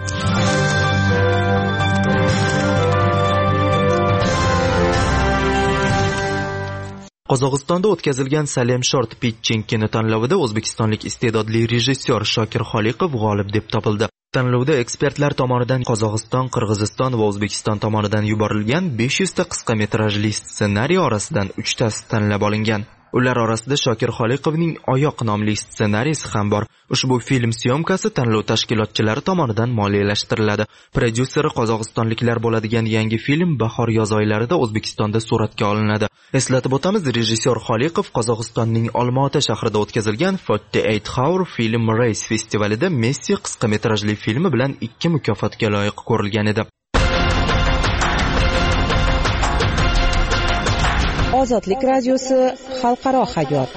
Qozog'istonda o'tkazilgan Salem Short Pitching kinotanlovida o'zbekistonlik iste'dodli rejissyor Shokir Xoliqov g'olib deb topildi. Tanlovda ekspertlar tomonidan Qozog'iston, Qirg'iziston va O'zbekiston tomonidan yuborilgan besh yuz ta qisqa metrajli ssenariy orasidan uch tasi tanlab olingan. Ular orasida Shokir Xoliqovning Oyoq nomli ssenariysi ham bor. Ushbu film syomkasi tanlov tashkilotchilari tomonidan moliyalashtiriladi. Prodyuseri qozog'istonliklar bo'ladigan yangi film bahor yoz oylarida O'zbekistonda suratga olinadi. Eslatib o'tamiz, rejissyor Xoliqov Qozog'istonning Olmaota shahrida o'tkazilgan forty eight hour Film Race festivalida Messi qisqa metrajli filmi bilan ikki mukofotga loyiq ko'rilgan edi. Ozodlik radiosi xalqaro hayot.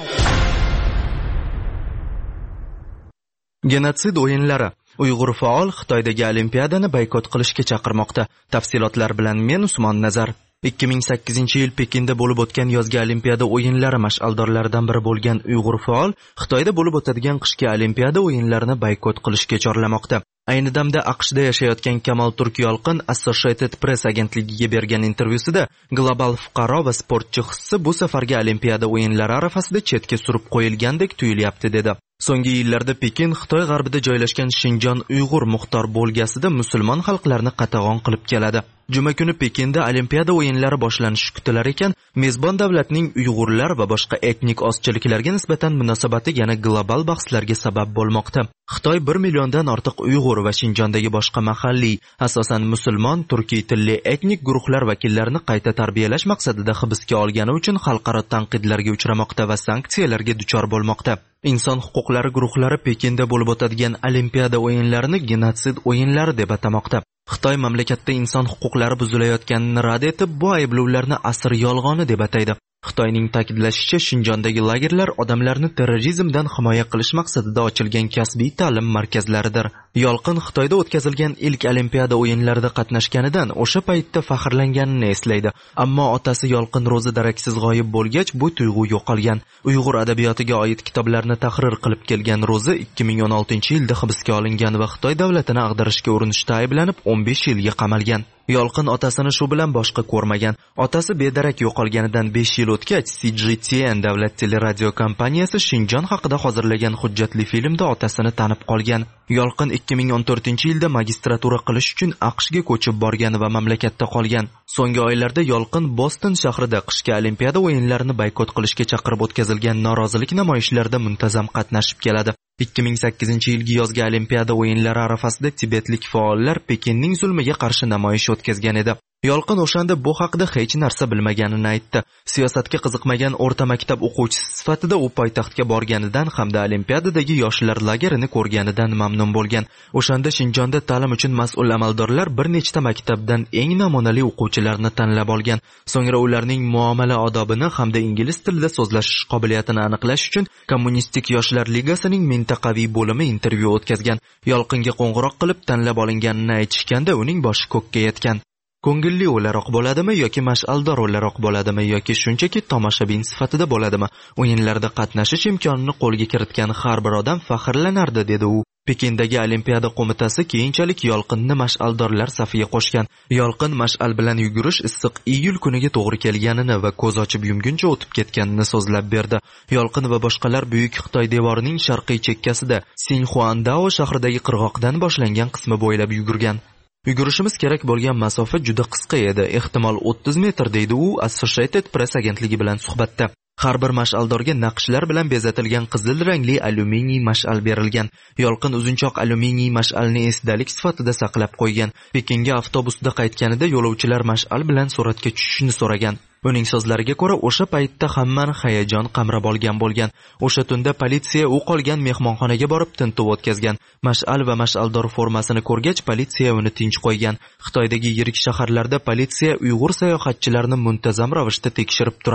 Genotsid o'yinlari. Uyg'ur faol Xitoydagi olimpiadani boykot qilishga chaqirmoqda. Tafsilotlar bilan men Usmon Nazar. ikki ming sakkizinchi yil Pekinda bo'lib o'tgan yozgi olimpiada o'yinlari mash'aldorlaridan biri bo'lgan Uyg'ur faol Xitoyda bo'lib o'tadigan qishki olimpiada o'yinlarini boykot qilishga chorlamoqda. Ayni damda AQShda yashayotgan Kamol Turkiyolqin Associated Press agentligiga bergan intervyusida global fuqaro va sportchi hissi bu safargi olimpiada o'yinlari arafasida chetga surib qo'yilgandek tuyulyapti dedi. So'nggi yillarda Pekin Xitoy g'arbida joylashgan Shinjon Uyg'ur muxtor bo'lgasida musulmon xalqlarni qatag'on qilib keladi. Juma kuni Pekinda olimpiada o'yinlari boshlanishi kutilar ekan, mezbon davlatning Uyg'urlar va boshqa etnik ozchiliklarga nisbatan munosabati yana global bahslarga sabab bo'lmoqda. Xitoy bir milliondan ortiq Uyg'ur va Shinjondagi boshqa mahalliy, asosan musulmon, turkiy tilli etnik guruhlar vakillarini qayta tarbiyalash maqsadida hibsga olgani uchun xalqaro tanqidlarga uchramoqda va sanksiyalarga duchor bo'lmoqda. Inson huquqlari guruhlari Pekinda bo'lib o'tadigan olimpiada o'yinlarini genotsid o'yinlari deb atamoqda. Xitoy mamlakatda inson huquqlari buzilayotganini rad etib, bu ayblovlarni asr yolg'oni deb ataydi. Xitoyning ta'kidlashicha, Shinjondagi lagerlar odamlarni terrorizmdan himoya qilish maqsadida ochilgan kasbiy ta'lim markazlaridir. Yolqin Xitoyda o'tkazilgan ilk olimpiada o'yinlarida qatnashganidan o'sha paytda faxrlanganini eslaydi. Ammo otasi Yolqin Ro'zi daraksiz g'oyib bo'lgach, bu tuyg'u yo'qolgan. Uyg'ur adabiyotiga oid kitoblarni tahrir qilib kelgan Ro'zi ikki ming o'n oltinchi yilda hibsga olingan va Xitoy davlatini ag'darishga urinishda ayblanib o'n besh yilga qamalgan. Yolqin otasini shu bilan boshqa ko'rmagan. Otasi bedarak yo'qolganidan besh yil o'tgach, C G T N davlat teleradio kompaniyasi Shinjon haqida hozirlagan hujjatli filmda otasini tanib qolgan. Yolqin ikki ming o'n to'rtinchi yilda magistratura qilish uchun AQShga ko'chib borgan va mamlakatda qolgan. So'nggi oylarda Yolqin Boston shahrida qishki olimpiada o'yinlarini boykot qilishga chaqirib o'tkazilgan norozilik namoyishlarida muntazam qatnashib keladi. ikki ming sakkizinchi yilgi yozgi olimpiada o'yinlari arafasida tibetlik faollar Pekinning zulmiga qarshi namoyish o'tkazgan edi. Yolqin o'shanda bu haqida hech narsa bilmaganini aytdi. Siyosatga qiziqmagan o'rta maktab o'quvchisi sifatida u poytaxtga borganidan hamda olimpiadadagi yoshlar lagerini ko'rganidan mamnun bo'lgan. O'shanda Shinjonda ta'lim uchun mas'ul amaldorlar bir nechta maktabdan eng namunali o'quvchilarni tanlab olgan. So'ngra ularning muomala odobini hamda ingliz tilida so'zlashish qobiliyatini aniqlash uchun Kommunistik yoshlar ligasining mintaqaviy bo'limi intervyu o'tkazgan. Yolqinga qo'ng'iroq qilib tanlab olinganini aytishganda uning boshi ko'kka yetgan. Ko'ngilli o'laroq bo'ladimi yoki mash'aldor o'laroq bo'ladimi yoki shunchaki tomoshabin sifatida bo'ladimi? O'yinlarda qatnashish imkonini qo'lga kiritgan har bir odam faxrlanardi, dedi u. Pekindagi olimpiada qo'mitasi keyinchalik Yolqinni mash'aldorlar safiga qo'shgan. Yolqin mash'al bilan yugurish issiq iyul kuniga to'g'ri kelganini va ko'z ochib yumguncha o'tib ketganini so'zlab berdi. Yolqin va boshqalar Buyuk Xitoy devorining sharqiy chekkasida Sinxuandao shahridagi qirg'oqdan boshlangan qismi bo'ylab yugurgan. Yugurishimiz kerak bo'lgan masofa juda qisqa edi, ehtimol o'ttiz metr, deydi u Associated Press agentligi bilan suhbatda. Har bir mash'aldorga naqshlar bilan bezatilgan qizil rangli alyuminiy mash'al berilgan. Yolqin uzunchoq alyuminiy mash'alni esdalik sifatida saqlab qo'ygan. Pekinga avtobusda qaytganida yo'lovchilar mash'al bilan suratga tushishni so'ragan. Uning so'zlariga ko'ra, o'sha paytda hammani hayajon qamrab olgan bo'lgan. O'sha tunda politsiya u qolgan mehmonxonaga borib tintuv o'tkazgan. Mash'al va mash'aldor formasini ko'rgach, politsiya uni tinch qo'ygan. Xitoydagi yirik shaharlarda politsiya Uyg'ur sayohatchilarini muntazam ravishda tekshirib turadi.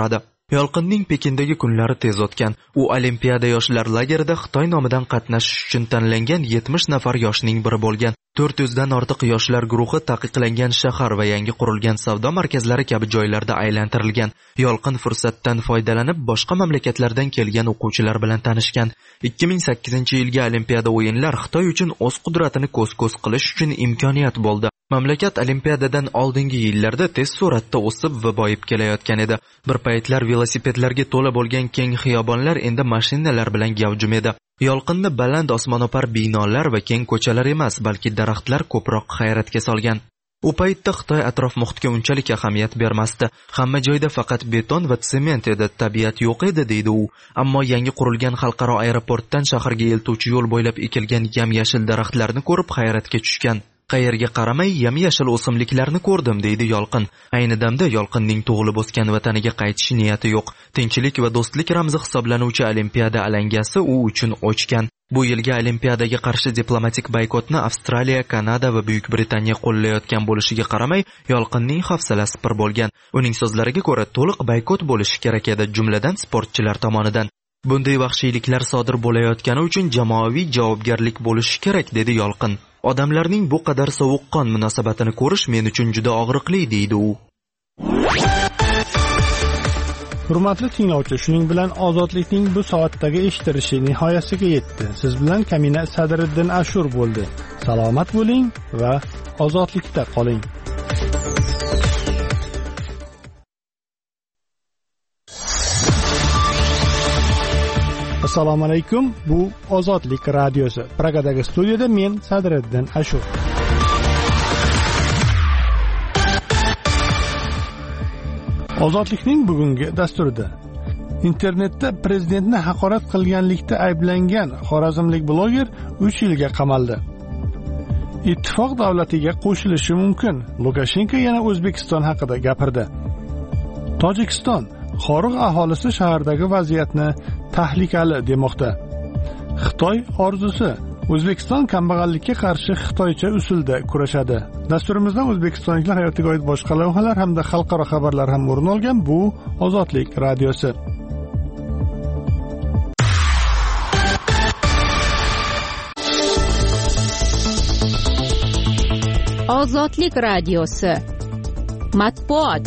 Yolqinning Pekindagi kunlari tez o'tgan. U Olimpiada yoshlar lagerida Xitoy nomidan qatnashish uchun tanlangan yetmish nafar yoshning biri bo'lgan. to'rt yuz dan ortiq yoshlar guruhi taqiqlangan shahar va yangi qurilgan savdo markazlari kabi joylarda aylantirilgan. Yolqin fursatdan foydalanib boshqa mamlakatlardan kelgan o'quvchilar bilan tanishgan. ikki ming sakkizinchi yilgi Olimpiada o'yinlar Xitoy uchun o'z qudratini ko'z-ko'z qilish uchun imkoniyat bo'ldi. Mamlakat Olimpiadadan oldingi yillarda tez sur'atda o'sib va boyib kelayotgan edi. Bir paytlar velosipedlarga to'la bo'lgan keng xiyobonlar endi mashinalar bilan gavjum edi. Yolqinni baland osmono'par binolar va keng ko'chalar emas, balki daraxtlar ko'proq hayratga solgan. U paytda Xitoy atrof muhitga unchalik ahamiyat bermasdi. Hamma joyda faqat beton va sement edi, tabiat yo'q edi, deydi u. Ammo yangi qurilgan xalqaro aeroportdan shaharga eltuvchi yo'l bo'ylab ekilgan yam-yashil daraxtlarni ko'rib hayratga tushgan. Qayerga qaramay yam-yashil o'simliklarni ko'rdim, deydi Yolqin. Ayni damda Yolqinning tug'ilib o'sgan vataniga qaytish niyati yo'q. Tinchlik va do'stlik ramzi hisoblanuvchi Olimpiada alangasi u uchun o'chgan. Bu yilgi Olimpiadaga qarshi diplomatik boykotni Avstraliya, Kanada va Buyuk Britaniya qo'llayotgan bo'lishiga qaramay, Yolqinning hafsalasi pir bo'lgan. Uning so'zlariga ko'ra, to'liq boykot bo'lishi kerak edi, jumladan sportchilar tomonidan. Bunday vahshiyliklar sodir bo'layotgani uchun jamoaviy javobgarlik bo'lishi kerak, dedi Yolqin. Odamlarning bu qadar sovuqqon munosabatini ko'rish men uchun juda og'riqli, deydi u. Hurmatli tinglovchi, shuning bilan ozodlikning bu soatdagi eshittirishi nihoyasiga yetdi. Siz bilan Kamina Sadriddin Ashur bo'ldi. Salomat bo'ling va ozodlikda qoling. Assalomu alaykum. Bu Ozodlik radiosi. Pragadagi studiyada men Sadriddin Ashur. Ozodlikning bugungi dasturida internetda prezidentni haqorat qilganlikda ayblangan xorazmlik bloger uch yilga qamaldi. Ittifoq davlatiga qo'shilishi mumkin. Lukashenko yana O'zbekiston haqida gapirdi. Tojikiston Xoriq aholisi shahardagi vaziyatni tahlikali demoqda. Xitoy orzusi O'zbekiston kambag'allikka qarshi xitoycha usulda kurashadi. Dasturimizda o'zbekistonliklar hayotiga oid boshqa lavhalar hamda xalqaro xabarlar ham o'rin olgan. Bu Ozodlik radiosi. Ozodlik radiosi. Matbuot.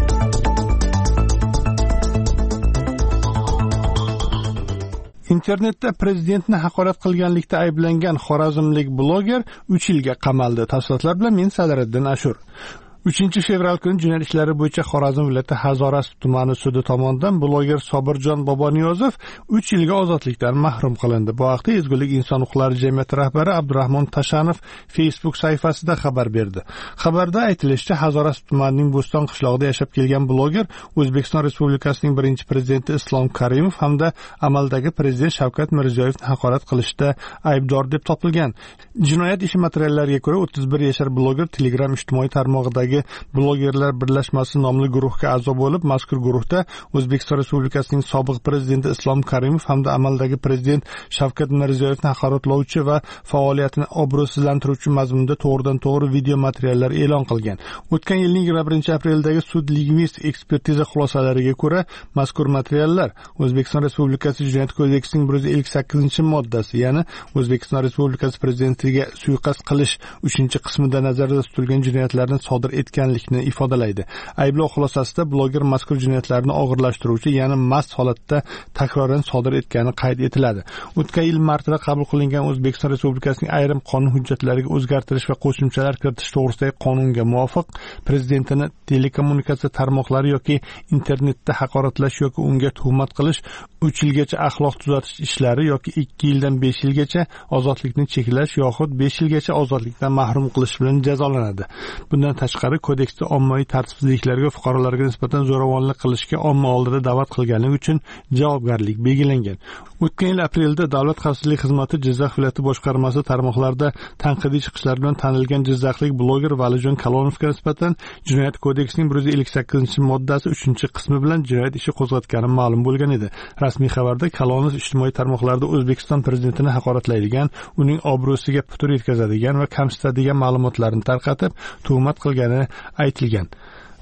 Internetda prezidentni haqorat qilganlikda ayblangan xorazmlik bloger uch yilga qamaldi. Tafsilotlar bilan men Sadriddin Ashur. uchinchi fevral kuni jinoyat ishlari bo'yicha Xorazm viloyati Hazoras tumani sudi tomonidan bloger Sobirjon Boboniyozov uch yilga ozodlikdan mahrum qilindi. Bu haqda Ezgulik inson huquqlari jamiyati rahbari Abdurahmon Tashanov Facebook sahifasida xabar berdi. Xabarda aytilishicha, Hazoras tumanining Bo'ston qishlog'ida yashab kelgan bloger O'zbekiston Respublikasining birinchi prezidenti Islom Karimov hamda amaldagi prezident Shavkat Mirziyoyevni haqorat qilishda aybdor deb topilgan. Jinoyat ishi materiallariga ko'ra, o'ttiz bir yashar bloger Telegram ijtimoiy tarmog'idagi blogerlar birlashmasi nomli guruhga a'zo bo'lib, mazkur guruhda O'zbekiston Respublikasining sobiq prezidenti Islom Karimov hamda amaldagi prezident Shavkat Mirziyoyevni haqoratlovchi va faoliyatini obro'sizlantiruvchi mazmunda to'g'ridan-to'g'ri video materiallar e'lon qilgan. O'tgan yilning yigirma birinchi apreldagi sud lingvistik ekspertiza xulosalariga ko'ra, mazkur materiallar O'zbekiston Respublikasi Jinoyat kodeksining bir yuz ellik sakkizinchi moddasi, ya'ni O'zbekiston Respublikasi prezidentiga suiqasd qilish uchinchi qismida nazarda tutilgan jinoyatlarni sodir etganlikni ifodalaydi. Ayblov xulosasida bloger mazkur jinoyatlarni og'irlashtiruvchi, ya'ni mast holatda takroran sodir etgani qayd etiladi. O'tgan yil martida qabul qilingan O'zbekiston Respublikasining ayrim qonun hujjatlariga o'zgartirish va qo'shimchalar kiritish to'g'risidagi qonunga muvofiq prezidentini telekommunikatsiya tarmoqlari yoki internetda haqoratlash yoki unga tuhmat qilish uch yilgacha axloq tuzatish ishlari yoki ikki yildan besh yilgacha ozodlikni cheklash yoxud besh yilgacha ozodlikdan mahrum qilish bilan jazolanadi. Bundan tashqari kodeksda ommaviy tartibsizliklarga va fuqarolarga nisbatan zo'ravonlik qilishga omma oldida da'vat qilganligi uchun javobgarlik belgilangan. O'tgan yil aprelda Davlat xavfsizlik xizmati Jizzax viloyati boshqarmasi tarmoqlarida tanqidiy chiqishlar bilan tanilgan jizzaxlik bloger Valijon Kalonovga nisbatan Jinoyat kodeksining bir yuz ellik sakkizinchi moddasi uchinchi qismi bilan jinoyat ishi qo'zg'atgani ma'lum bo'lgan edi. Rasmiy xabarda Kalonov ijtimoiy tarmoqlarda O'zbekiston prezidentini haqoratlaydigan, uning obro'siga putur yetkazadigan va kamsitadigan ma'lumotlarni tarqatib, tuhmat qilgani aytilgan.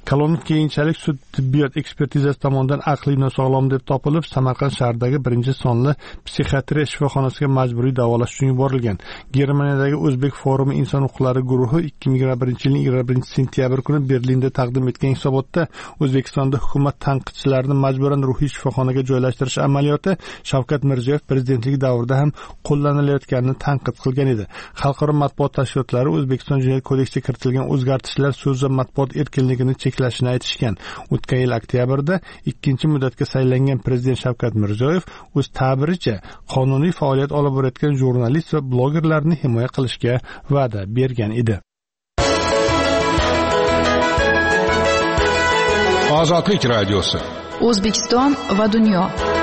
Kolonit keyinchalik sud tibbiyot ekspertizasi tomonidan aqliy nosog'lom deb topilib, Samarqand shahridagi birinchi sonli psixiatriya shifoxonasiga majburiy davolash uchun yuborilgan. Germaniyadagi O'zbek forumi inson huquqlari guruhi ikki ming yigirma birinchi yilning yigirma birinchi sentyabr kuni Berlinda taqdim etgan hisobotda O'zbekistonda hukumat tanqidchilarini majburan ruhiy shifoxonaga joylashtirish amaliyoti Shavkat Mirziyoyev prezidentligi davrida ham qo'llanilayotganini tanqid qilgan edi. Xalqaro matbuot tashkilotlari O'zbekiston Jinoyat kodeksiga kiritilgan o'zgartishlar so'z va matbuot erkinligini cheklashini aytishgan. O'tgan yil oktyabrda ikkinchi muddatga saylangan prezident Shavkat Mirziyoyev o'z ta'biricha qonuniy faoliyat olib borayotgan jurnalist va blogerlarni himoya qilishga va'da bergan edi. Ozodlik radiosi. O'zbekiston va dunyo.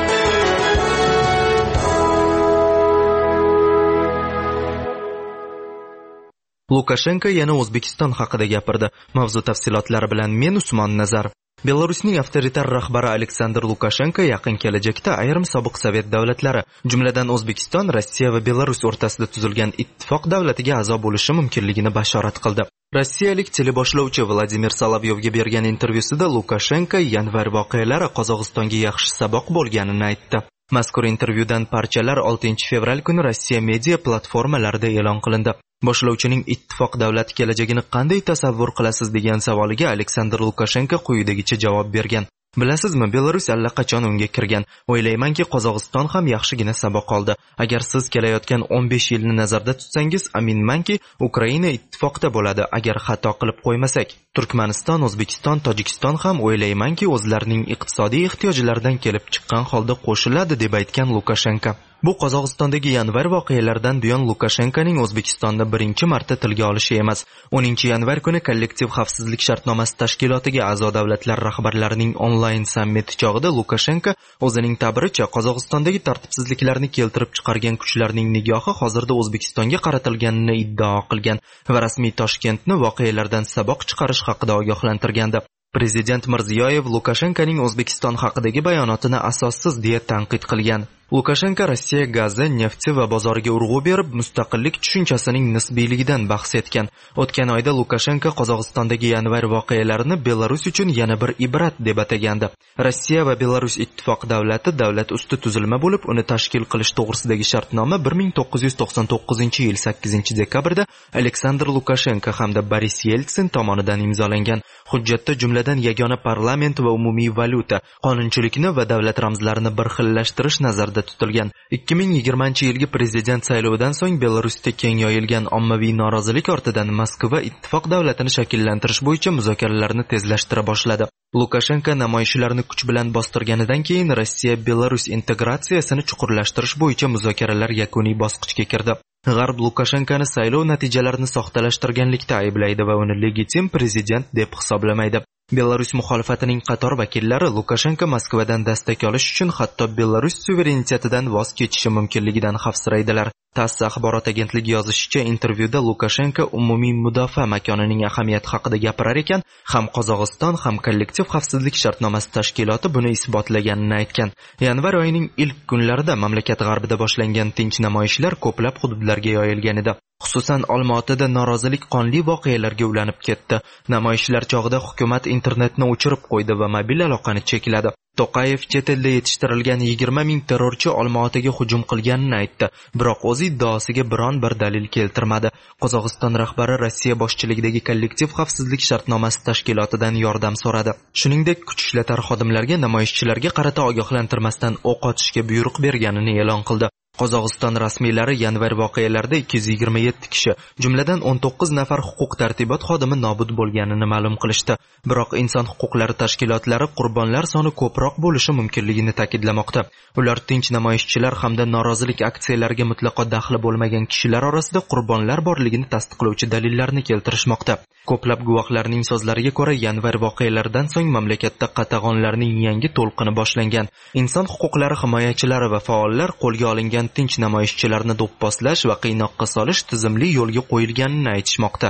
Lukashenko yana O'zbekiston haqida gapirdi. Mavzu tafsilotlari bilan men Usmon Nazar. Belarusning avtoritar rahbari Aleksandr Lukashenko yaqin kelajakda ayrim sobiq sovet davlatlari, jumladan O'zbekiston, Rossiya va Belarus o'rtasida tuzilgan ittifoq davlatiga a'zo bo'lishi mumkinligini bashorat qildi. Rossiyalik teleboshlovchi Vladimir Solovyovga bergan intervyusida Lukashenko yanvar voqealari Qozog'istonga yaxshi saboq bo'lganini aytdi. Mazkur intervyudan parchalar oltinchi fevral kuni Rossiya media platformalarida e'lon qilindi. Boshlovchining ittifoq davlati kelajagini qanday tasavvur qilasiz degan savoliga Aleksandr Lukashenko quyidagicha javob bergan. Bilasizmi, Belarus allaqachon unga kirgan. O'ylaymanki, Qozog'iston ham yaxshigina saboq oldi. Agar siz kelayotgan o'n besh yilni nazarda tutsangiz, aminmanki, Ukraina ittifoqda bo'ladi agar xato qilib qo'ymasak. Turkmaniston, O'zbekiston, Tojikiston ham o'ylaymanki, o'zlarining iqtisodiy ehtiyojlaridan kelib chiqqan holda qo'shiladi deb aytgan Lukashenko. Bu Qozog'istondagi yanvar voqealaridan buyon Lukashenkoning O'zbekistonda birinchi marta tilga olishi emas. o'ninchi yanvar kuni kollektiv xavfsizlik shartnomasi tashkilotiga a'zo davlatlar rahbarlarining onlayn sammiti chog'ida Lukashenko o'zining ta'biricha Qozog'istondagi tartibsizliklarni keltirib chiqargan kuchlarning nigohi hozirda O'zbekistonga qaratilganini iddao qilgan va rasmiy Toshkentni voqealardan saboq chiqarish haqida ogohlantirgandi. Prezident Mirziyoyev Lukashenkoning O'zbekiston haqidagi bayonotini asossiz deya tanqid qilgan. Lukashenko Rossiya gazi, nefti va bozoriga urg'u berib, mustaqillik tushunchasining nisbiyligidan bahs etgan. O'tgan oyda Lukashenko Qozog'istondagi yanvar voqealarini Belarus uchun yana bir ibrat deb atagandi. Rossiya va Belarus ittifoq davlati davlat usti tuzilma bo'lib, uni tashkil qilish to'g'risidagi shartnoma bir ming to'qqiz yuz to'qson to'qqizinchi yil sakkizinchi dekabrda Aleksandr Lukashenko hamda Boris Yeltsin tomonidan imzolangan. Hujjatda jumladan yagona parlament va umumiy valyuta, qonunchilikni va davlat ramzlarini bir xillashtirish nazarda tutilgan. ikki ming yigirmanchi yilgi prezident saylovidan so'ng Belarusda keng yoyilgan ommaviy norozilik ortidan Moskva ittifoq davlatini shakllantirish bo'yicha muzokaralarni tezlashtira boshladi. Lukashenko namoyishlarni kuch bilan bostirganidan keyin Rossiya Belarus integratsiyasini chuqurlashtirish bo'yicha muzokaralar yakuniy bosqichga kirdi. G'arb Lukashenkoni saylov natijalarini soxtalashtirganlikda ayblaydi va uni legitim prezident deb hisoblamaydi. Belarus muxolifatining qator vakillari Lukashenko Moskvadan dastak olish uchun hatto Belarus suverenitetidan voz kechishi mumkinligidan xavfsiraydilar. TASS axborot agentligi yozishicha, intervyuda Lukashenko umumiy mudofaa makonining ahamiyati haqida gapirar ekan, ham Qozog'iston, ham kollektiv xavfsizlik shartnomasi tashkiloti buni isbotlaganini aytgan. Yanvar oyining ilk kunlarida mamlakat g'arbida boshlangan tinch namoyishlar ko'plab hududlarga yoyilgan edi. Xususan, Olmaotada norozilik qonli voqealarga ulanib ketdi. Namoyishlar chog'ida hukumat internetni o'chirib qo'ydi va mobil aloqani chekladi. To'qayev chet elda yetishtirilgan yigirma ming terrorchi Olmaotaga hujum qilganini aytdi, biroq o'z iddaosiga biron bir dalil keltirmadi. Qozog'iston rahbari Rossiya boshchiligidagi kollektiv xavfsizlik shartnomasi tashkilotidan yordam so'radi. Shuningdek, kuch ishlatar xodimlarga namoyishchilarga qarata ogohlantirmasdan o'q otishga buyruq berganini e'lon qildi. Qozog'iston rasmiylari yanvar voqealarida ikki yuz yigirma yetti kishi, jumladan o'n to'qqiz nafar huquq tartibot xodimi nobud bo'lganini ma'lum qilishdi. Biroq inson huquqlari tashkilotlari qurbonlar soni ko'proq bo'lishi mumkinligini ta'kidlamoqda. Ular tinch namoyishchilar hamda norozilik aksiyalariga mutlaqo daxli bo'lmagan kishilar orasida qurbonlar borligini tasdiqlovchi dalillarni keltirishmoqda. Ko'plab guvohlarning so'zlariga ko'ra, yanvar voqealaridan so'ng mamlakatda qatag'onlarning yangi to'lqini boshlangan. Inson huquqlari himoyachilari va faollar qo'lga olingan tinch namoyishchilarni do'pposlash va qiynoqqa solish tizimli yo'lga qo'yilganini aytishmoqda.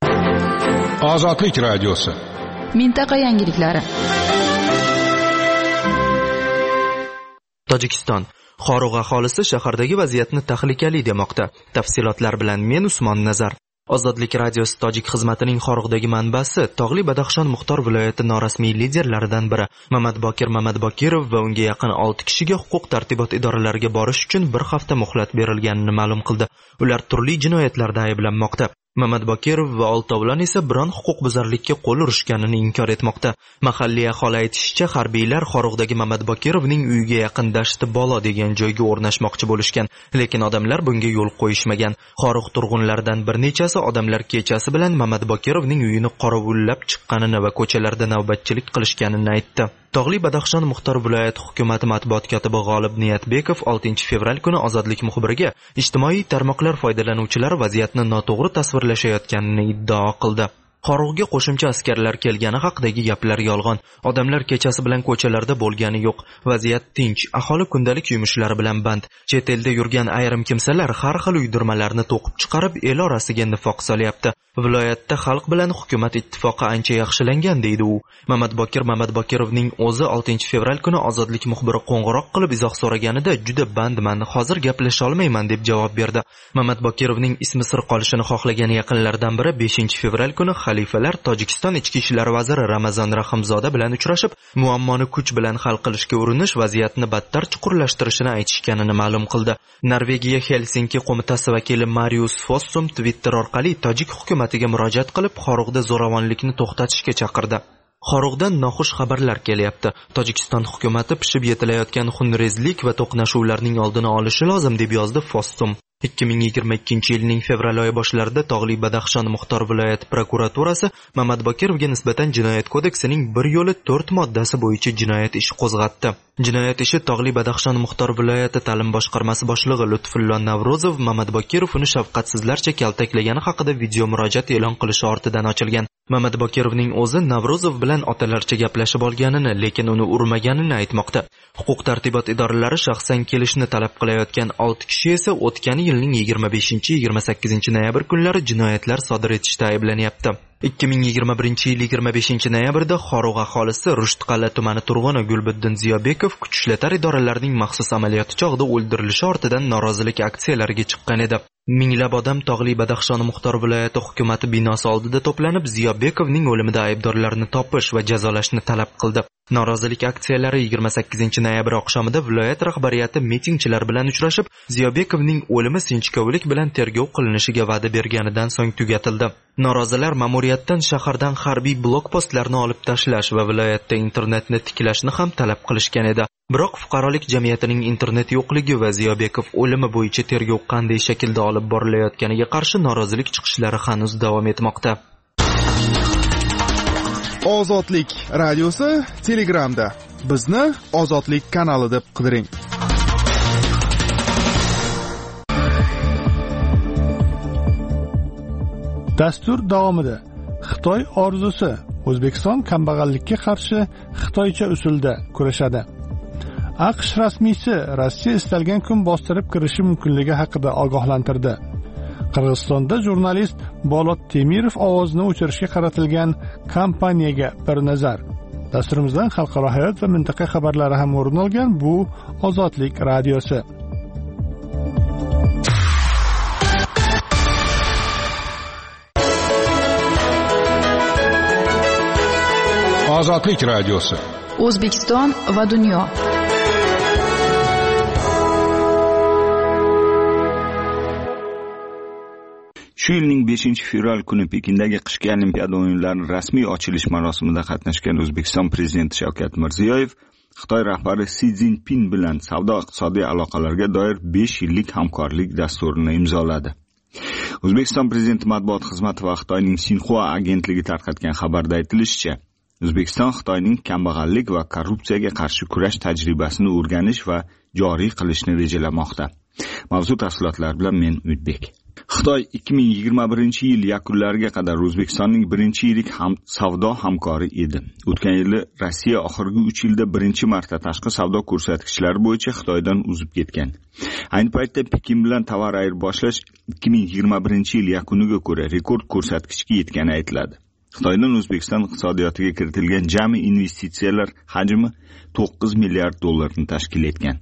Ozodlik radiosi. Mintaqa yangiliklari. Tojikiston Xorug' aholisi shahardagi vaziyatni tahlikali demoqda. Tafsilotlar bilan men Usmon Nazar. Ozodlik radiosi tojik xizmatining Xorug'dagi manbasi Tog'li Badaxshon Muxtor viloyati norasmiy liderlaridan biri Mamad Bokir Mamad Bokirov va unga yaqin olti kishiga huquq tartibot idoralariga borish uchun bir hafta muhlat berilganini ma'lum qildi. Ular turli jinoyatlarda ayblanmoqda. Mamad Bokirov va oltovlon esa biron huquqbuzarlikka qo'l urishganini inkor etmoqda. Mahalliy aholi aytishicha, harbiylar Xorug'dagi Mamad Bokirovning uyiga yaqin Dashti Bolo degan joyga o'rnashmoqchi bo'lishgan, lekin odamlar bunga yo'l qo'yishmagan. Xorug' turg'unlaridan bir nechasi odamlar kechasi bilan Mamad Bokirovning uyini qorovullab chiqqanini va ko'chalarda navbatchilik qilishganini aytdi. Tog'li Badaxshon Muxtor viloyati hukumati matbuot kotibi G'olib Niyatbekov oltinchi fevral kuni Ozodlik muxbiriga ijtimoiy tarmoqlar foydalanuvchilari vaziyatni noto'g'ri tasvirlashayotganini iddao qildi. Xorug'ga qo'shimcha askarlar kelgani haqidagi gaplar yolg'on. Odamlar kechasi bilan ko'chalarda bo'lgani yo'q. Vaziyat tinch, aholi kundalik yumushlari bilan band. Chet elda yurgan ayrim kimsalar har xil uydirmalarni to'qib chiqarib el orasiga nifoq solyapti. Viloyatda xalq bilan hukumat ittifoqi ancha yaxshilangan deydi u. Mamad Bokir Mamad Bokirovning o'zi oltinchi fevral kuni Ozodlik muxbiri qo'ng'iroq qilib izoh so'raganida juda bandman, hozir gaplasha olmayman deb javob berdi. Mamad Bokirovning ismi sir qolishini xohlagan yaqinlaridan biri beshinchi fevral kuni xalifalar Tojikiston ichki ishlar vaziri Ramazon Rahimzoda bilan uchrashib, muammoni kuch bilan hal qilishga urinish vaziyatni battar chuqurlashtirishini aytishganini ma'lum qildi. Norvegiya Helsinki qo'mitasi vakili Marius Fossum Twitter orqali tojik hukumatiga murojaat qilib, Xorug'da zo'ravonlikni to'xtatishga chaqirdi. Xorug'dan noxush xabarlar kelyapti. Tojikiston hukumati pishib yetilayotgan xunrezlik va to'qnashuvlarning oldini olishi lozim deb yozdi Fossum. ikki ming yigirma ikkinchi yilning fevral oyi boshlarida Tog'li Badaxshon Muxtor viloyati prokuraturasi Mamad Bokirovga nisbatan jinoyat kodeksining bir yo'li to'rt moddasi bo'yicha jinoyat ishi qo'zg'atdi. Jinoyat ishi Tog'li Badaxshon Muxtor viloyati ta'lim boshqarmasi boshlig'i Lutfullo Navrozov Mamad Bokirov uni shafqatsizlarcha kaltaklagani haqida video murojaat e'lon qilishi ortidan ochilgan. Mamad Bokirovning o'zi Navrozov bilan otalarcha gaplashib olganini, lekin uni urmaganini aytmoqda. Huquq tartibot idoralari shaxsan kelishni talab qilayotgan olti kishi esa o'tgan yilning yigirma beshinchi yigirma sakkizinchi noyabr kunlari jinoyatlar sodir etishda ayblanyapti. ikki ming yigirma birinchi yil yigirma beshinchi noyabrda Xorug' aholisi Rushtqal'a tumani turg'uni Gulbuddin Ziyobekov kuch ishlatar idoralarining maxsus amaliyoti chog'ida o'ldirilishi ortidan norozilik aksiyalariga chiqqan edi. Minglab odam Tog'li Badaxshon Muxtor viloyati hukumati binosi oldida to'planib, Ziyobekovning o'limida aybdorlarni topish va jazolashni talab qildi. Norozilik aksiyalari yigirma sakkizinchi noyabr oqshomida viloyat rahbariyati mitingchilar bilan uchrashib, Ziyobekovning o'limi sinchkovlik bilan tergov qilinishiga va'da berganidan so'ng tugatildi. Norozilar ma'muriyatdan shahardan harbiy blokpostlarni olib tashlash va viloyatda internetni tiklashni ham talab qilishgan edi. Biroq fuqarolik jamiyatining internet yo'qligi va Ziyobekov o'limi bo'yicha tergov qanday shaklda olib borilayotganiga qarshi norozilik chiqishlari hanuz davom etmoqda. Ozodlik radiosi Telegramda. Bizni Ozodlik kanali deb qidiring. Dastur davomida Xitoy orzusi O'zbekiston kambag'allikka qarshi xitoycha usulda kurashadi. AQSh rasmiysi Rossiya istalgan kun bostirib kirishi mumkinligi haqida ogohlantirdi. Qirg'izistonda jurnalist Bolot Temirov ovozini o'chirishga qaratilgan kampaniyaga bir nazar. Dasturimizdan xalqaro hayot va mintaqa xabarlari ham o'rin olgan bu Ozodlik radiosi. Ozodlik radiosi. O'zbekiston va dunyo. Shu yilning beshinchi fevral kuni Pekindagi qishki Olimpiada o'yinlarining rasmiy ochilish marosimida qatnashgan O'zbekiston prezidenti Shavkat Mirziyoyev Xitoy rahbari Si Szinpin bilan savdo-iqtisodiy aloqalarga doir besh yillik hamkorlik dasturini imzoladi. O'zbekiston prezidenti matbuot xizmati va Xitoyning Xinhua agentligi tarqatgan xabarda aytilishicha, O'zbekiston Xitoyning kambag'allik va korrupsiyaga qarshi kurash tajribasini o'rganish va joriy qilishni rejalamoqda. Mavzu tafsilotlar bilan men Uyutbek. Xitoy ikki ming yigirma birinchi yil yakunlariga qadar O'zbekistonning birinchi yillik ham savdo hamkori edi. O'tgan yili Rossiya oxirgi uch yilda birinchi marta tashqi savdo ko'rsatkichlari bo'yicha Xitoydan uzib ketgan. Ayni paytda Pekin bilan tovar ayirboshlash ikki ming yigirma birinchi yil yakuniga ko'ra rekord ko'rsatkichga yetgani aytiladi. Xitoydan O'zbekiston iqtisodiyotiga kiritilgan jami investitsiyalar hajmi to'qqiz milliard dollarni tashkil etgan.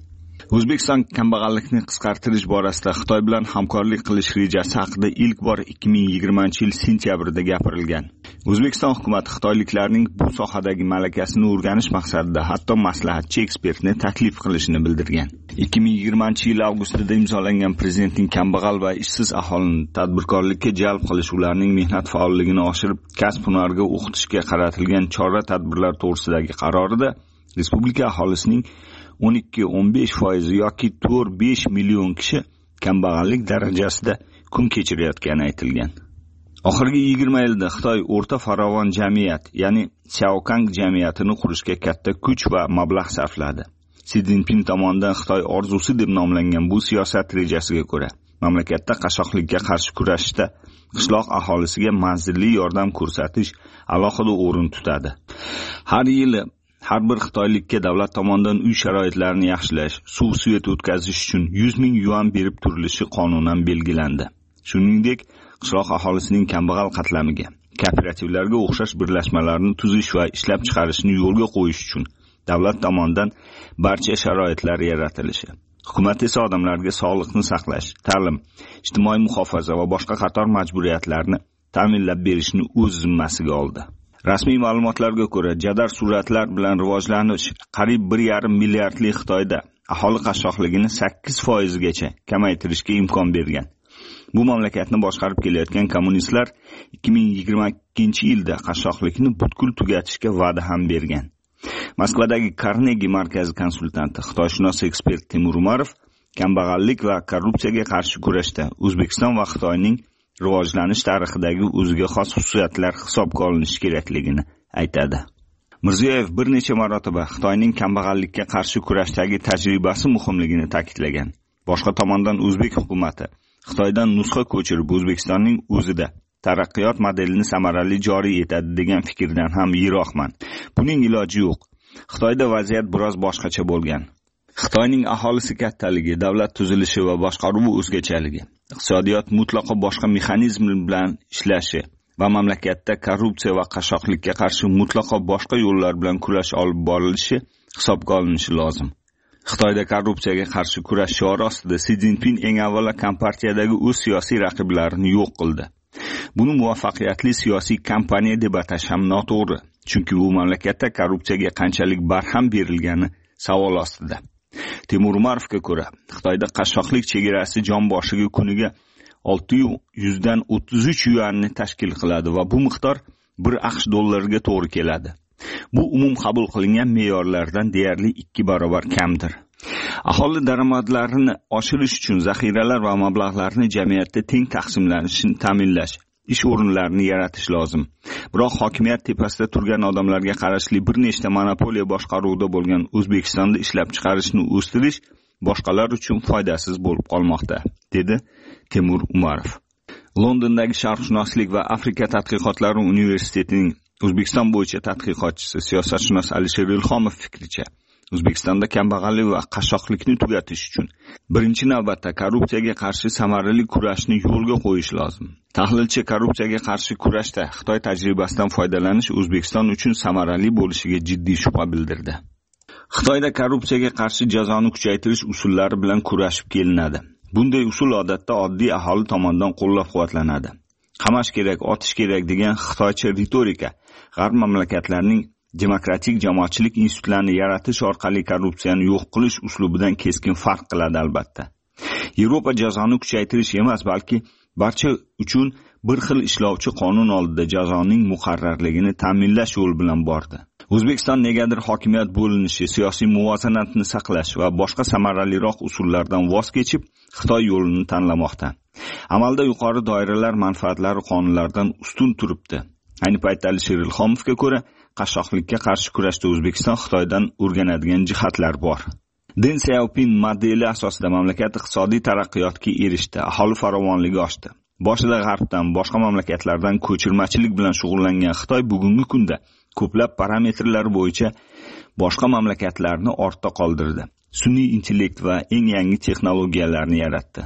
O'zbekiston kambag'allikni qisqartirish borasida Xitoy bilan hamkorlik qilish rejasi haqida ilk bor ikki ming yigirmanchi yil sentyabrida gapirilgan. O'zbekiston hukumati xitoyliklarning bu sohadagi malakasini o'rganish maqsadida hatto maslahatchi ekspertni taklif qilishini bildirgan. ikki ming yigirmanchi yil avgustida imzolangan prezidentning kambag'al va ishsiz aholini tadbirkorlikka jalb qilish, ularning mehnat faolligini oshirib, kasb-hunarga o'qitishga qaratilgan chora-tadbirlar to'g'risidagi qarorida respublika aholisining o'n ikki o'n besh foiz yoki to'rt besh million kishi kambag'allik darajasida kun kechirayotgani aytilgan. Oxirgi yigirma yilda Xitoy o'rta farovon jamiyat, ya'ni Xiaokang jamiyatini qurishga katta kuch va mablag' sarfladi. Si Szinpin tomonidan Xitoy orzusi deb nomlangan bu siyosat rejasiga ko'ra, mamlakatda qashshoqlikka qarshi kurashishda qishloq aholisiga manzilli yordam ko'rsatish alohida o'rin tutadi. Har yili har bir xitoylikka davlat tomonidan uy sharoitlarini yaxshilash, suv svet o'tkazish uchun yuz ming yuan berib turilishi qonunan belgilandi. Shuningdek, qishloq aholisining kambag'al qatlamiga, kooperativlarga o'xshash birlashmalarni tuzish va ishlab chiqarishni yo'lga qo'yish uchun davlat tomonidan barcha sharoitlar yaratilishi. Hukumat esa odamlarga sog'liqni saqlash, ta'lim, ijtimoiy muhofaza va boshqa qator majburiyatlarni ta'minlab berishni o'z zimmasiga oldi. Rasmiy ma'lumotlarga ko'ra, jadal sur'atlar bilan rivojlanish qariyb bir yarim milliardli Xitoyda aholi qashshoqligini sakkiz foiz gacha kamaytirishga imkon bergan. Bu mamlakatni boshqarib kelayotgan kommunistlar ikki ming yigirma ikkinchi yilda qashshoqlikni butkul tugatishga va'da ham bergan. Moskvadagi Carnegie markazi konsultanti, xitoyshunos ekspert Temur Umarov kambag'allik va korrupsiyaga qarshi kurashda O'zbekiston va Xitoyning rivojlanish tarixidagi o'ziga xos xususiyatlar hisobga olinishi kerakligini aytadi. Mirziyoyev bir necha marotaba Xitoyning kambag'allikka qarshi kurashdagi tajribasi muhimligini ta'kidlagan. Boshqa tomondan O'zbek hukumati Xitoydan nusxa ko'chirib O'zbekistonning o'zida taraqqiyot modelini samarali joriy etadi degan fikrdan ham yiroqman. Buning iloji yo'q. Xitoyda vaziyat biroz boshqacha bo'lgan. Xitoyning aholisi kattaligi, davlat tuzilishi va boshqaruvi o'zgachaligi, iqtisodiyot mutlaqo boshqa mexanizm bilan ishlashi va mamlakatda korrupsiya va qashshoqlikka qarshi mutlaqo boshqa yo'llar bilan kurash olib borilishi hisobga olinishi lozim. Xitoyda korrupsiyaga qarshi kurash shiori ostida Si Szinpin eng avvalo kompartiyadagi o'z siyosiy raqiblarini yo'q qildi. Buni muvaffaqiyatli siyosiy kampaniya deb atash ham noto'g'ri, chunki u mamlakatda korrupsiyaga qanchalik barham berilgani savol ostida. Temur Umarovga ko'ra, Xitoyda qashshoqlik chegarasi jon boshiga kuniga olti yuz dan o'ttiz uch yuanni tashkil qiladi va bu miqdor bir aqsh dollariga to'g'ri keladi. Bu umum qabul qilingan me'yorlardan deyarli ikki barobar kamdir. Aholi daromadlarini oshirish uchun zaxiralar va mablag'larni jamiyatda teng taqsimlanishini ta'minlash, ish o'rinlarini yaratish lozim. Biroq hokimiyat tepasida turgan odamlarga qarashli bir nechta monopoliya boshqaruvida bo'lgan O'zbekistonda ishlab chiqarishni o'stirish boshqalar uchun foydasiz bo'lib qolmoqda, dedi Temur Umarov. Londondagi Sharqshunoslik va Afrika tadqiqotlari universitetining O'zbekiston bo'yicha tadqiqotchisi, siyosatshunos Alisher Ilhomov fikricha, O'zbekistonda kambag'allik va qashshoqlikni tugatish uchun birinchi navbatda korrupsiyaga qarshi samarali kurashni yo'lga qo'yish lozim. Tahlilchi korrupsiyaga qarshi kurashda Xitoy tajribasidan foydalanish O'zbekiston uchun samarali bo'lishiga jiddiy shubha bildirdi. Xitoyda korrupsiyaga qarshi jazoni kuchaytirish usullari bilan kurashib kelinadi. Bunday usul odatda oddiy aholi tomonidan qo'llab-quvvatlanadi. Qamash kerak, otish kerak degan xitoycha ritorika g'arb mamlakatlarining demokratik jamoatchilik institutlarini yaratish orqali korrupsiyani yo'q qilish uslubidan keskin farq qiladi albatta. Yevropa jazoni kuchaytirish emas, balki barcha uchun bir xil ishlovchi qonun oldida jazoning muqarrarligini ta'minlash yo'li bilan bordi. O'zbekiston negadir hokimiyat bo'linishi, siyosiy muvozanatni saqlash va boshqa samaraliroq usullardan voz kechib, Xitoy yo'lini tanlamoqda. Amalda yuqori doiralar manfaatlari qonunlardan ustun turibdi. Ayni paytda Alisher Ilhomovga ko'ra, qashshoqlikka qarshi kurashda O'zbekiston Xitoydan o'rganadigan jihatlar bor. Deng Xiaoping modeli asosida mamlakat iqtisodiy taraqqiyotga erishdi, aholi farovonligi oshdi. Boshida g'arbdan, boshqa mamlakatlardan ko'chirmachilik bilan shug'ullangan Xitoy bugungi kunda ko'plab parametrlar bo'yicha boshqa mamlakatlarni ortda qoldirdi. Sun'iy intellekt va eng yangi texnologiyalarni yaratdi.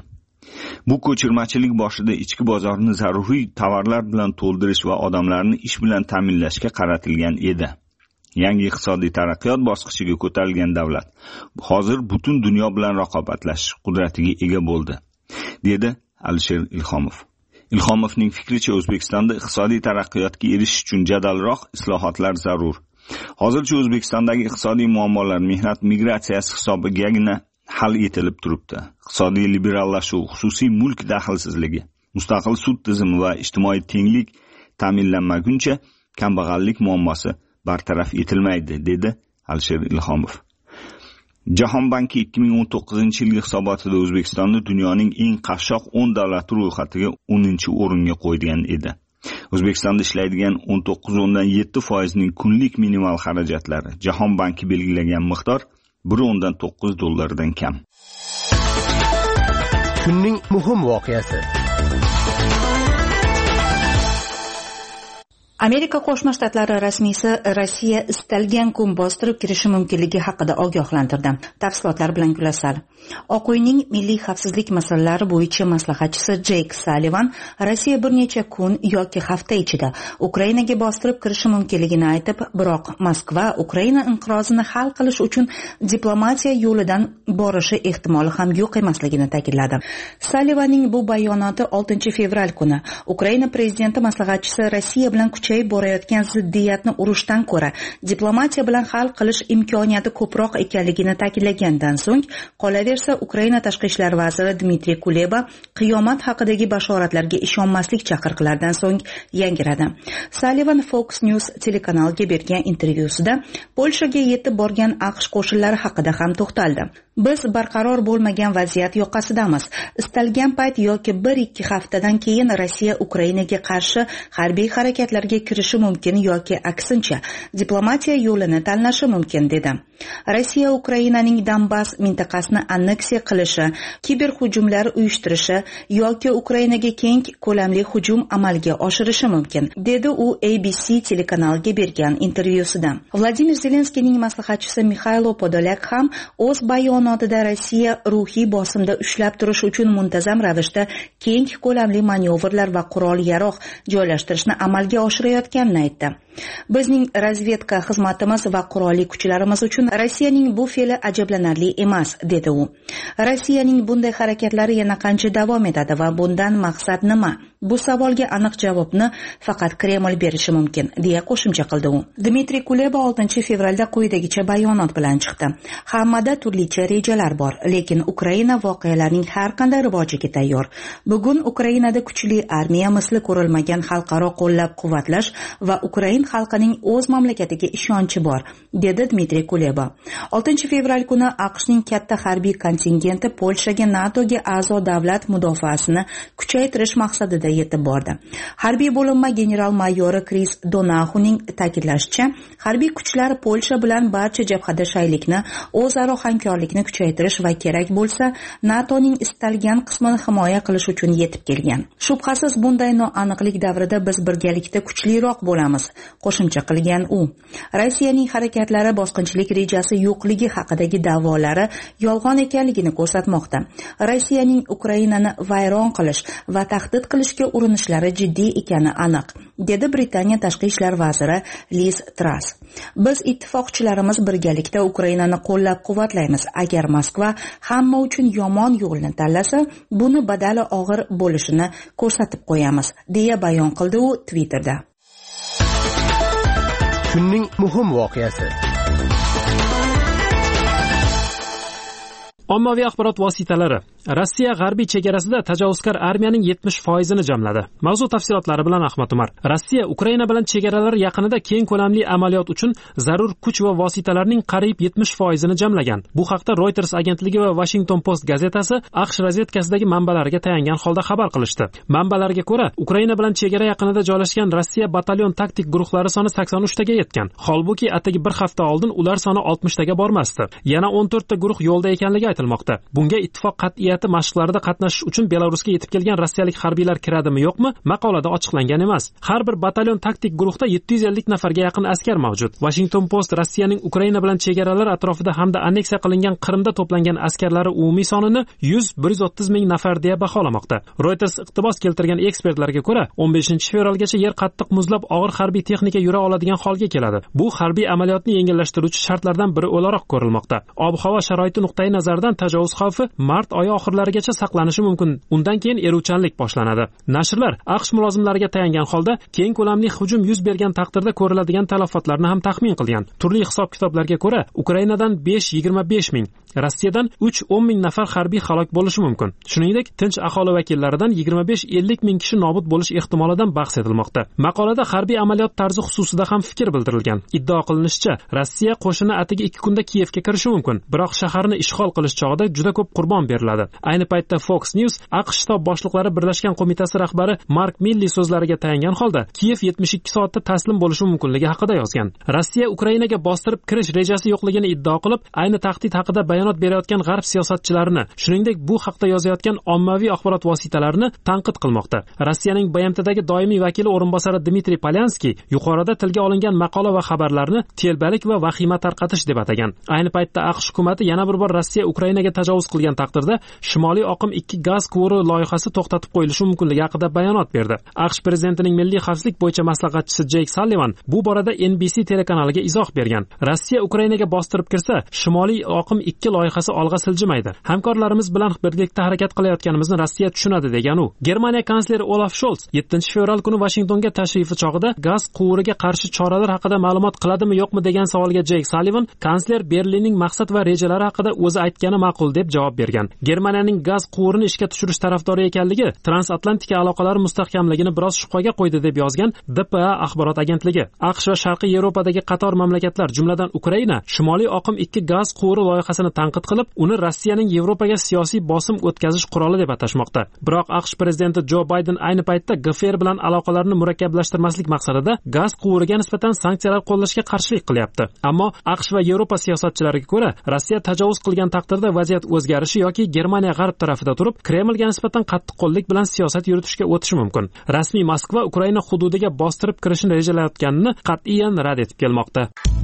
Bu ko'chirmachilik boshida ichki bozorni zaruriy tovarlar bilan to'ldirish va odamlarni ish bilan ta'minlashga qaratilgan edi. yangi iqtisodiy taraqqiyot bosqichiga ko'tarilgan davlat hozir butun dunyo bilan raqobatlashish qudratiga ega bo'ldi, dedi Alisher Ilhomov. Ilhomovning fikricha, O'zbekistonda iqtisodiy taraqqiyotga erishish uchun jadalroq islohotlar zarur. Hozircha O'zbekistondagi iqtisodiy muammolar mehnat migratsiyasi hisobigagina hal etilib turibdi. Iqtisodiy liberallashuv, xususiy mulk daxlsizligi, mustaqil sud tizimi va ijtimoiy tenglik ta'minlanmaguncha kambag'allik muammosi bartaraf etilmaydi, dedi Alisher Ilhomov. Jahon banki ikki ming o'n to'qqizinchi yilgi hisobotida O'zbekistonni dunyoning eng qashshoq o'n davlati ro'yxatiga o'ninchi o'ringa qo'ygan edi. O'zbekistonda ishlaydigan o'n to'qqiz o'ndan yetti foizning kunlik minimal xarajatlari Jahon banki belgilagan miqdor bir o'ndan to'qqiz dollardan kam. Kunning muhim voqeasi. Amerika Qo'shma Shtatlari rasmiysi Rossiya istalgan kun bostirib kirishi mumkinligi haqida ogohlantirdi. Tafsilotlar bilan Gulasal. Oq uyning milliy xavfsizlik masalalari bo'yicha maslahatchisi Jeyk Sallivan Rossiya bir necha kun yoki hafta ichida Ukrainaga bostirib kirishi mumkinligini aytib, biroq Moskva Ukraina inqirozini hal qilish uchun diplomatiya yo'lidan borishi ehtimoli ham yo'q emasligini ta'kidladi. Sallivanning bu bayonoti oltinchi fevral kuni Ukraina prezidenti maslahatchisi Rossiya bilan kuchayib borayotgan ziddiyatni urushdan ko'ra diplomatiya bilan hal qilish imkoniyati ko'proq ekanligini ta'kidlagandan so'ng, qolaversa Ukraina tashqi ishlar vaziri Dmitriy Kuleba qiyomat haqidagi bashoratlarga ishonmaslik chaqiriqlaridan so'ng yangiradi. Sullivan Fox News telekanaliga bergan intervyusida Polshaga yetib borgan AQSh qo'shinlari haqida ham to'xtaldi. Biz barqaror bo'lmagan vaziyat yoqasidamiz. Istalgan payt yoki bir ikki haftadan keyin Rossiya Ukrainaga qarshi harbiy harakatlarga kirishi mumkin yoki aksincha diplomatiya yo'lini tanlashi mumkin, dedi. Rossiya Ukrainaning Donbass mintaqasini anneksiya qilishi, kiber hujumlar uyushtirishi yoki Ukrainaga keng ko'lamli hujum amalga oshirishi mumkin, dedi u A B C telekanaliga bergan intervyusida. Vladimir Zelenskiyning maslahatchisi Mikhailo Podolyak ham o'z bayonotida Rossiya ruhiy bosimda ushlab turish uchun muntazam ravishda keng ko'lamli manyovrlar va qurol-yarog' joylashtirishni amalga oshirayotganini aytdi. Bizning razvedka xizmatimiz va qurolli kuchlarimiz uchun Rossiyaning bu fe'li ajablanarli emas, dedi u. Rossiyaning bunday harakatlari yana qancha davom etadi va bundan maqsad nima? Bu savolga aniq javobni faqat Kreml berishi mumkin, deya qo'shimcha qildi u. Dmitriy Kuleba oltinchi fevralda quyidagicha bayonot bilan chiqdi. Hammada turlicha rejalar bor, lekin Ukraina voqealarning har qanday rivojiga tayyor. Bugun Ukrainada kuchli armiya, misli ko'rilmagan xalqaro qo'llab-quvvatlash va Ukrain xalqining o'z mamlakatiga ishonchi bor, dedi Dmitriy Kuleba. oltinchi fevral kuni AQShning katta harbiy kontingenti Polshaga NATOga a'zo davlat mudofaasini kuchaytirish maqsadida yetib bordi. Harbiy bo'linma general-mayori Kris Donahuning ta'kidlashicha, harbiy kuchlar Polsha bilan barcha jabhada shaylikni, o'zaro hamkorlikni kuchaytirish va kerak bo'lsa NATOning istalgan qismini himoya qilish uchun yetib kelgan. Shubhasiz bunday noaniqlik davrida biz birgalikda kuchliroq bo'lamiz, qo'shimcha qilgan u. Rossiyaning harakatlari bosqinchilik rejasi yo'qligi haqidagi da'volari yolg'on ekanligini ko'rsatmoqda. Rossiyaning Ukrainani vayron qilish va tahdid qilishga urinishlari jiddiy ekani aniq, dedi Britaniya tashqi ishlar vaziri Liz Truss. Biz ittifoqchilarimiz birgalikda Ukrainani qo'llab-quvvatlaymiz. Agar Moskva hamma uchun yomon yo'lni tanlasa, buni badali og'ir bo'lishini ko'rsatib qo'yamiz, deya bayon qildi u Twitterda. Kunning muhim voqeasi. Ommaviy axborot vositalari Rossiya g'arbiy chegarasida tajovuzkor armiyaning yetmish foizini jamladi. Mavzu tafsilotlari bilan Ahmad Umar. Rossiya Ukraina bilan chegaralar yaqinida keng ko'lamli amaliyot uchun zarur kuch va vositalarning qariyb yetmish foizini jamlagan. Bu haqda Reuters agentligi va Washington Post gazetasi AQSh razvedkasidagi manbalariga tayangan holda xabar qilishdi. Manbalarga ko'ra, Ukraina bilan chegara yaqinida joylashgan Rossiya batalyon taktik guruhlari soni sakson uch taga yetgan. Holbuki atigi bir hafta oldin ular soni oltmish taga bormasdi. Yana o'n to'rt ta guruh yo'lda ekanligi aytilmoqda. Bunga ittifoq qat'iyati mashqlarida qatnashish uchun Belarusga yetib kelgan rossiyalik harbiylar kiradimi yo'qmi, maqolada ochiqlangan emas. Har bir batalyon taktik guruhda yetti yuz ellik nafarga yaqin askar mavjud. Washington Post Rossiyaning Ukraina bilan chegaralar atrofida hamda anneksiya qilingan Qrimda to'plangan askarlari umumiy sonini yuz bir yuz o'ttiz ming nafar deya baholamoqda. Reuters iqtibos keltirgan ekspertlarga ko'ra, o'n beshinchi fevralgacha yer qattiq muzlab og'ir harbiy texnika yura oladigan holga keladi. Bu harbiy amaliyotni yengillashtiruvchi shartlardan biri o'laroq ko'rilmoqda. Ob-havo sharoiti nuqtai nazaridan tajovuz xavfi mart oyi oxirlarigacha saqlanishi mumkin. Undan keyin eruvchanlik boshlanadi. Nashrlar AQSh mulozimlariga tayangan holda keng ko'lamli hujum yuz bergan taqdirda ko'riladigan talafotlarni ham taxmin qilgan. Turli hisob-kitoblarga ko'ra, Ukrainadan besh yigirma besh ming, Rossiyadan uch o'n ming nafar harbiy halok bo'lishi mumkin. Shuningdek, tinch aholi vakillaridan yigirma besh ellik ming kishi nobud bo'lish ehtimolidan bahs etilmoqda. Maqolada harbiy amaliyot tarzi xususida ham fikr bildirilgan. Iddao qilinishicha, Rossiya qo'shini atigi ikki kunda Kiyevga kirishi mumkin. Biroq shaharni ishg'ol qilish chog'ida juda ko'p qurbon beriladi. Ayni paytda Fox News AQSh shtab boshliqlari birlashgan qo'mitasi rahbari Mark Milley so'zlariga tayangan holda Kiyev yetmish ikki soatda taslim bo'lishi mumkinligi haqida yozgan. Rossiya Ukrainaga bostirib kirish rejasi yo'qligini iddao qilib, ayni tahdid haqida bayonot berayotgan g'arb siyosatchilarini, shuningdek bu haqda yozayotgan ommaviy axborot vositalarini tanqid qilmoqda. Rossiyaning B M Tdagi doimiy vakili o'rinbosari Dmitriy Polyanskiy yuqorida tilga olingan maqola va xabarlarni telbalik va vahima tarqatish deb atagan. Ayni paytda AQSh hukumati yana bir bor Rossiya Ukrainaga tajovuz qilgan taqdirda Shimoliy oqim ikki gaz quvuri loyihasi to'xtatib qo'yilishi mumkinligi haqida bayonot berdi. AQSh prezidentining milliy xavfsizlik bo'yicha maslahatchisi Jake Sullivan bu borada N B C telekanaliga izoh bergan. Rossiya Ukrainaga bostirib kirsa, Shimoliy oqim ikki loyihasi olg'a siljimaydi. Hamkorlarimiz bilan birgalikda harakat qilayotganimizni Rossiya tushunadi degan u. Germaniya kansleri Olaf Scholz yettinchi fevral kuni Washingtonga tashrifi chog'ida gaz quvuriga qarshi choralar haqida ma'lumot qiladimi yo'qmi degan savolga Jake Sullivan, kansler Berlinning maqsad va rejalari haqida o'zi aytgani ma'qul deb javob bergan. Germaniyaning gaz quvurini ishga tushirish tarafdori ekanligi transatlantik aloqalar mustahkamligini biroz shubhaga qo'ydi deb yozgan D P A axborot agentligi. AQSh va Sharqiy Yevropadagi qator mamlakatlar, jumladan Ukraina, Shimoliy oqim ikki gaz quvuri loyihasini tanqid qilib, uni Rossiyaning Yevropaga siyosiy bosim o'tkazish quroli deb atashmoqda. Biroq AQSh prezidenti Jo Bayden ayni paytda G F R bilan aloqalarni murakkablashtirmaslik maqsadida gaz quvuriga nisbatan sanksiyalar qo'llashga qarshilik qilyapti. Ammo AQSh va Yevropa siyosatchilariga ko'ra, Rossiya tajovuz qilgan taqdirda vaziyat o'zgarishi yoki Germaniya g'arb tarafida turib, Kremlga nisbatan qattiqqo'llik bilan siyosat yuritishga o'tishi mumkin. Rasmiy Moskva Ukraina hududiga bostirib kirishni rejalayotganini qat'iyan rad etib kelmoqda.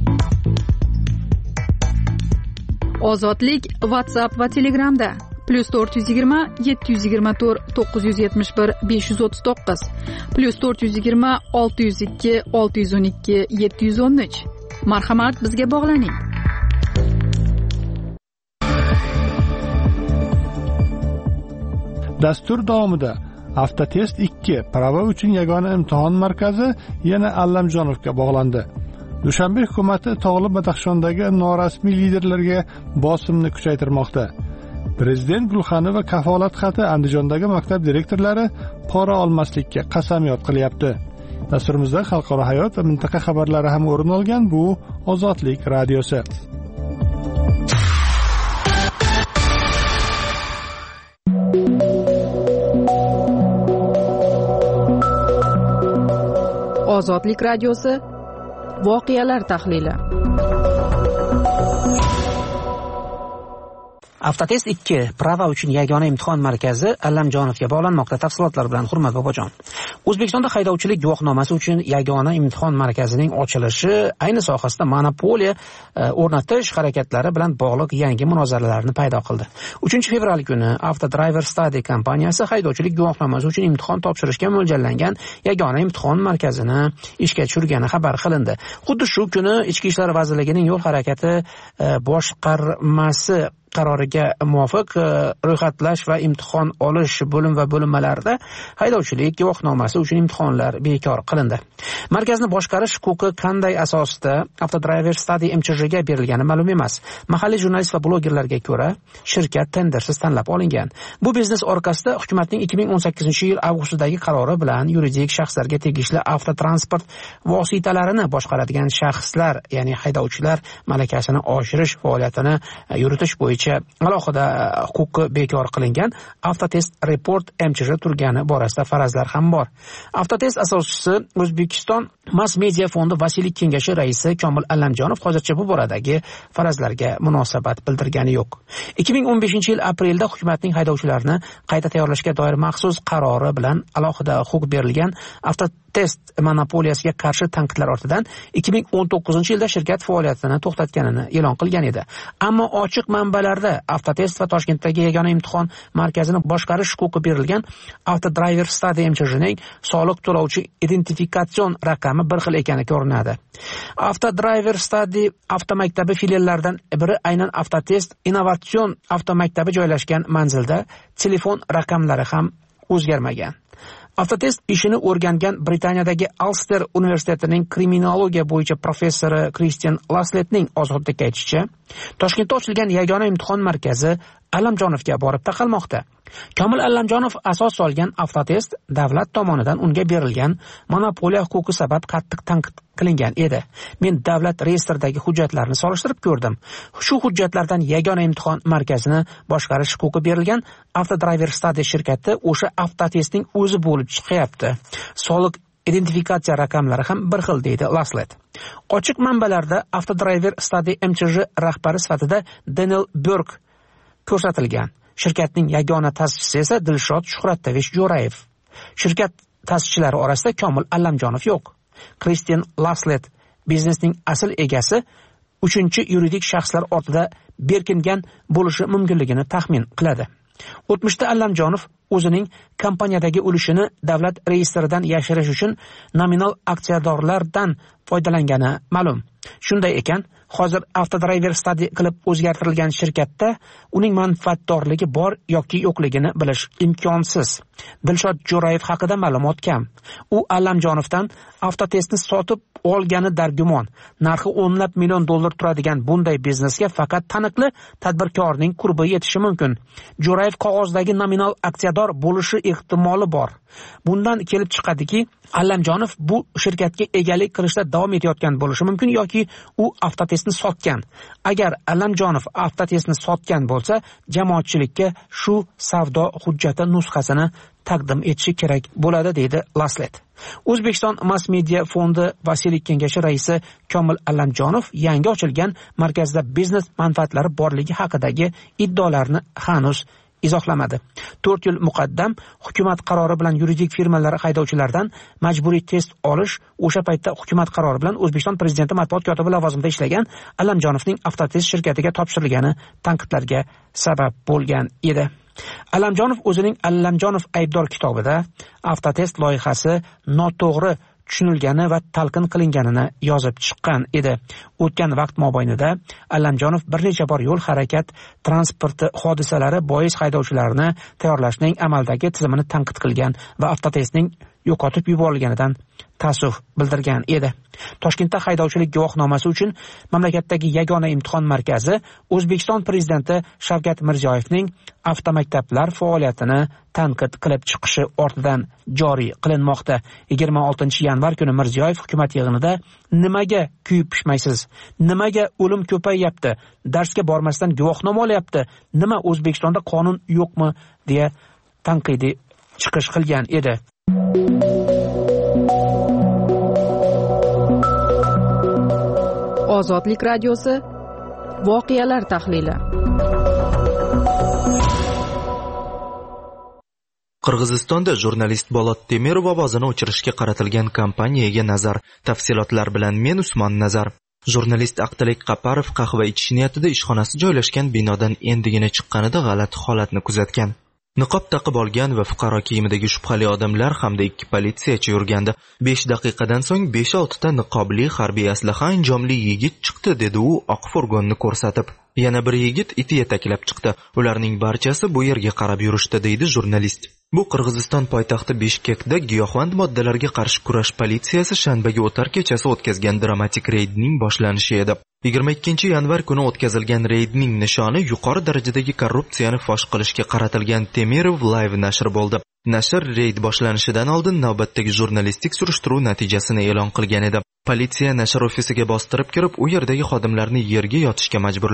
Ozodlik WhatsApp va Telegramda plus to'rt yuz yigirma yetti yuz yigirma to'rt to'qqiz yuz yetmish bir besh yuz o'ttiz to'qqiz plus to'rt yuz yigirma olti yuz ikki olti yuz o'n ikki yetti yuz o'n uch. Marhamat, bizga bog'laning. Dastur davomida Avtotest ikki prava uchun yagona imtihon markazi yana Allamjonovga bog'landi. Dushanbe hukumati Tog'li Badaxshondagi norasmiy liderlarga bosimni kuchaytirmoqda. Prezident Gulxanova kafolat xati Andijondagi maktab direktorlari pora olmaslikka qasamyod qilyapti. Dasturimizda xalqaro hayot va mintaqa xabarlari ham o'rin olgan. Bu Ozodlik radiosi. Ozodlik radiosi voqealar tahlili. Avtotest ikki prava uchun yagona imtihon markazi Allamjonovga bog'lanmoqda. Tafsilotlar bilan Hurmat Bobojon. O'zbekistonda haydovchilik guvohnomasi uchun yagona imtihon markazining ochilishi ayni sohasida monopoliya o'rnatish harakatlari bilan bog'liq yangi munozaralarni paydo qildi. uchinchi fevral kuni Autodriver Study kompaniyasi haydovchilik guvohnomasi uchun imtihon topshirishga mo'ljallangan yagona imtihon markazini ishga tushirgani xabar qilindi. Xuddi shu kuni Ichki ishlar vazirligining yo'l harakati boshqarmasi qaroriga muvofiq ro'yxatlash va imtihon olish bo'lim va bo'linmalarida haydovchilik guvohnomasi uchun imtihonlar bekor qilindi. Markazni boshqarish huquqi qanday asosda Autodriver Study M Ch J ga berilgani ma'lum emas. Mahalliy jurnalist va blogerlarga ko'ra, shirkat tendersiz tanlab olingan. Bu biznes orqasida hukumatning ikki ming o'n sakkizinchi yil avgustidagi qarori bilan yuridik shaxslarga tegishli avtotransport vositalarini boshqaradigan shaxslar, ya'ni haydovchilar malakasini oshirish faoliyatini yuritish bo'yicha bo'yicha alohida huquqi bekor qilingan Avtotest Report M C H turgani borasida farazlar ham bor. Avtotest asoschisi O'zbekiston Mass Media fondi Vasiylik kengashi raisi Komil Allamjonov hozircha bu boradagi farazlarga munosabat bildirgani yo'q. ikki ming o'n beshinchi yil aprelda hukumatning haydovchilarni qayta tayyorlashga doir maxsus qarori bilan alohida huquq berilgan Avtotest monopoliyasiga qarshi tanqidlar ortidan ikki ming o'n to'qqizinchi yilda shirkat faoliyatini to'xtatganini e'lon qilgan edi. Ammo ochiq manbalarda Avtotest va Toshkentdagi yagona imtihon markazini boshqarish huquqi berilgan Avtodriver Study M C H'ning soliq to'lovchi identifikatsion raqami bir xil ekani ko'rinadi. Avtodriver Study avtomaktabi filiallaridan biri aynan Avtotest innovatsion avtomaktabi joylashgan manzilda telefon raqamlari ham o'zgarmagan. Avtotest ishini o'rgangan Britaniyadagi Ulster universitetining kriminologiya bo'yicha professori Christian Lasletning ozodlikka aytishicha, Toshkentda ochilgan yagona imtihon markazi Allamjonovga borib taqalmoqda. Komil Allamjonov asos solgan Avtotest davlat tomonidan unga berilgan monopoliya huquqi sabab qattiq tanqid qilingan edi. Men davlat reyestridagi hujjatlarni solishtirib ko'rdim. Shu hujjatlardan yagona imtihon markazini boshqarish huquqi berilgan Avtodriver Study shirkati o'sha Avtotestning o'zi bo'lib chiqyapti. Soliq identifikatsiya raqamlari ham bir xil, deydi Laslet. Ochiq manbalarda Avtodriver Study M C H rahbari sifatida Daniel Burke ko'rsatilgan. Shirkatning yagona ta'sischisi esa Dilshod Shuhrattovich Jo'rayev. Shirkat ta'sischilari orasida Komil Allamjonov yo'q. Christian Laslet biznesning asl egasi uchinchi yuridik shaxslar ortida berkingan bo'lishi mumkinligini taxmin qiladi. O'tmishda Allamjonov o'zining kompaniyadagi ulushini davlat reyestridan yashirish uchun nominal aksiyadorlardan foydalangani ma'lum. Shunday ekan, hozir Avtodriver Study qilib o'zgartirilgan shirkatda uning manfaatdorligi bor yoki yo'qligini bilish imkonsiz. Dilshod Jo'rayev haqida ma'lumot kam. U Allamjonovdan Avtotestni sotib olgani dargumon. Narxi o'nlab million dollar turadigan bunday biznesga faqat taniqli tadbirkorning qurbi yetishi mumkin. Jo'rayev qog'ozdagi nominal aksiyador bo'lishi ehtimoli bor. Bundan kelib chiqadiki, Allamjonov bu shirkatga egalik qilishda davom etayotgan bo'lishi mumkin yoki u Avtotestni sotgan. Agar Allamjonov Avtotestni sotgan bo'lsa, jamoatchilikka shu savdo hujjati nusxasini taqdim etishi kerak bo'ladi, deydi Laslet. O'zbekiston Mass Media fondi Vasiylik kengashi raisi Komil Allamjonov yangi ochilgan markazda biznes manfaatlari borligi haqidagi iddaolarni hanuz izohlamadi. to'rt yil muqaddam hukumat qarori bilan yuridik firmalar haydovchilardan majburiy test olish o'sha paytda hukumat qarori bilan O'zbekiston prezidenti matbuot kotibi lavozimida ishlagan Allamjonovning Avtotest shirkatiga topshirilgani tanqidlarga sabab bo'lgan edi. Allamjonov o'zining Allamjonov aybdor kitobida Avtotest loyihasi noto'g'ri tushunilgani va talqin qilinganini yozib chiqqan edi. O'tgan vaqt mobaynida Allamjonov bir necha bor yo'l harakat transporti hodisalari bois haydovchilarni tayyorlashning amaldagi tizimini tanqid qilgan va Avtotestning yo'qotib yuborilganidan ta'ssuf bildirgan edi. Toshkentda haydovchilik guvohnomasi uchun mamlakatdagi yagona imtihon markazi O'zbekiston prezidenti Shavkat Mirziyoyevning avtomaktablar faoliyatini tanqid qilib chiqishi ortidan joriy qilinmoqda. yigirma oltinchi yanvar kuni Mirziyoyev hukumat yig'inida nimaga kuyib pishmaysiz? Nimaga o'lim ko'payyapti? Darsga bormasdan guvohnoma olyapti? Nima O'zbekistonda qonun yo'qmi? deya tanqidiy chiqish qilgan edi. Ozodlik radiosi voqealar tahlili. Qirg'izistonda jurnalist Bolot Temirov ovozini o'chirishga qaratilgan kampaniyaga nazar. Tafsilotlar bilan men Usmon Nazar. Jurnalist Aqtalik Qaparov qahva ichish niyatida ishxonasi joylashgan binodan endigina chiqqanida g'alati holatni kuzatgan. Niqob taqib olgan va fuqaro kiyimidagi shubhali odamlar hamda ikki politsiyachi yurgandi. besh daqiqadan so'ng besh olti ta niqobli harbiy aslaha anjomli yigit chiqdi, dedi u oq furgonni ko'rsatib. Yana bir yigit iti yetaklab chiqdi. Ularning barchasi bu yerga qarab yurishdi, deydi jurnalist. Bu Qirg'iziston poytaxti Bishkekda giyohvand moddalarga qarshi kurash politsiyasi shanbaga o'tar kechasi o'tkazgan dramatik reydning boshlanishi edi. yigirma ikkinchi yanvar kuni o'tkazilgan reydning nishoni yuqori darajadagi korrupsiyani fosh qilishga qaratilgan Temirov Live nashri bo'ldi. Nashr reyd boshlanishidan oldin navbatdagi jurnalistik surishtiruv natijasini e'lon qilgan edi. Politsiya nashr ofisiga bostirib kirib, u yerdagi xodimlarni yerga yotishga majburlagan.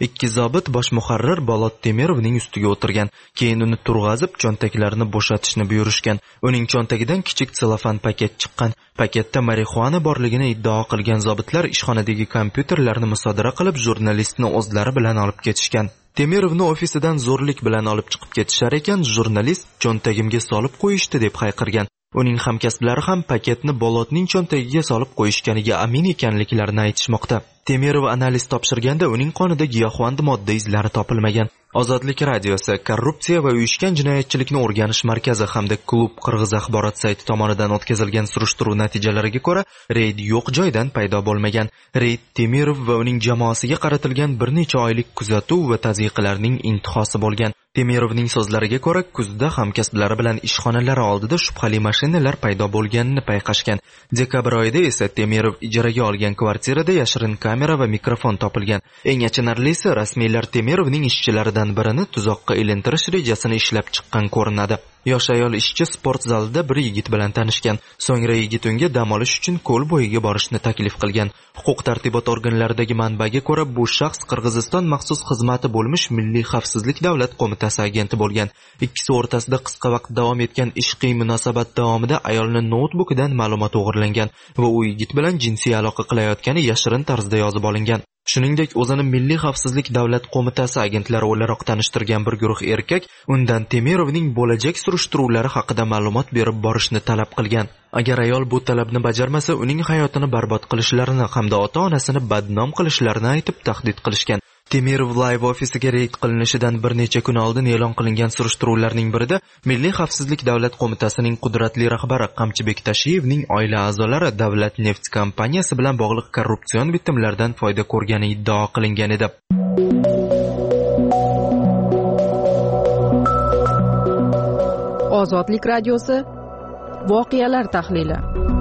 Ikki zobit bosh muharrir Bolot Temirovning ustiga o'tirgan, keyin uni turg'azib cho'ntaklarini bo'shatishni buyurishgan. Uning cho'ntagidan kichik selofan paket chiqqan. Paketda marixuana borligini iddao qilgan zobitlar ishxonadagi kompyuterlarni musodara qilib, jurnalistni o'zlari bilan olib ketishgan. Temirovni ofisidan zo'rlik bilan olib chiqib ketishar ekan, jurnalist cho'ntagimga solib qo'yishdi deb hayqirgan. Uning hamkasblari ham paketni Bolotning cho'ntagiga solib qo'yishganiga amin ekanliklarini aytishmoqda. Temirov analiz topshirganda uning qonida giyohvand modda izlari topilmagan. Ozodlik radiosi korrupsiya va uyushgan jinoyatchilikni o'rganish markazi hamda klub Qirg'iz axborot sayti tomonidan o'tkazilgan surishtiruv natijalariga ko'ra, reyd yo'q joydan paydo bo'lmagan. Reyd Temirov va uning jamoasiga qaratilgan bir necha oylik kuzatuv va tazyiqlarning intihosi bo'lgan. Temirovning so'zlariga ko'ra, kuzda hamkasblari bilan ishxonalari oldida shubhali mashinalar paydo bo'lganini payqashgan. Dekabr oyida esa Temirov ijaraga olgan kvartirada yashirin kamera va mikrofon topilgan. Eng achinarlisi, rasmiylar Temirovning ishchilaridan birini tuzoqqa ilintirish rejasini ishlab chiqqan ko'rinadi. Yosh ayol ishchi sport zalida bir yigit bilan tanishgan. So'ngra yigit unga dam olish uchun ko'l bo'yiga borishni taklif qilgan. Huquq-tartibot organlaridagi manbaga ko'ra, bu shaxs Qirg'iziston maxsus xizmati bo'lmish Milliy xavfsizlik davlat qo'mitasi agenti bo'lgan. Ikkisi o'rtasida qisqa vaqt davom etgan ishqiy munosabat davomida ayolning noutbukidan ma'lumot o'g'irlangan va u yigit bilan jinsiy aloqa qilayotgani yashirin tarzda yozib olingan. Shuningdek, o'zini Milliy xavfsizlik davlat qo'mitasi agentlari o'laroq tanishtirgan bir guruh erkak undan Temirovning bo'lajak surishtiruvlari haqida ma'lumot berib borishni talab qilgan. Agar ayol bu talabni bajarmasa, uning hayotini barbod qilishlarini hamda ota-onasini badnom qilishlarini aytib tahdid qilishgan. Temirov Live ofisiga reyd qilinishidan bir necha kun oldin e'lon qilingan surishtiruvlarning birida Milliy xavfsizlik davlat qo'mitasining qudratli rahbari Qamchibek Tashiyevning oila a'zolari Davlat neft kompaniyasi bilan bog'liq korrupsion bitimlardan foyda ko'rgani iddao qilingan edi. Ozodlik radiosi voqealar tahlili.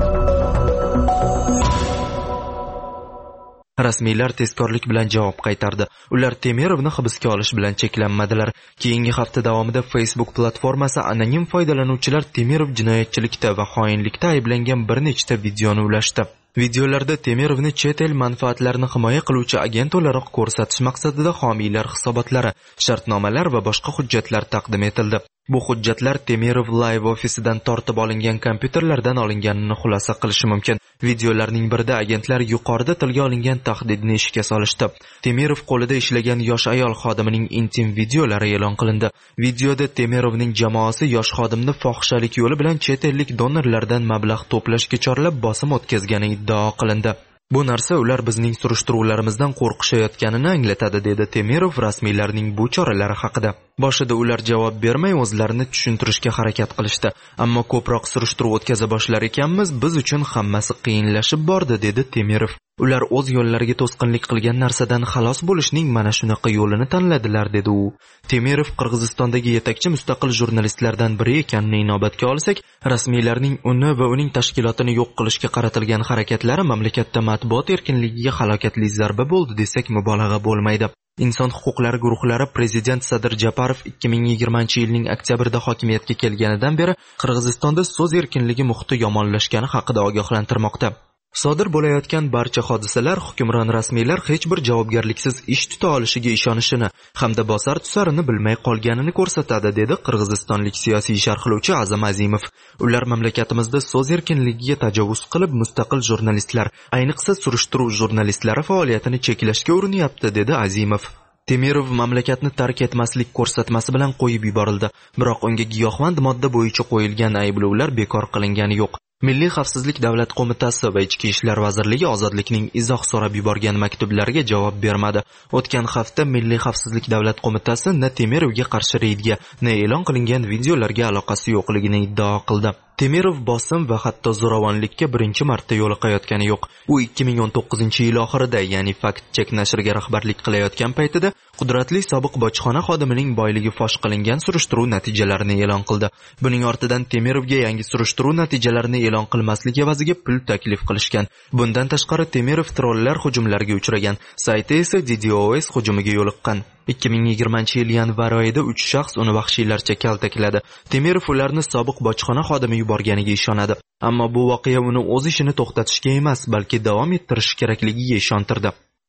Rasmiylar tezkorlik bilan javob qaytardi. Ular Temirovni hibsga olish bilan cheklanmadilar. Keyingi hafta davomida Facebook platformasi anonim foydalanuvchilar Temirov jinoyatchilikda va xoinlikda ayblangan bir nechta videoni ulashdi. Videolarda Temirovni chet el manfaatlarini himoya qiluvchi agent o'laroq ko'rsatish maqsadida homiylar hisobotlari, shartnomalar va boshqa hujjatlar taqdim etildi. Bu hujjatlar Temirov Live ofisidan tortib olingan kompyuterlardan olinganini xulosa qilishi mumkin. Videolarning birida agentlar yuqorida tilga olingan tahdidni ishga solishdi. Temirov qo'lida ishlagan yosh ayol xodimining intim videolari e'lon qilindi. Videoda Temirovning jamoasi yosh xodimni fohishalik yo'li bilan chet ellik donorlardan mablag' to'plashga chorlab bosim o'tkazgani iddao qilindi. Bu narsa ular bizning surishtiruvlarimizdan qo'rqishayotganini anglatadi, dedi Temirov rasmiylarning bu choralari haqida. Boshida ular javob bermay o'zlarini tushuntirishga harakat qilishdi, ammo ko'proq surishtiruv o'tkaza boshlar ekanmiz, biz uchun hammasi qiyinlashib bordi, dedi Temirov. Ular o'z yo'llariga to'sqinlik qilgan narsadan xalos bo'lishning mana shunaqa yo'lini tanladilar, dedi u. Temirov Qirg'izistondagi yetakchi mustaqil jurnalistlardan biri ekanini inobatga olsak, rasmiylarning uni va uning tashkilotini yo'q qilishga qaratilgan harakatlari mamlakatda matbuot erkinligiga halokatli zarba bo'ldi desak mubolag'a bo'lmaydi. Inson huquqlari guruhlari prezident Sadir Japarov ikki ming yigirmanchi yilning oktyabrida hokimiyatga kelganidan beri Qirg'izistonda so'z erkinligi muhiti yomonlashgani haqida ogohlantirmoqda. Sodir bo'layotgan barcha hodisalar hukmron rasmiylar hech bir javobgarliksiz ish tuta olishiga ishonishini hamda bosar tusarini bilmay qolganini ko'rsatadi, dedi qirg'izistonlik siyosiy sharhlovchi Azam Azimov. Ular mamlakatimizda so'z erkinligiga tajovuz qilib, mustaqil jurnalistlar, ayniqsa surishtiruv jurnalistlari faoliyatini cheklashga urinyapti, dedi Azimov. Temirov mamlakatni tark etmaslik ko'rsatmasi bilan qo'yib yuborildi, biroq unga giyohvand modda bo'yicha qo'yilgan ayblovlar bekor qilingani yo'q. Milliy xavfsizlik davlat qo'mitasi va Ichki ishlar vazirligi ozodlikning izoh so'rab yuborgan maktublariga javob bermadi. O'tgan hafta Milliy xavfsizlik davlat qo'mitasi na Temirovga qarshi reydga, na e'lon qilingan videolarga aloqasi yo'qligini iddao qildi. Temirov bosim va hatto zo'ravonlikka birinchi marta yo'liqayotgani yo'q. U ikki ming o'n to'qqizinchi yil oxirida, ya'ni Fact Check nashriga rahbarlik qilayotgan paytida qudratli sobiq bojxona xodimining boyligi fosh qilingan surishtiruv natijalarini e'lon qildi. Buning ortidan Temirovga yangi surishtiruv natijalarini e'lon qilmaslik evaziga pul taklif qilishgan. Bundan tashqari Temirov trollar hujumlariga uchragan, sayti esa D D O S hujumiga yo'liqqan. ikki ming yigirmanchi yil yanvar oyida uch shaxs uni vahshiylarcha kaltakladi. Temirov ularni sobiq bojxona xodimi yuborganiga ishonadi. Ammo bu voqea uni o'z ishini to'xtatishga emas, balki davom ettirish kerakligiga ishontirdi.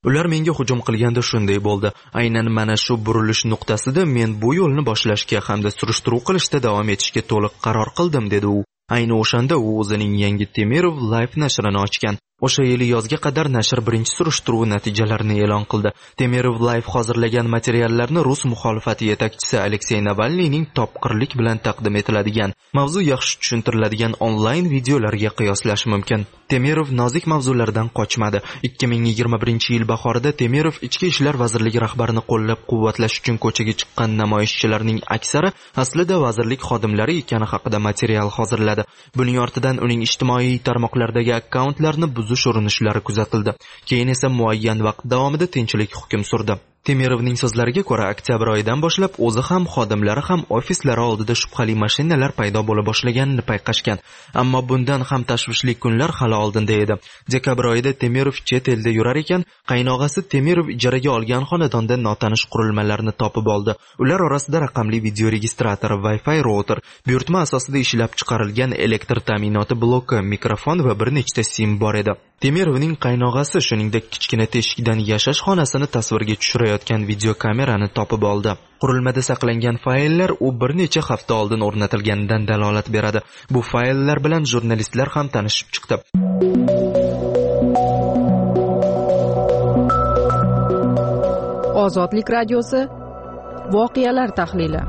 Ular menga hujum qilganda shunday bo'ldi. Aynan mana shu burilish nuqtasida men bu yo'lni boshlashga hamda surishtiruv qilishda davom etishga to'liq qaror qildim, dedi u. Ayni o'shanda u o'zining yangi Temirov Life nashrini ochgan. O'sha yili yozga qadar nashr birinchi surishtiruv natijalarini e'lon qildi. Temirov Life hozirlagan materiallarni rus muxolifati yetakchisi Aleksey Navalniyning topqirlik bilan taqdim etiladigan, mavzu yaxshi tushuntiriladigan onlayn videolarga qiyoslash mumkin. Temirov nozik mavzulardan qochmadi. ikki ming yigirma birinchi yil bahorida Temirov Ichki ishlar vazirligi rahbarini qo'llab-quvvatlash uchun ko'chaga chiqqan namoyishchilarning aksari aslida vazirlik xodimlari ekani haqida material hozirladi. Buning ortidan uning ijtimoiy tarmoqlardagi akkauntlarini buzish urinishlari kuzatildi. Keyin esa muayyan vaqt davomida tinchlik hukm surdi. Temirovning so'zlariga ko'ra, oktyabr oyidan boshlab o'zi ham xodimlari ham ofislari oldida shubhali mashinalar paydo bo'la boshlaganini payqashgan. Ammo bundan ham tashvishli kunlar hali oldinda edi. Dekabr oyida Temirov chet elda yurar ekan, qaynog'asi Temirov ijaraga olgan xonadonda notanish qurilmalarni topib oldi. Ular orasida raqamli video registrator, Wi-Fi router, buyurtma asosida ishlab chiqarilgan elektr ta'minoti bloki, mikrofon va bir nechta sim bor edi. Temirovning qaynog'asi shuningdek kichkina teshikdan yashash xonasini tasvirga tushirayotgan video kamerani topib oldi. Qurilmada saqlangan fayllar u bir necha hafta oldin o'rnatilganidan dalolat beradi. Bu fayllar bilan jurnalistlar ham tanishib chiqdi. Ozodlik radiosi voqealar tahlili.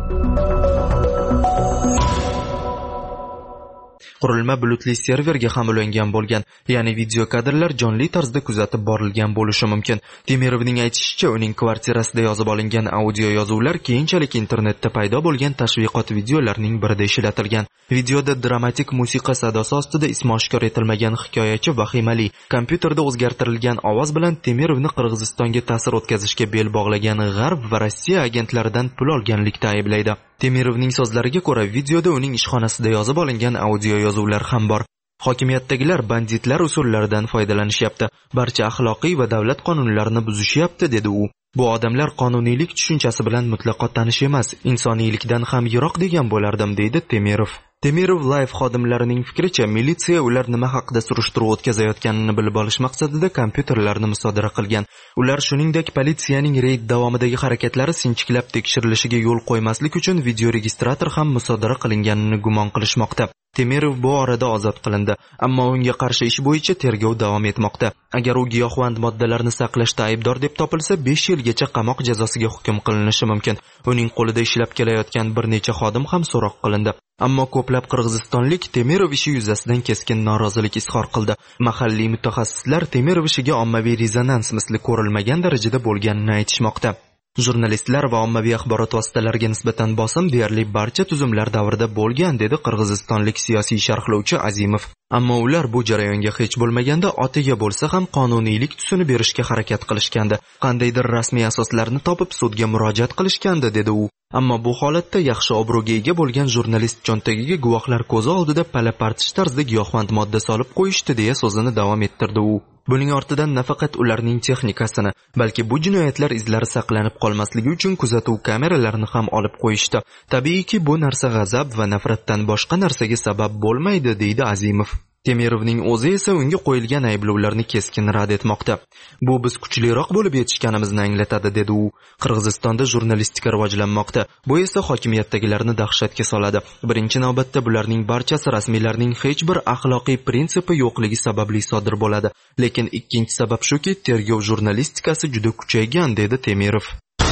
Qurilma bulutli serverga ham ulangan bo'lgan, ya'ni video kadrlar jonli tarzda kuzatib borilgan bo'lishi mumkin. Temirovning aytishicha, uning kvartirasida yozib olingan audio yozuvlar keyinchalik internetda paydo bo'lgan tashviqot videolarining birida ishlatilgan. Videoda dramatik musiqa sadosi ostida ismi oshkor etilmagan hikoyachi vahimali kompyuterda o'zgartirilgan ovoz bilan Temirovni Qirg'izistonga ta'sir o'tkazishga bel bog'lagan G'arb va Rossiya agentlaridan pul olganlikda ayblaydi. Temirovning so'zlariga ko'ra, videoda uning ishxonasida yozib olingan audio yozuvlar ham bor. Hokimiyatdagilar banditlar usullaridan foydalanishyapti, barcha axloqiy va davlat qonunlarini buzishyapti, dedi u. Bu odamlar qonuniylik tushunchasi bilan mutlaqo tanish emas, insoniylikdan ham yiroq degan bo'lardim, deydi Temirov. Temirov Life xodimlarining fikricha, militsiya ular nima haqida surishtiruv o'tkazayotganini bilib olish maqsadida kompyuterlarni musodara qilgan. Ular shuningdek politsiyaning reyd davomidagi harakatlari sinchiklab tekshirilishiga yo'l qo'ymaslik uchun video registrator ham musodara qilinganini gumon qilishmoqda. Temirov bu orada ozod qilindi, ammo unga qarshi ish bo'yicha tergov davom etmoqda. Agar u giyohvand moddalarni saqlashda aybdor deb topilsa, besh yilgacha qamoq jazosiga hukm qilinishi mumkin. Uning qo'lida ishlab kelayotgan bir necha xodim ham so'roq qilindi. Ammo ko'plab qirg'izistonlik Temirov ishi yuzasidan keskin norozilik izhor qildi. Mahalliy mutaxassislar Temirov ishiga ommaviy rezonans misli ko'rilmagan darajada bo'lganini aytishmoqda. Jurnalistlar va ommaviy axborot vositalariga nisbatan bosim deyarli barcha tuzumlar davrida bo'lgan, dedi qirg'izistonlik siyosiy sharhlovchi Azimov. Ammo ular bu jarayonga hech bo'lmaganda otiga bo'lsa ham qonuniylik tusini berishga harakat qilishgandi. Qandaydir rasmiy asoslarni topib sudga murojaat qilishgandi, dedi u. Ammo bu holatda yaxshi obro'ga ega bo'lgan jurnalist cho'ntagiga guvohlar ko'zi oldida pala-partish tarzda giyohvand modda solib qo'yishdi, deya so'zini davom ettirdi u. Buning ortidan nafaqat ularning texnikasini, balki bu jinoyatlar izlari saqlanib qolmasligi uchun kuzatuv kameralarini ham olib qo'yishdi. Tabiiyki, bu narsa g'azab va nafratdan boshqa narsaga sabab bo'lmaydi, deydi Azimov. Temirovning o'zi esa unga qo'yilgan ayblovlarni keskin rad etmoqda. Bu biz kuchliroq bo'lib yetishganimizni anglatadi, dedi u. Qirg'izistonda jurnalistika rivojlanmoqda. Bu esa hokimiyatdagilarni dahshatga soladi. Birinchi navbatda bularning barchasi rasmiylarning hech bir axloqiy prinsipi yo'qligi sababli sodir bo'ladi. Lekin ikkinchi sabab shuki, tergov jurnalistikasi juda kuchaygan, dedi Temirov.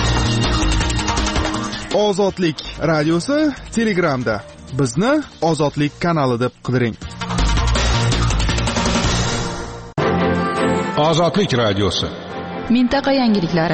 Ozodlik radiosi Telegramda. Bizni Ozodlik kanali deb qidiring. Ozodlik radiosi. Mintaqa yangiliklari.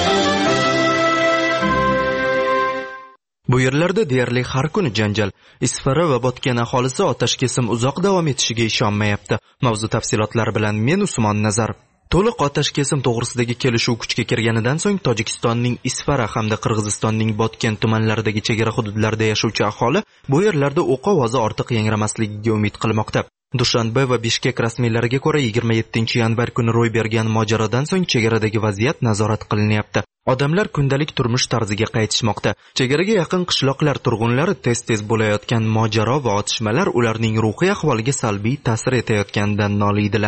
Bu yerlarda deyarli har kuni janjal. Isfara va Botken aholisi otash kesim uzoq davom etishiga ishonmayapti. Mavzu tafsilotlari bilan men Usmon Nazar. To'liq otash kesim to'g'risidagi kelishuv kuchga kirganidan so'ng Tojikistonning Isfara hamda Qirg'izistonning Botken tumanlaridagi chegara hududlarda yashovchi aholi bu yerlarda o'q ovozi ortiq yangramasligiga umid qilmoqda. Dushanbe va Bishkek rasmiylariga ko'ra yigirma yettinchi yanvar kuni ro'y bergan mojarodan so'ng chegaradagi vaziyat nazorat qilinyapti. Odamlar kundalik turmush tarziga qaytishmoqda. Chegaraga yaqin qishloqlar turg'unlari tez-tez bo'layotgan mojaro va otishmalar ularning ruhiy ahvoliga salbiy ta'sir etayotganidan noliydilar.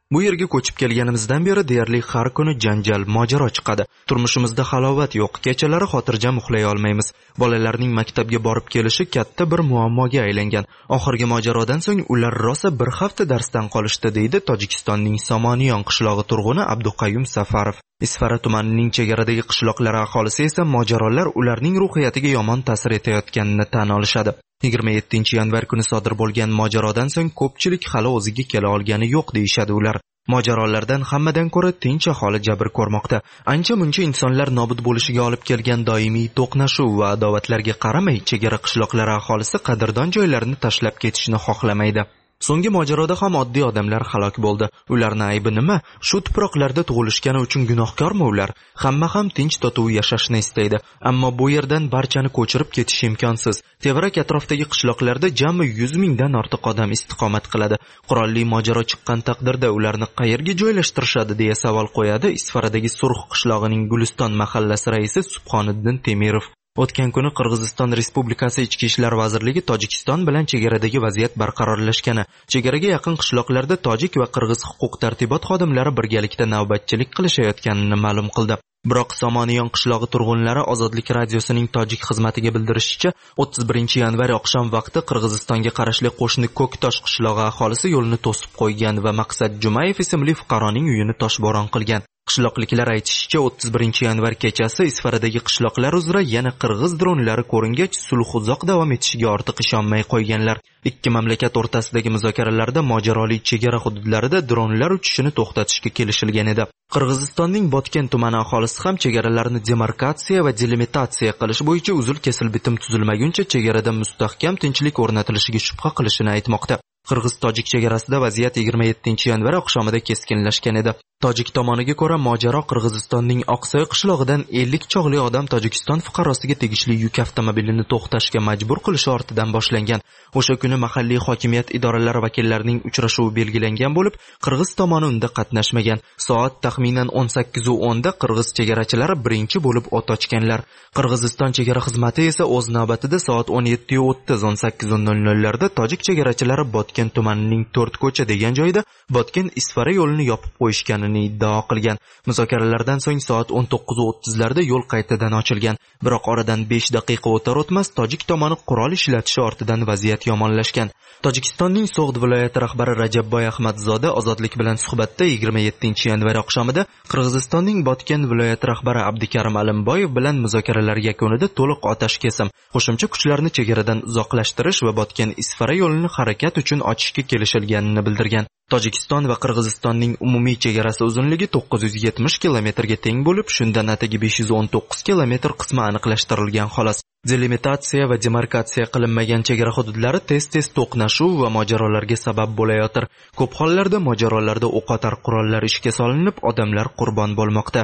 Bu yerga ko'chib kelganimizdan beri deyarli har kuni janjal, mojaro chiqadi. Turmushimizda halovat yo'q, kechalari xotirjam uxlay olmaymiz. Bolalarning maktabga borib kelishi katta bir muammoga aylangan. Oxirgi mojarodan so'ng ular rosa bir hafta darsdan qolishdi, deydi Tojikistonning Somoniyon qishlog'i turg'uni Abduqayyum Safarov. Isfara tumanining chegaradagi qishloqlar aholisi esa mojarolar ularning ruhiyatiga yomon ta'sir etayotganini tan olishadi. yigirma yettinchi yanvar kuni sodir bo'lgan mojarodan so'ng ko'pchilik hali o'ziga kela olgani yo'q deyishadi ular. Mojarolardan hammadan ko'ra tinch aholi jabr ko'rmoqda. Ancha-muncha insonlar nobud bo'lishiga olib kelgan doimiy to'qnashuv va adovatlarga qaramay, chegara qishloqlari aholisi qadrdon joylarini tashlab ketishni xohlamaydi. So'nggi mojaroda ham oddiy odamlar halok bo'ldi. Ularning aybi nima? Shu tuproqlarda tug'ilishgani uchun gunohkormi ular? Hamma ham tinch totuv yashashni istaydi, ammo bu yerdan barchani ko'chirib ketish imkonsiz. Tevarak atrofdagi qishloqlarda jami yuz mingdan ortiq odam istiqomat qiladi. Qurolli mojaro chiqqan taqdirda ularni qayerga joylashtirishadi deya savol qo'yadi Isfaradagi Surx qishlog'ining Guliston mahallasi raisi Subhoniddin Temirov. O'tgan kuni Qirg'iziston Respublikasi Ichki ishlar vazirligi Tojikiston bilan chegaradagi vaziyat barqarorlashgani, chegaraga yaqin qishloqlarda tojik va qirg'iz huquq-tartibot xodimlari birgalikda navbatchilik qilishayotganini ma'lum qildi. Biroq Somoniyon qishlog'i turg'unlari Ozodlik radiosining tojik xizmatiga bildirishicha, o'ttiz birinchi yanvar oqshom vaqti Qirg'izistonga qarashli qo'shni Ko'ktosh qishlog'i aholisi yo'lni to'sib qo'ygan va Maqsad Jumayev ismli fuqaroning uyini toshbo'ron qilgan. Qishloqliklar aytishicha, o'ttiz birinchi yanvar kechasi Isfaradagi qishloqlar uzra yana qirg'iz dronlari ko'ringach, sulh uzoq davom etishiga ortiq ishonmay qo'yganlar. Ikki mamlakat o'rtasidagi muzokaralarda mojaroli chegara hududlarida dronlar uchishini to'xtatishga kelishilgan edi. Qirg'izistonning Botken tumani aholisi ham chegaralarni demarkatsiya va delimitatsiya qilish bo'yicha uzil-kesil bitim tuzilmaguncha chegarada mustahkam tinchlik o'rnatilishiga shubha qilishini aytmoqda. Qirg'iz-tojik chegarasida vaziyat yigirma yettinchi yanvar oqshomida keskinlashgan edi. Tojik tomoniga ko'ra, mojaro Qirg'izistonning Oqsoy qishlog'idan ellik chog'li odam Tojikiston fuqarosiga tegishli yuk avtomobilini to'xtashga majbur qilishi ortidan boshlangan. O'sha kuni mahalliy hokimiyat idoralari vakillarining uchrashuvi belgilangan bo'lib, Qirg'iz tomoni unda qatnashmagan. Soat taxminan o'n sakkiz o'n da qirg'iz chegarachilari birinchi bo'lib o't ochganlar. Qirg'iziston chegara xizmati esa o'z navbatida soat o'n yetti o'ttiz o'n sakkiz larda tojik chegarachilari Botken tumanining to'rt ko'cha degan joyda Botken Isfara yo'lini yopib qo'yishganini iddao qilgan. Muzokaralardan so'ng soat o'n to'qqiz o'ttiz larda yo'l qaytadan ochilgan. Biroq oradan besh daqiqa o'tar o'tmas tojik tomoni qurol ishlatishi ortidan vaziyat yomonlashgan. Tojikistonning So'g'd viloyati rahbari Rajabboy Ahmadzoda Ozodlik bilan suhbatda yigirma yettinchi yanvar oqshomida Qirg'izistonning Botken viloyati rahbari Abdukarim Alimboyev bilan muzokaralar yakunida to'liq otash kesim, qo'shimcha kuchlarni chegaradan uzoqlashtirish va Botken Isfara yo'lini harakat uchun ochishga kelishilganini bildirgan. Tojikiston va Qirg'izistonning umumiy chegarasi uzunligi to'qqiz yuz yetmish kilometrga teng bo'lib, shundan atigi besh yuz o'n to'qqiz kilometr qismi aniqlashtirilgan xolos. Delimitatsiya va demarkatsiya qilinmagan chegara hududlari tez-tez to'qnashuv va mojarolarga sabab bo'layotir. Ko'p hollarda mojarolarda o'qotar qurollar ishga solinib, odamlar qurbon bo'lmoqda.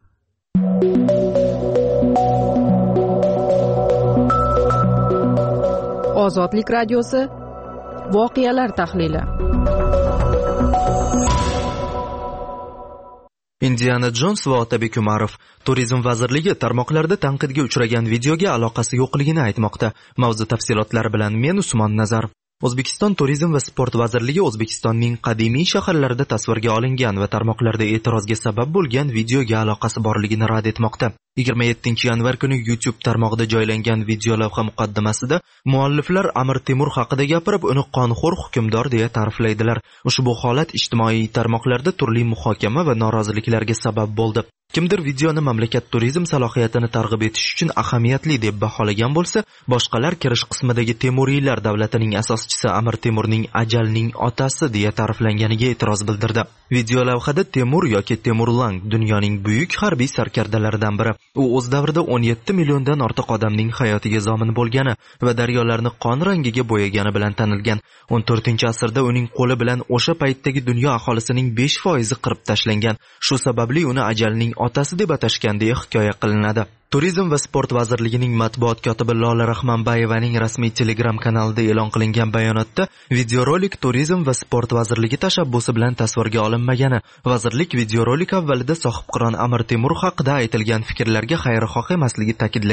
Ozodlik radiosi voqealar tahlili. Indiana Jones va Otabek Umarov Turizm vazirligi tarmoqlarda tanqidga uchragan videoga aloqasi yo'qligini aytmoqda. Mavzu tafsilotlari bilan men Usmon Nazar. O'zbekiston Turizm va sport vazirligi O'zbekistonning qadimiy shaharlarida tasvirga olingan va tarmoqlarda e'tirozga sabab bo'lgan videoga aloqasi borligini rad etmoqda. yigirma yettinchi yanvar kuni YouTube tarmog'ida joylangan video lavha muqaddimasida mualliflar Amir Temur haqida gapirib, uni qonxo'r hukmdor deya ta'riflaydilar. Ushbu holat ijtimoiy tarmoqlarda turli muhokama va noroziliklarga sabab bo'ldi. Kimdir videoni mamlakat turizm salohiyatini targ'ib etish uchun ahamiyatli deb baholagan bo'lsa, boshqalar kirish qismidagi Temuriylar davlatining asoschisi Amir Temurning ajalning otasi deya ta'riflanganiga e'tiroz bildirdi. Video lavhada Temur yoki Temurlang dunyoning buyuk harbiy sarkardalaridan biri. U o'z davrida o'n yetti milliondan ortiq odamning hayotiga zomin bo'lgani va daryolarni qon rangiga bo'yagani bilan tanilgan. o'n to'rtinchi asrda uning qo'li bilan o'sha paytdagi dunyo aholisining besh foizi qirib tashlangan. Shu sababli uni ajalning otasi deb atashgan deya hikoya qilinadi. Turizm va sport vazirligining matbuot kotibi Lola Rahmanbayevaning rasmiy Telegram kanalida e'lon qilingan bayonotda videorolik Turizm va sport vazirligi tashabbusi bilan tasvirga olinmagani, vazirlik videorolik avvalida sohibqiron Amir Temur haqida aytilgan fikrlarga xayrixoh emasligi ta'kidlangan.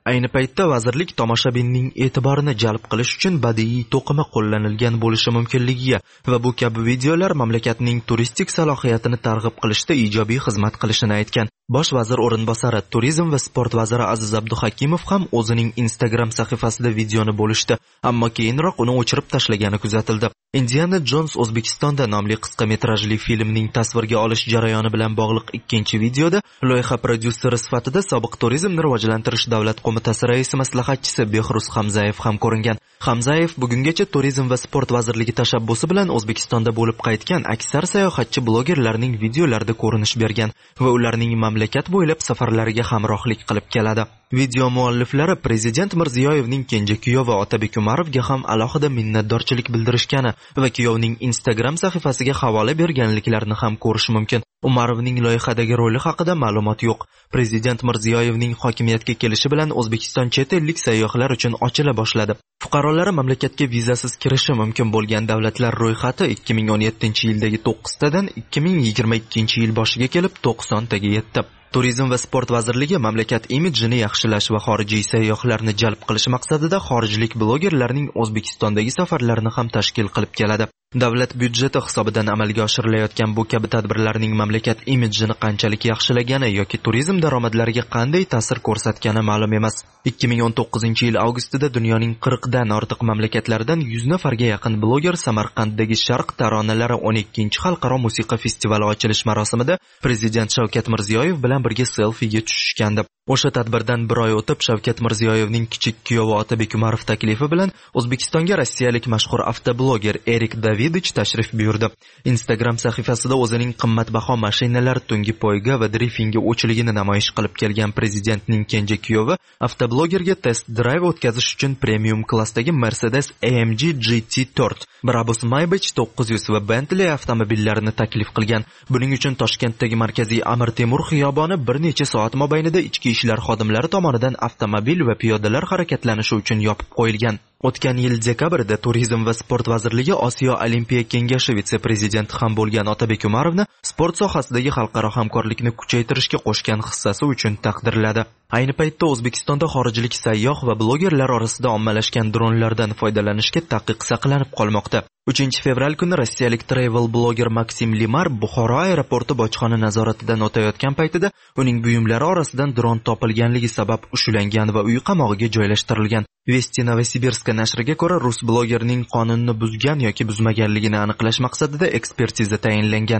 Ayni paytda vazirlik tomoshabinning e'tiborini jalb qilish uchun badiiy to'qima qo'llanilgan bo'lishi mumkinligiga va bu kabi videolar mamlakatning turistik salohiyatini targ'ib qilishda ijobiy xizmat qilishini aytgan. Bosh vazir o'rinbosari, turizm va sport vaziri Aziz Abduhakimov ham o'zining Instagram sahifasida videoni bo'lishdi, ammo keyinroq uni o'chirib tashlagani kuzatildi. Indiana Jones O'zbekistonda nomli qisqa metrajli filmning tasvirga olish jarayoni bilan bog'liq ikkinchi videoda loyiha prodyuseri sifatida sobiq turizmni rivojlantirish davlat qo'mitasi raisi maslahatchisi Behruz Hamzayev ham ko'ringan. Hamzayev bugungacha turizm va sport vazirligi tashabbusi bilan O'zbekistonda bo'lib qaytgan aksar sayohatchi blogerlarning videolarida ko'rinish bergan va ularning mamlakat bo'ylab safarlariga hamrohlik qilib keladi. Video mualliflari Prezident Mirziyoyevning kenja kuyovi Otabek Umarovga ham alohida minnatdorchilik bildirishgani va kuyovning Instagram sahifasiga havola berganliklarini ham ko'rish mumkin. Umarovning loyihadagi roli haqida ma'lumot yo'q. Prezident Mirziyoyevning hokimiyatga kelishi bilan O'zbekiston chet ellik sayyohlar uchun ochila boshladi. Fuqarolari mamlakatga vizasiz kirishi mumkin bo'lgan davlatlar ro'yxati ikki ming o'n yettinchi yildagi to'qqiztadan ikki ming yigirma ikkinchi yil boshiga kelib to'qsontaga yetdi. Turizm va sport vazirligi mamlakat imidjini yaxshilash va xorijiy sayyohlarni jalb qilish maqsadida xorijlik blogerlarning O'zbekistondagi safarlarini ham tashkil qilib keladi. Davlat byudjeti hisobidan amalga oshirilayotgan bu kabi tadbirlarning mamlakat imidjini qanchalik yaxshilagani yoki turizm daromadlariga qanday ta'sir ko'rsatgani ma'lum emas. ikki ming o'n to'qqizinchi yil avgustida dunyoning qirqdan ortiq mamlakatlaridan yuz nafarga yaqin bloger Samarqanddagi Sharq taronalari o'n ikkinchi xalqaro musiqa festivali ochilish marosimida Prezident Shavkat Mirziyoyev bilan birga selfiga tushishgandi. O'sha tadbirdan bir oy o'tib Shavkat Mirziyoyevning kichik kuyovi Otabek Umarov taklifi bilan O'zbekistonga rossiyalik mashhur avtobloger Erik Davidich tashrif buyurdi. Instagram sahifasida o'zining qimmatbaho mashinalar tungi poyga va driftingga o'chligini namoyish qilib kelgan prezidentning kenja kuyovi avtoblogerga test drive o'tkazish uchun premium klassdagi Mercedes A M G G T to'rt, Brabus Maybach to'qqiz yuz va Bentley avtomobillarini taklif qilgan. Buning uchun Toshkentdagi markaziy Amir Temur xiyoboni bir necha soat mobaynida ichki ishlar xodimlari tomonidan avtomobil va piyodalar harakatlanishi uchun yopib qo'yilgan. O'tgan yil dekabrda Turizm va sport vazirligi Osiyo Olimpiya kengashi vitse-prezidenti ham bo'lgan Otabek Umarovni sport sohasidagi xalqaro hamkorlikni kuchaytirishga qo'shgan hissasi uchun taqdirladi. Ayni paytda O'zbekistonda xorijlik sayyoh va blogerlar orasida ommalashgan dronlardan foydalanishga taqiq saqlanib qolmoqda. uchinchi fevral kuni rossiyalik travel bloger Maksim Limar Buxoro aeroporti bojxona nazoratidan o'tayotgan paytida uning buyumlari orasidan dron topilganligi sabab ushlangan va uy qamog'iga joylashtirilgan. Vesti Novosibirsk nashriga ko'ra, rus blogerning qonunni buzgan yoki buzmaganligini aniqlash maqsadida ekspertiza tayinlangan.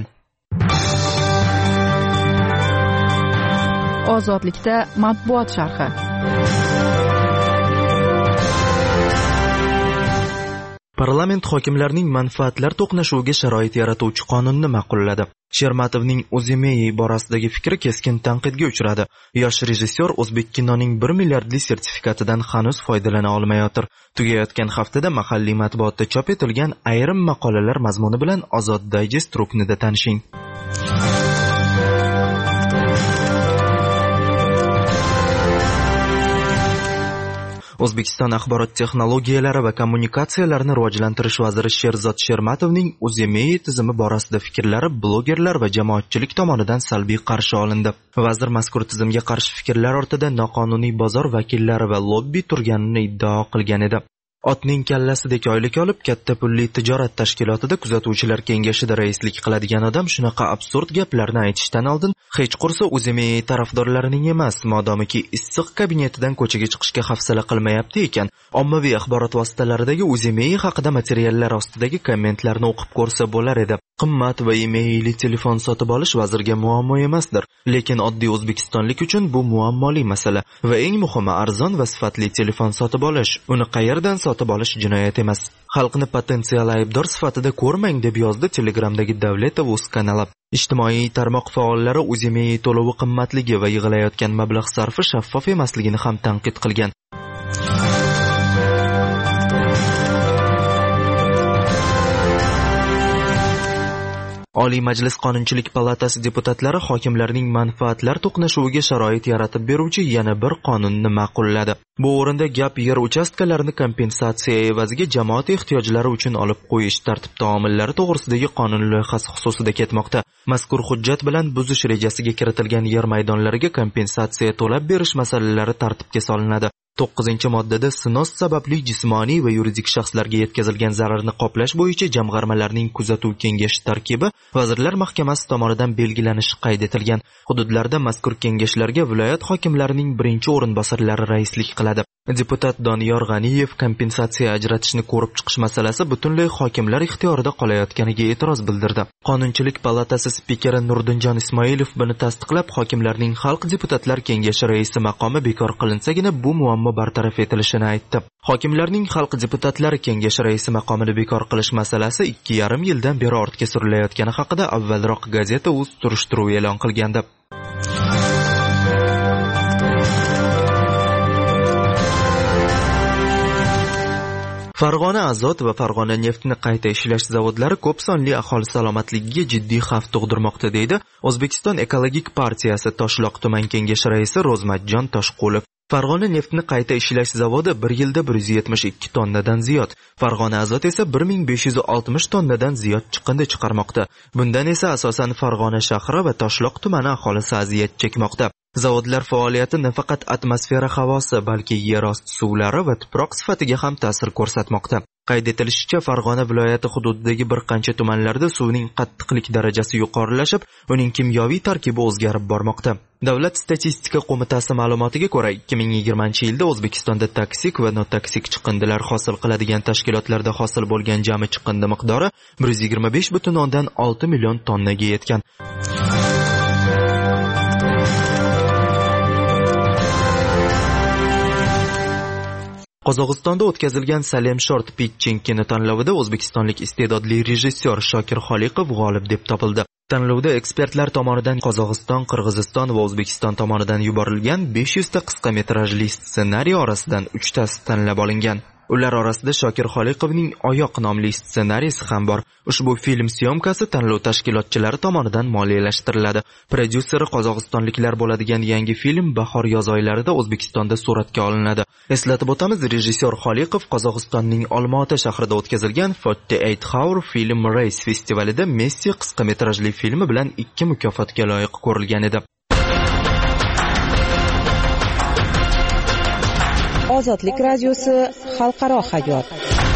Ozodlikda matbuot sharhi. Parlament hokimlarning manfaatlar to'qnashuviga sharoit yaratuvchi qonunni ma'qulladi. Shermatovning O'zimey borasidagi fikri keskin tanqidga uchradi. Yosh rejissyor o'zbek kinoning bir milliardli sertifikatidan hanuz foydalana olmayotir. Tugayotgan haftada mahalliy matbuotda chop etilgan ayrim maqolalar mazmuni bilan Ozod Digest ruknida tanishing. O'zbekiston axborot texnologiyalari va kommunikatsiyalarini rivojlantirish vaziri Sherzod Shermatovning O'zimey tizimi borasida fikrlari blogerlar va jamoatchilik tomonidan salbiy qarshi olindi. Vazir mazkur tizimga qarshi fikrlar ortida noqonuniy bozor vakillari va lobbi turganini iddao qilgan edi. Otning kallasidek oylik olib katta pulli tijorat tashkilotida kuzatuvchilar kengashida raislik qiladigan odam shunaqa absurd gaplarni aytishdan oldin hech qursa O'zimey tarafdorlarining emas, modomiki issiq kabinetidan ko'chaga chiqishga hafsala qilmayapti ekan, ommaviy axborot vositalaridagi O'zimey haqida materiallar ostidagi kommentlarni o'qib ko'rsa bo'lar edi. Qimmat va emailli telefon sotib olish vazirga muammo emasdir, lekin oddiy o'zbekistonlik uchun bu muammoli masala va eng muhimi arzon va sifatli telefon sotib olish. Uni qayerdan sotib olish jinoyat emas. Xalqni potensial aybdor sifatida ko'rmang deb yozdi Telegramdagi Davletov.uz kanali. Ijtimoiy tarmoq faollari O'zimey to'lovi qimmatligi va yig'ilayotgan mablag' sarfi shaffof emasligini ham tanqid qilgan. Oliy Majlis Qonunchilik palatasi deputatlari hokimlarning manfaatlar to'qnashuviga sharoit yaratib beruvchi yana bir qonunni ma'qulladi. Bu o'rinda gap yer uchastkalarini kompensatsiya evaziga jamoat ehtiyojlari uchun olib qo'yish tartib-taomillari to'g'risidagi qonun loyihasi xususida ketmoqda. Mazkur hujjat bilan buzish rejasiga kiritilgan yer maydonlariga kompensatsiya to'lab berish masalalari tartibga solinadi. to'qqizinchi moddada sinos sababli jismoniy va yuridik shaxslarga yetkazilgan zararni qoplash bo'yicha jamg'armalarning kuzatuv kengashi tarkibi Vazirlar Mahkamasi tomonidan belgilanishi qayd etilgan. Hududlarda mazkur kengashlarga viloyat hokimlarining birinchi o'rinbosarlari raislik qiladi. Deputat Doniyor G'aniyev kompensatsiya ajratishni ko'rib chiqish masalasi butunlay hokimlar ixtiyorida qolayotganiga e'tiroz bildirdi. Qonunchilik palatasi spikeri Nurdinjon Ismoilov buni tasdiqlab, hokimlarning xalq deputatlar kengashi raisi maqomi bekor qilinsagina bu muammo bartaraf etilishini aytdi. Hokimlarning xalq deputatlari kengashi raisi maqomini bekor qilish masalasi ikki yarim yildan beri ortga surilayotgani haqida avvalroq gazeta o'z surishtiruv e'lon qilgandi. Farg'ona azot va Farg'ona neftni qayta ishlash zavodlari ko'p sonli aholi salomatligiga jiddiy xavf tug'dirmoqda, deydi O'zbekiston Ekologik partiyasi Toshloq tuman kengashi raisi Ro'zmatjon Toshqulov. Farg'ona neftni qayta ishlash zavodi bir yilda bir yuz yetmish ikki tonnadan ziyod, Farg'ona azot esa bir ming besh yuz oltmish tonnadan ziyod chiqindi chiqarmoqda. Bundan esa asosan Farg'ona shahri va Toshloq tumani aholisi aziyat chekmoqda. Zavodlar faoliyati nafaqat atmosfera havosi, balki yer osti suvlari va tuproq sifatiga ham ta'sir ko'rsatmoqda. Qayd etilishicha, Farg'ona viloyati hududidagi bir qancha tumanlarda suvning qattiqlik darajasi yuqorilashib, uning kimyoviy tarkibi o'zgarib bormoqda. Davlat statistika qo'mitasi ma'lumotiga ko'ra, ikki ming yigirmanchi yilda O'zbekistonda toksik va notoksik chiqindilar hosil qiladigan tashkilotlarda hosil bo'lgan jami chiqindi miqdori bir yuz yigirma besh butun o'ndan olti million tonnaga yetgan. Qozog'istonda o'tkazilgan Salem Short Pitching kinotanlovida o'zbekistonlik iste'dodli rejissyor Shokir Xoliqov g'olib deb topildi. Tanlovda ekspertlar tomonidan Qozog'iston, Qirg'iziston va O'zbekiston tomonidan yuborilgan besh yuz ta qisqa metrajli ssenariy orasidan uchtasi tanlab olingan. Ular orasida Shokir Xoliqovning Oyoq nomli ssenariysi ham bor. Ushbu film syomkasi tanlov tashkilotchilari tomonidan moliyalashtiriladi. Prodyuseri qozog'istonliklar bo'ladigan yangi film bahor yoz oylarida O'zbekistonda suratga olinadi. Eslatib o'tamiz, rejissyor Xoliqov Qozog'istonning Olmaota shahrida o'tkazilgan forty eight hour Film Race festivalida Messi qisqa metrajli filmi bilan ikki mukofotga loyiq ko'rilgan edi. Ozodlik radiosi xalqaro hayot.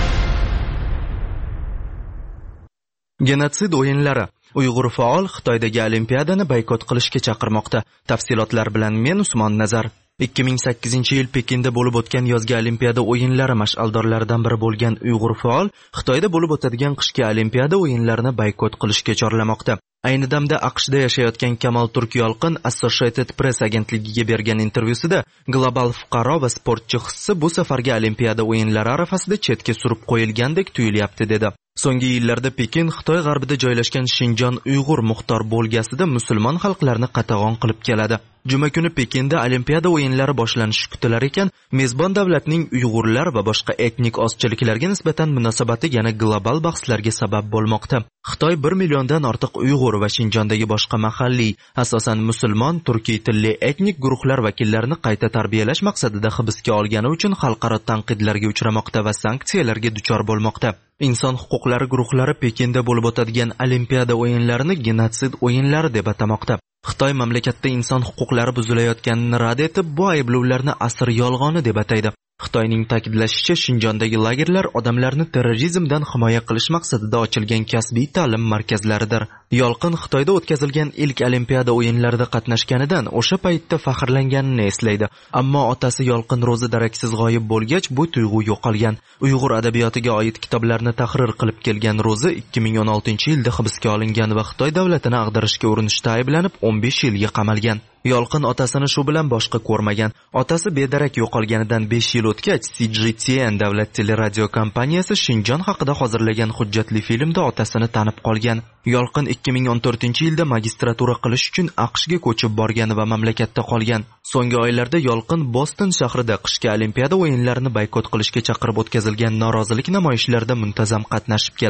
Genotsid o'yinlari. Uyg'ur faol Xitoydagi olimpiadani boykot qilishga chaqirmoqda. Tafsilotlar bilan men Usmon Nazar. ikki ming sakkizinchi yil Pekinda bo'lib o'tgan yozgi olimpiada o'yinlari mash'aldorlaridan biri bo'lgan Uyg'ur faol Xitoyda bo'lib o'tadigan qishki olimpiada o'yinlarini boykot qilishga chorlamoqda. Ayni damda AQShda yashayotgan Kamol Turkiyolqin Associated Press agentligiga bergan intervyusida global fuqaro va sportchi hissi bu safargi olimpiada o'yinlari arafasida chetga surib qo'yilgandek tuyulyapti dedi. So'nggi yillarda Pekin Xitoy g'arbida joylashgan Shinjon Uyg'ur muxtor bo'lgasida musulmon xalqlarni qatag'on qilib keladi. Juma kuni Pekinda olimpiada o'yinlari boshlanishi kutilar ekan, mezbon davlatning Uyg'urlar va boshqa etnik ozchiliklarga nisbatan munosabati yana global bahslarga sabab bo'lmoqda. Xitoy bir milliondan ortiq Uyg'ur va Shinjondagi boshqa mahalliy, asosan musulmon, turkiy tilli etnik guruhlar vakillarini qayta tarbiyalash maqsadida hibsga olgani uchun xalqaro tanqidlarga uchramoqda va sanksiyalarga duchor bo'lmoqda. Inson huquqlari guruhlari Pekinda bo'lib o'tadigan olimpiada o'yinlarini genotsid o'yinlari deb atamoqda. Xitoy mamlakatda inson huquqlari buzilayotganini rad etib, bu ayblovlarni asr yolg'oni deb ataydi. Xitoyning ta'kidlashicha, Shinjondagi lagerlar odamlarni terrorizmdan himoya qilish maqsadida ochilgan kasbiy ta'lim markazlaridir. Yolqin Xitoyda o'tkazilgan ilk olimpiada o'yinlarida qatnashganidan o'sha paytda faxrlanganini eslaydi. Ammo otasi Yolqin Ro'zi daraksiz g'oyib bo'lgach, bu tuyg'u yo'qolgan. Uyg'ur adabiyotiga oid kitoblarni tahrir qilib kelgan Ro'zi ikki ming o'n oltinchi yilda hibsga olingan va Xitoy davlatini ag'darishga urinishda ayblanib o'n besh yilga qamalgan. Yolqin otasini shu bilan boshqa ko'rmagan. Otasi bedarak yo'qolganidan besh yil o'tgach, C G T N davlat teleradio kompaniyasi Shinjon haqida hozirlagan hujjatli filmda otasini tanib qolgan. Yolqin ikki ming o'n to'rtinchi yilda magistratura qilish uchun AQShga ko'chib borgan va mamlakatda qolgan. So'nggi oylarda Yolqin Boston shahrida qishki olimpiada o'yinlarini boykot qilishga chaqirib o'tkazilgan norozilik namoyishlarida muntazam qatnashib keladi.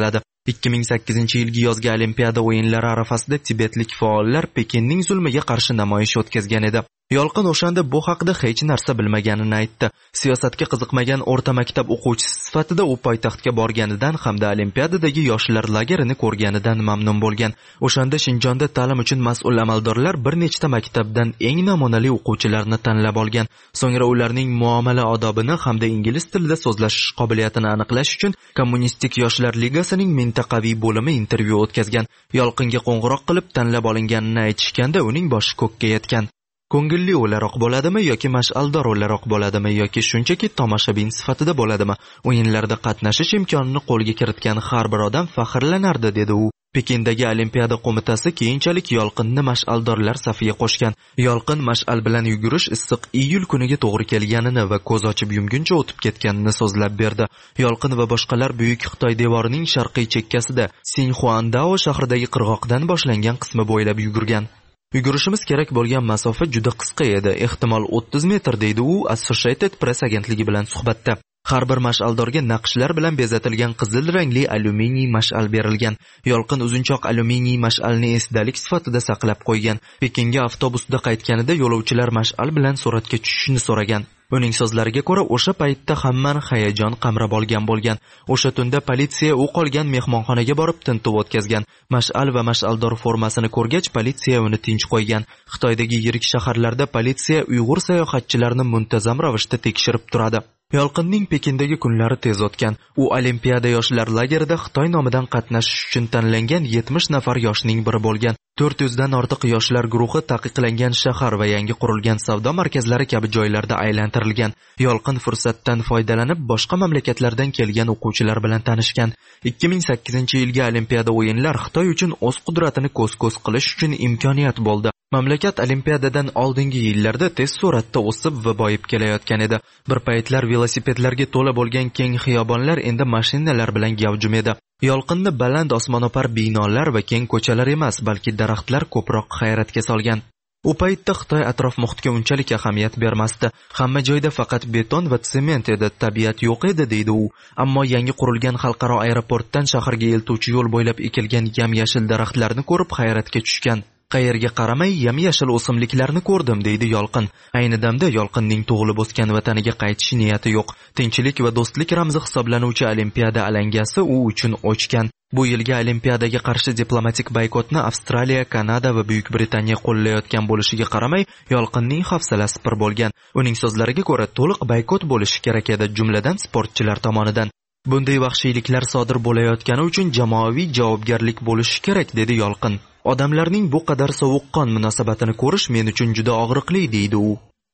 ikki ming sakkizinchi yilgi yozgi olimpiada o'yinlari arafasida tibetlik faollar Pekinning zulmiga qarshi namoyish o'tkazgan edi. Yolqin o'shanda bu haqida hech narsa bilmaganini aytdi. Siyosatga qiziqmagan o'rta maktab o'quvchisi sifatida u poytaxtga borganidan hamda olimpiadadagi yoshlar lagerini ko'rganidan mamnun bo'lgan. O'shanda Shinjonda ta'lim uchun mas'ul amaldorlar bir nechta maktabdan eng namunali o'quvchilarni tanlab olgan. So'ngra ularning muomala odobini hamda ingliz tilida so'zlashish qobiliyatini aniqlash uchun Kommunistik yoshlar ligasining mintaqaviy bo'limi intervyu o'tkazgan. Yolqinga qo'ng'iroq qilib tanlab olinganini aytishganda uning boshi ko'kka yetgan. Ko'ngilli o'laroq bo'ladimi yoki mash'aldor o'laroq bo'ladimi yoki shunchaki tomoshabin sifatida bo'ladimi? O'yinlarda qatnashish imkonini qo'lga kiritgan har bir odam faxrlanardi, dedi u. Pekindagi Olimpiada qo'mitasi keyinchalik Yolqinni mash'aldorlar safiga qo'shgan. Yolqin mash'al bilan yugurish issiq iyul kuniga to'g'ri kelganini va ko'z ochib yumguncha o'tib ketganini so'zlab berdi. Yolqin va boshqalar Buyuk Xitoy devorining sharqiy chekkasida Sinxuandao shahridagi qirg'oqdan boshlangan qismi bo'ylab yugurgan. Yugurishimiz kerak bo'lgan masofa juda qisqa edi, ehtimol o'ttiz metr, deydi u Associated Press agentligi bilan suhbatda. Har bir mash'aldorga naqshlar bilan bezatilgan qizil rangli alyuminiy mash'al berilgan. Yolqin uzunchoq alyuminiy mash'alni esdalik sifatida saqlab qo'ygan. Pekinga avtobusda qaytganida yo'lovchilar mash'al bilan suratga tushishni so'ragan. Uning so'zlariga ko'ra, o'sha paytda hammani hayajon qamrab olgan bo'lgan. O'sha tunda politsiya u qolgan mehmonxonaga borib tintuv o'tkazgan. Mash'al va mash'aldor formasini ko'rgach, politsiya uni tinch qo'ygan. Xitoydagi yirik shaharlarda politsiya Uyg'ur sayohatchilarini muntazam ravishda tekshirib turadi. Yolqinning Pekindagi kunlari tez o'tgan. U Olimpiada yoshlar lagerida Xitoy nomidan qatnashish uchun tanlangan yetmish nafar yoshning biri bo'lgan. to'rt yuz dan ortiq yoshlar guruhi taqiqlangan shahar va yangi qurilgan savdo markazlari kabi joylarda aylantirilgan. Yolqin fursatdan foydalanib boshqa mamlakatlardan kelgan o'quvchilar bilan tanishgan. ikki ming sakkizinchi yilgi Olimpiada o'yinlar Xitoy uchun o'z qudratini ko'z-ko'z qilish uchun imkoniyat bo'ldi. Mamlakat Olimpiadadan oldingi yillarda tez sur'atda o'sib va boyib kelayotgan edi. Bir paytlar velosipedlarga to'la bo'lgan keng xiyobonlar endi mashinalar bilan gavjum edi. Yolqinni baland osmono'par binolar va keng ko'chalar emas, balki daraxtlar ko'proq hayratga solgan. U paytda Xitoy atrof muhitga unchalik ahamiyat bermasdi. Hamma joyda faqat beton va sement edi, tabiat yo'q edi, deydi u. Ammo yangi qurilgan xalqaro aeroportdan shaharga eltuvchi yo'l bo'ylab ekilgan yam-yashil daraxtlarni ko'rib hayratga tushgan. Qayerga qaramay yam-yashil o'simliklarni ko'rdim, deydi Yolqin. Ayni damda Yolqinning tug'ilib o'sgan vataniga qaytish niyati yo'q. Tinchlik va do'stlik ramzi hisoblanuvchi Olimpiada alangasi u uchun o'chgan. Bu yilgi Olimpiadaga qarshi diplomatik boykotni Avstraliya, Kanada va Buyuk Britaniya qo'llayotgan bo'lishiga qaramay, Yolqinning hafsalasi pir bo'lgan. Uning so'zlariga ko'ra, to'liq boykot bo'lishi kerak edi, jumladan sportchilar tomonidan. Bunday vahshiyliklar sodir bo'layotgani uchun jamoaviy javobgarlik bo'lishi kerak, dedi Yolqin. Odamlarning bu qadar sovuqqon munosabatini ko'rish men uchun juda og'riqli, deydi u.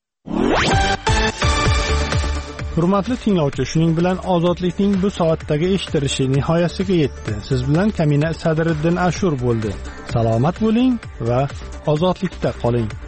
Hurmatli tinglovchi, shuning bilan ozodlikning bu soatdagi eshitilishi nihoyasiga yetdi. Siz bilan Kamina Sadriddin Ashur bo'ldi. Salomat bo'ling va ozodlikda qoling.